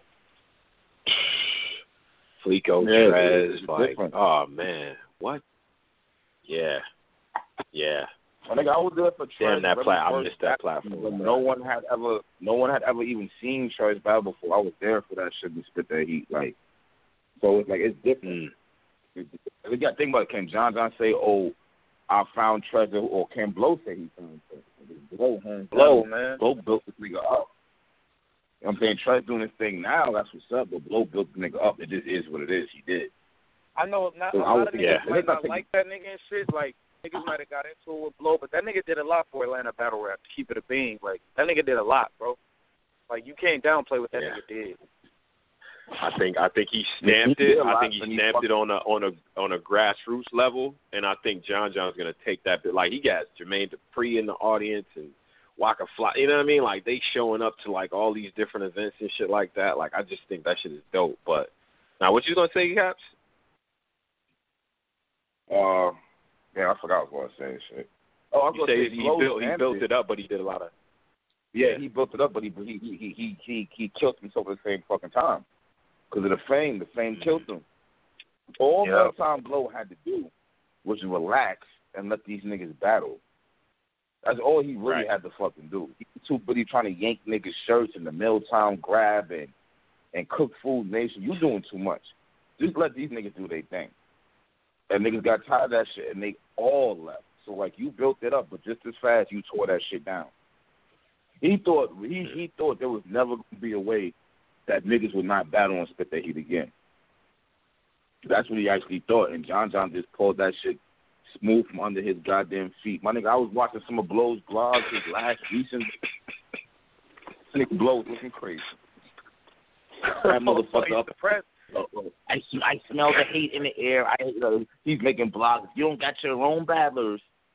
I: Fleeko,
F: yeah,
I: Trez, like,
F: different.
I: Oh man, what? Yeah, yeah.
F: I think I was there for Trez.
I: Damn that plat. I missed that platform.
F: No one had ever, no one had ever even seen Trez battle before. I was there for that shit and Spit That Heat. Like, so it's like it's different. Mm. We got to think about it. Can John John say, "Oh, I found treasure," or can Blow say he found treasure? Blow, man.
K: Blow, man.
F: Blow built this nigga up. You know what I'm saying? Trez doing his thing now. That's what's up. But Blow built the nigga up. It just is what it is. He did.
K: I know not
F: so
K: a lot of niggas
I: yeah.
K: might not like that nigga and shit. Like, niggas might have got into it with Blow, but that nigga did a lot for Atlanta Battle Rap, to keep it a bean. Like, that nigga did a lot, bro. Like, you can't downplay what that
I: yeah.
K: nigga did.
I: I think I think he stamped
F: he
I: it. I
F: lot,
I: think he stamped it on a on a on a grassroots level, and I think John John's gonna take that bit. Like, he got Jermaine Dupri in the audience and Waka Fly. You know what I mean? Like, they showing up to like all these different events and shit like that. Like, I just think that shit is dope. But now, what you gonna say, Caps?
F: Uh, yeah, I forgot what I was gonna say. Shit. Oh, I was
I: you
F: gonna
I: say
F: say
I: he built he built it up, but he did a lot of.
F: Yeah, he built it up, but he he he he he, he killed himself at the same fucking time. Because of the fame, the fame killed him. All
I: yeah.
F: Milltown Blow had to do was relax and let these niggas battle. That's all he really
I: right.
F: had to fucking do. He was too busy trying to yank niggas' shirts and the Milltown grab and, and cook Food Nation. You doing too much. Just let these niggas do their thing. And niggas got tired of that shit, and they all left. So, like, you built it up, but just as fast, you tore that shit down. He thought he, he thought there was never going to be a way that niggas would not battle and Spit That Heat again. That's what he actually thought, and John John just pulled that shit smooth from under his goddamn feet. My nigga, I was watching some of Blow's blogs, his last recent. Nigga Blow was looking crazy. That motherfucker up. Uh, I, I smell the hate in the air. I, uh, he's making blogs. You don't got your own battlers.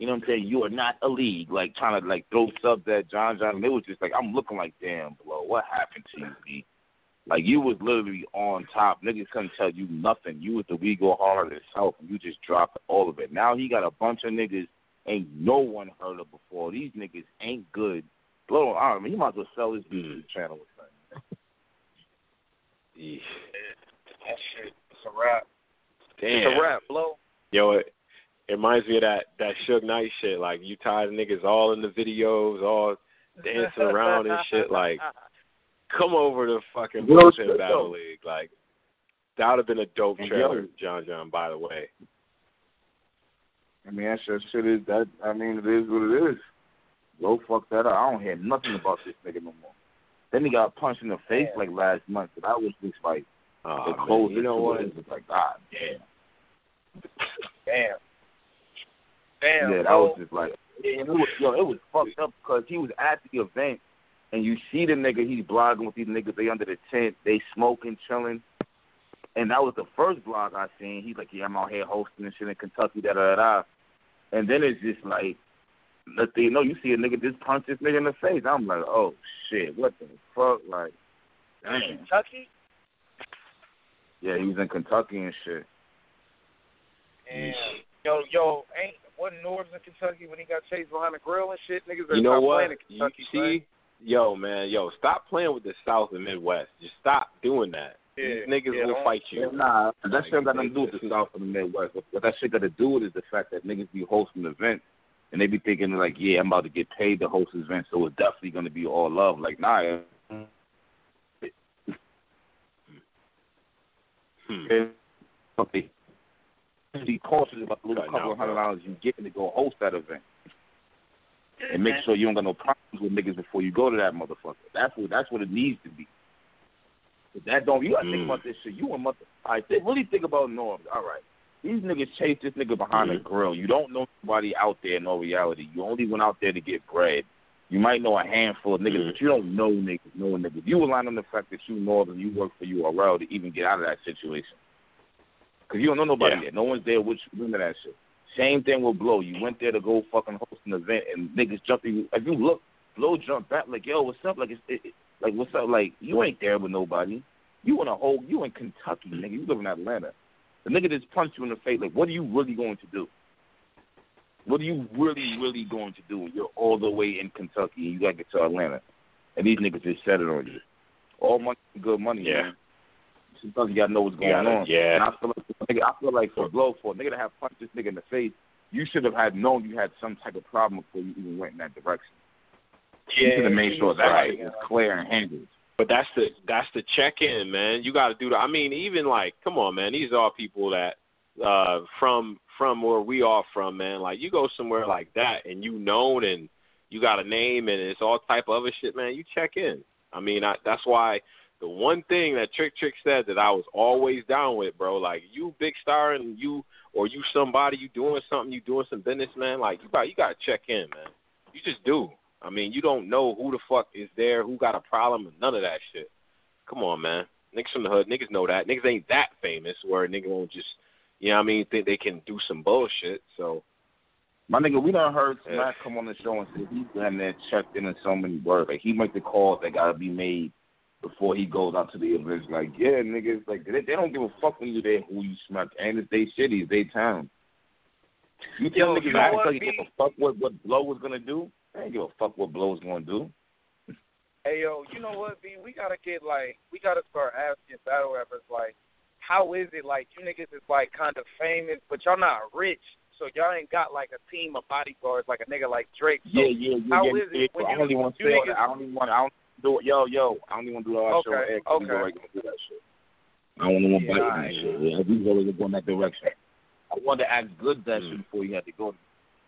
F: you know what I'm saying, you are not a league, like trying to like throw subs at John John. And it was just like, I'm looking like, damn, Blow, what happened to you, B? Like, you was literally on top. Niggas couldn't tell you nothing. You was the We Go Hard itself, and you just dropped all of it. Now he got a bunch of niggas ain't no one heard of before. These niggas ain't good. Blow, I don't know, he might as well sell his YouTube channel or something.
I: Yeah.
K: That shit, it's a wrap.
I: Damn.
K: It's a wrap, Blow.
I: Yo, it, it reminds me of that, that Suge Knight shit. Like, you tired of niggas all in the videos, all dancing around and shit. Like, come over to fucking Brooklyn Battle League. Like, that would have been a dope trailer, John John, by the way.
F: I mean, that shit, shit is, that, I mean, it is what it is. Blow, fuck that up. I don't hear nothing about this nigga no more. Then he got punched in the face like last month, but I was just like,
I: oh,
F: the closest.
I: You know what?
F: It was like, God damn.
K: Damn. Damn.
F: Yeah, that
K: bro.
F: was just like, and it was, yo, it was fucked up because he was at the event, and you see the nigga, he's blogging with these niggas, they under the tent, they smoking, chilling. And that was the first blog I seen. He's like, yeah, I'm out here hosting and shit in Kentucky, da da da. And then it's just like, let you know, you see a nigga just punch this nigga in the face. I'm like, oh shit, what the fuck? Like, damn.
K: Kentucky?
F: Yeah, he was in Kentucky and shit.
K: And yo, yo, ain't wasn't Norbs in Kentucky when he got chased behind the grill and shit? Niggas better
I: You know
K: stop
I: what?
K: playing in Kentucky,
I: you see,
K: man.
I: yo, man, yo, stop playing with the South and Midwest. Just stop doing that.
K: Yeah,
I: These niggas
K: yeah,
I: will
K: don't-
I: fight you.
F: Nah, that
I: Like,
F: shit ain't got nothing to do with the South and the Midwest. What what that shit got to do with is the fact that niggas be hosting events and they be thinking like, yeah, I'm about to get paid to host this event, so it's definitely gonna be all love. Like, nah.
I: Hmm.
F: Okay. Be cautious about the little
I: Right
F: couple
I: now,
F: of hundred
I: bro.
F: dollars you get to go host that event, and make sure you don't got no problems with niggas before you go to that motherfucker. That's what that's what it needs to be. But that don't you gotta
I: Mm.
F: think about this shit. You a mother. All right, th- really think about Norm. All right, these niggas chase this nigga behind
I: Mm.
F: the grill. You don't know nobody out there in all reality. You only went out there to get bread. You might know a handful of niggas,
I: Mm.
F: but you don't know niggas. No niggas. You rely on the fact that you know them, you work for U R L to even get out of that situation. Because you don't know nobody
I: Yeah.
F: there. No one's there with you into that shit. Same thing with Blow. You went there to go fucking host an event, and niggas jumping you. If you look, Blow jumped back like, yo, what's up? Like, it's, it, it, like, what's up? Like, you ain't there with nobody. You in a whole, you in Kentucky, nigga. You live in Atlanta. The nigga just punched you in the face. Like, what are you really going to do? What are you really, really going to do when you're all the way in Kentucky and you got to get to Atlanta? And these niggas just set it on you. All money, good money,
I: Yeah.
F: man. Sometimes you got to know what's going
I: You gotta-
F: on.
I: yeah.
F: And I feel like, nigga, I feel like for Blow, for a nigga to have punched this nigga in the face, you should have had known you had some type of problem before you even went in that direction. you should have made sure that
I: right.
F: shit was clear and handled.
I: But that's the that's the check in, man. You got to do that. I mean, even like, come on, man. These are people that uh, from from where we are from, man. Like, you go somewhere like that, and you known, and you got a name, and it's all type of other shit, man. You check in. I mean, I, that's why the one thing that Trick Trick said that I was always down with, bro. Like, you big star, and you or you somebody, you doing something, you doing some business, man. Like, you got you got to check in, man. You just do. I mean, you don't know who the fuck is there, who got a problem, and none of that shit. Come on, man. Niggas from the hood, niggas know that. Niggas ain't that famous where a nigga won't just, you know what I mean, think they can do some bullshit. So,
F: My nigga, we done heard
I: Yeah.
F: Smack come on the show and say he's down there checked in in so many words. Like, he make the calls that got to be made before he goes out to the events. Like, yeah, niggas, like, they, they don't give a fuck when you there who you smack. And it's they city, it's they town. You tell
K: Yo,
F: niggas
K: you know
F: that
K: what,
F: tell you
K: B?
F: give a fuck what, what Blow was going to do? They ain't give a fuck what Blow was going to do.
K: Hey, yo, you know what, B? We got to get, like, we got to start asking battle rappers, like, how is it, like, you niggas is, like, kind of famous, but y'all not rich, so y'all ain't got, like, a team of bodyguards like a nigga like Drake. So
F: yeah, yeah, yeah.
K: how
F: yeah,
K: is
F: yeah.
K: it when
F: I
K: you,
F: don't even want to
K: you
F: say all
K: niggas,
F: that. I don't even want to, I don't do it. Yo, yo, I don't even want to do all that
K: Okay,
F: show on air 'cause we
K: okay.
F: already going to do that shit. I don't want to
K: Yeah,
F: bite
K: all
F: that
K: right.
F: shit. Yeah, we already going that direction. I wanted to act good that
I: Mm.
F: shit before you had to go.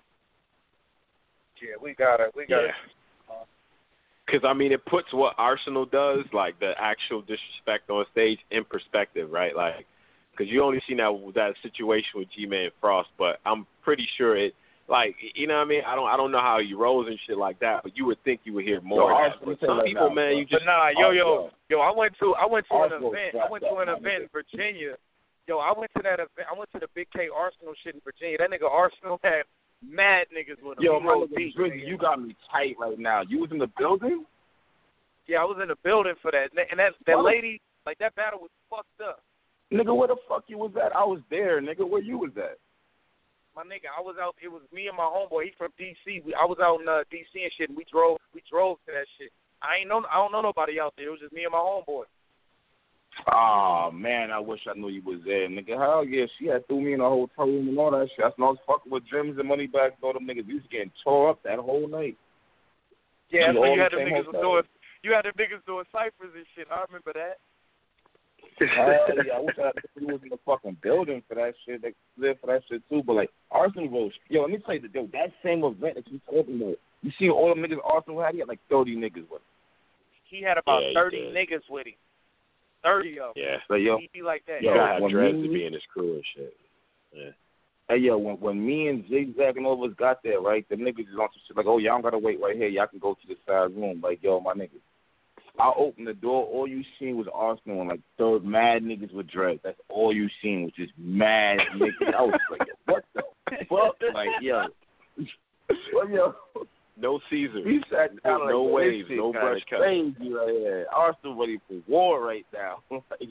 K: yeah, we got to, we got to.
I: yeah. Because, I mean, it puts what Arsenal does, like the actual disrespect on stage, in perspective, right? Like, because you only seen that that situation with G-Man Frost, but I'm pretty sure it, like, you know what I mean? I don't I don't know how he rolls and shit like that, but you would think you would hear more
F: Yo,
I: of that.
F: Arsenal,
I: But
F: let me tell
I: some
F: you
I: people,
F: right now,
I: man,
F: bro.
I: you
K: But
I: just,
K: nah, yo, yo,
F: Arsenal.
K: yo, I went to, I went to an
F: Arsenal
K: event, I
F: strapped
K: went to
F: up,
K: an
F: my
K: event
F: nigga.
K: in Virginia. Yo, I went to that event, I went to the Big K Arsenal shit in Virginia. That nigga Arsenal had mad niggas with him.
F: Yo,
K: He
F: my
K: rode
F: nigga
K: deep,
F: Drizzy,
K: nigga.
F: you got me tight right now. You was in the building?
K: Yeah, I was in the building for that. And that that
F: What?
K: lady, like, that battle was fucked up.
F: Nigga, where the fuck you was at? I was there, nigga. Where you was at?
K: My nigga, I was out. It was me and my homeboy. He's from D C. We, I was out in uh, D C and shit. And we drove. We drove to that shit. I ain't know. I don't know nobody out there. It was just me and my homeboy.
F: Oh man, I wish I knew you was there, nigga. Hell yeah, she had threw me in a hotel room and all that shit. That's when I was fucking with Jims and Moneybags and all them niggas. We was getting tore up that whole night.
K: Yeah,
F: We
K: so
F: all
K: you had
F: the
K: the
F: same
K: niggas
F: hotel.
K: doing. You had the niggas doing ciphers and shit. I remember that.
F: Hell yeah, I wish I we was in the fucking building for that shit. They live for that shit too. But like Arsenal Road, yo, let me tell you the deal. That same event that you talking about, you see all them niggas Arsenal had. He had like thirty niggas with him.
K: He had about
I: Yeah, he
K: thirty
I: did.
K: niggas with him. Thirty of them.
I: Yeah.
F: So yo,
K: He be like that.
I: You
F: Yo,
I: gotta have
F: when
I: dreads
F: me-
I: to be in his crew and shit. Yeah.
F: hey yo, when when me and Zigzag and all of us got there, right, the niggas is on some shit like, oh y'all don't gotta wait right here. Y'all can go to the side room. Like yo, my niggas. I opened the door. All you seen was Arsenal and like third mad niggas with dreads. That's all you seen was just mad niggas. I was like, what the fuck? Like yo, well, yo.
I: No Caesar.
F: We sat down like,
I: no
F: this
I: waves,
F: shit
I: no
F: kinda
I: brush cut.
F: crazy right here. Arsenal ready for war right now. Like,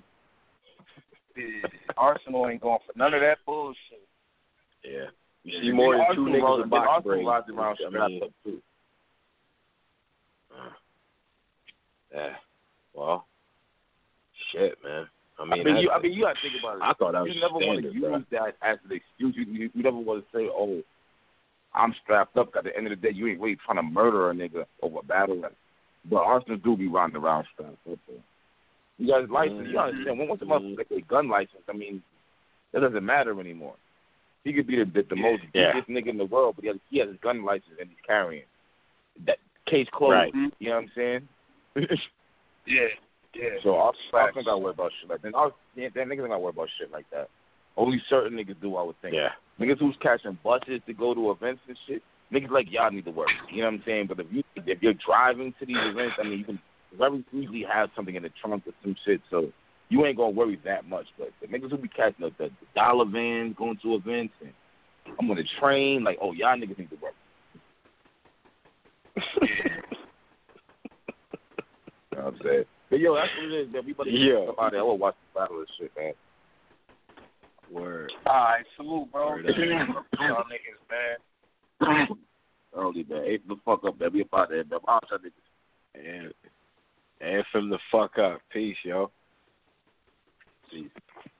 K: Arsenal ain't going for none of that bullshit.
I: Yeah. You see more than two niggas with box
F: Arsenal
I: braids.
F: rides around
I: I
F: strapped
I: mean,
F: up too.
I: uh, yeah. Well, shit, man. I
F: I
I: mean,
F: mean,
I: that's-
F: you, I mean, you gotta think about it.
I: I thought that was
F: you never want to
I: standard,
F: use
I: bro.
F: that as an excuse. You, you, you never want to say, "Oh, I'm strapped up." At the end of the day, you ain't really trying to murder a nigga over a battle. Like, but Arsenal do be riding around strapped up. So. You guys license. You understand? When once a motherfucker get a gun license, I mean, that doesn't matter anymore. He could be the the, the most
I: Yeah.
F: biggest nigga in the world, but he has, he has his gun license and he's carrying. That case closed.
I: Right.
F: You know what I'm saying?
K: Yeah, yeah.
F: So I I think I worry about shit like that. I was, yeah, that niggas ain't gotta worry about shit like that. Only certain niggas do, I would think.
I: Yeah.
F: Niggas who's catching buses to go to events and shit, niggas like y'all need to work. You know what I'm saying? But if you if you're driving to these events, I mean, you can very easily have something in the trunk or some shit, so you ain't gonna worry that much. But the niggas who be catching the, the, the dollar vans, going to events, and I'm on the train, like, oh, y'all niggas need to work. You know what I'm saying? But yo, that's what it is. Everybody
I: Yeah.
F: come out there. I will watch the battle and shit, man.
I: Word.
K: All right, salute, bro.
I: Word up.
K: Y'all niggas, man.
F: Early, man. Eight the fuck up, man. We about there, man. I'll try to
I: And, and from the fuck up. Peace, yo.
F: Peace.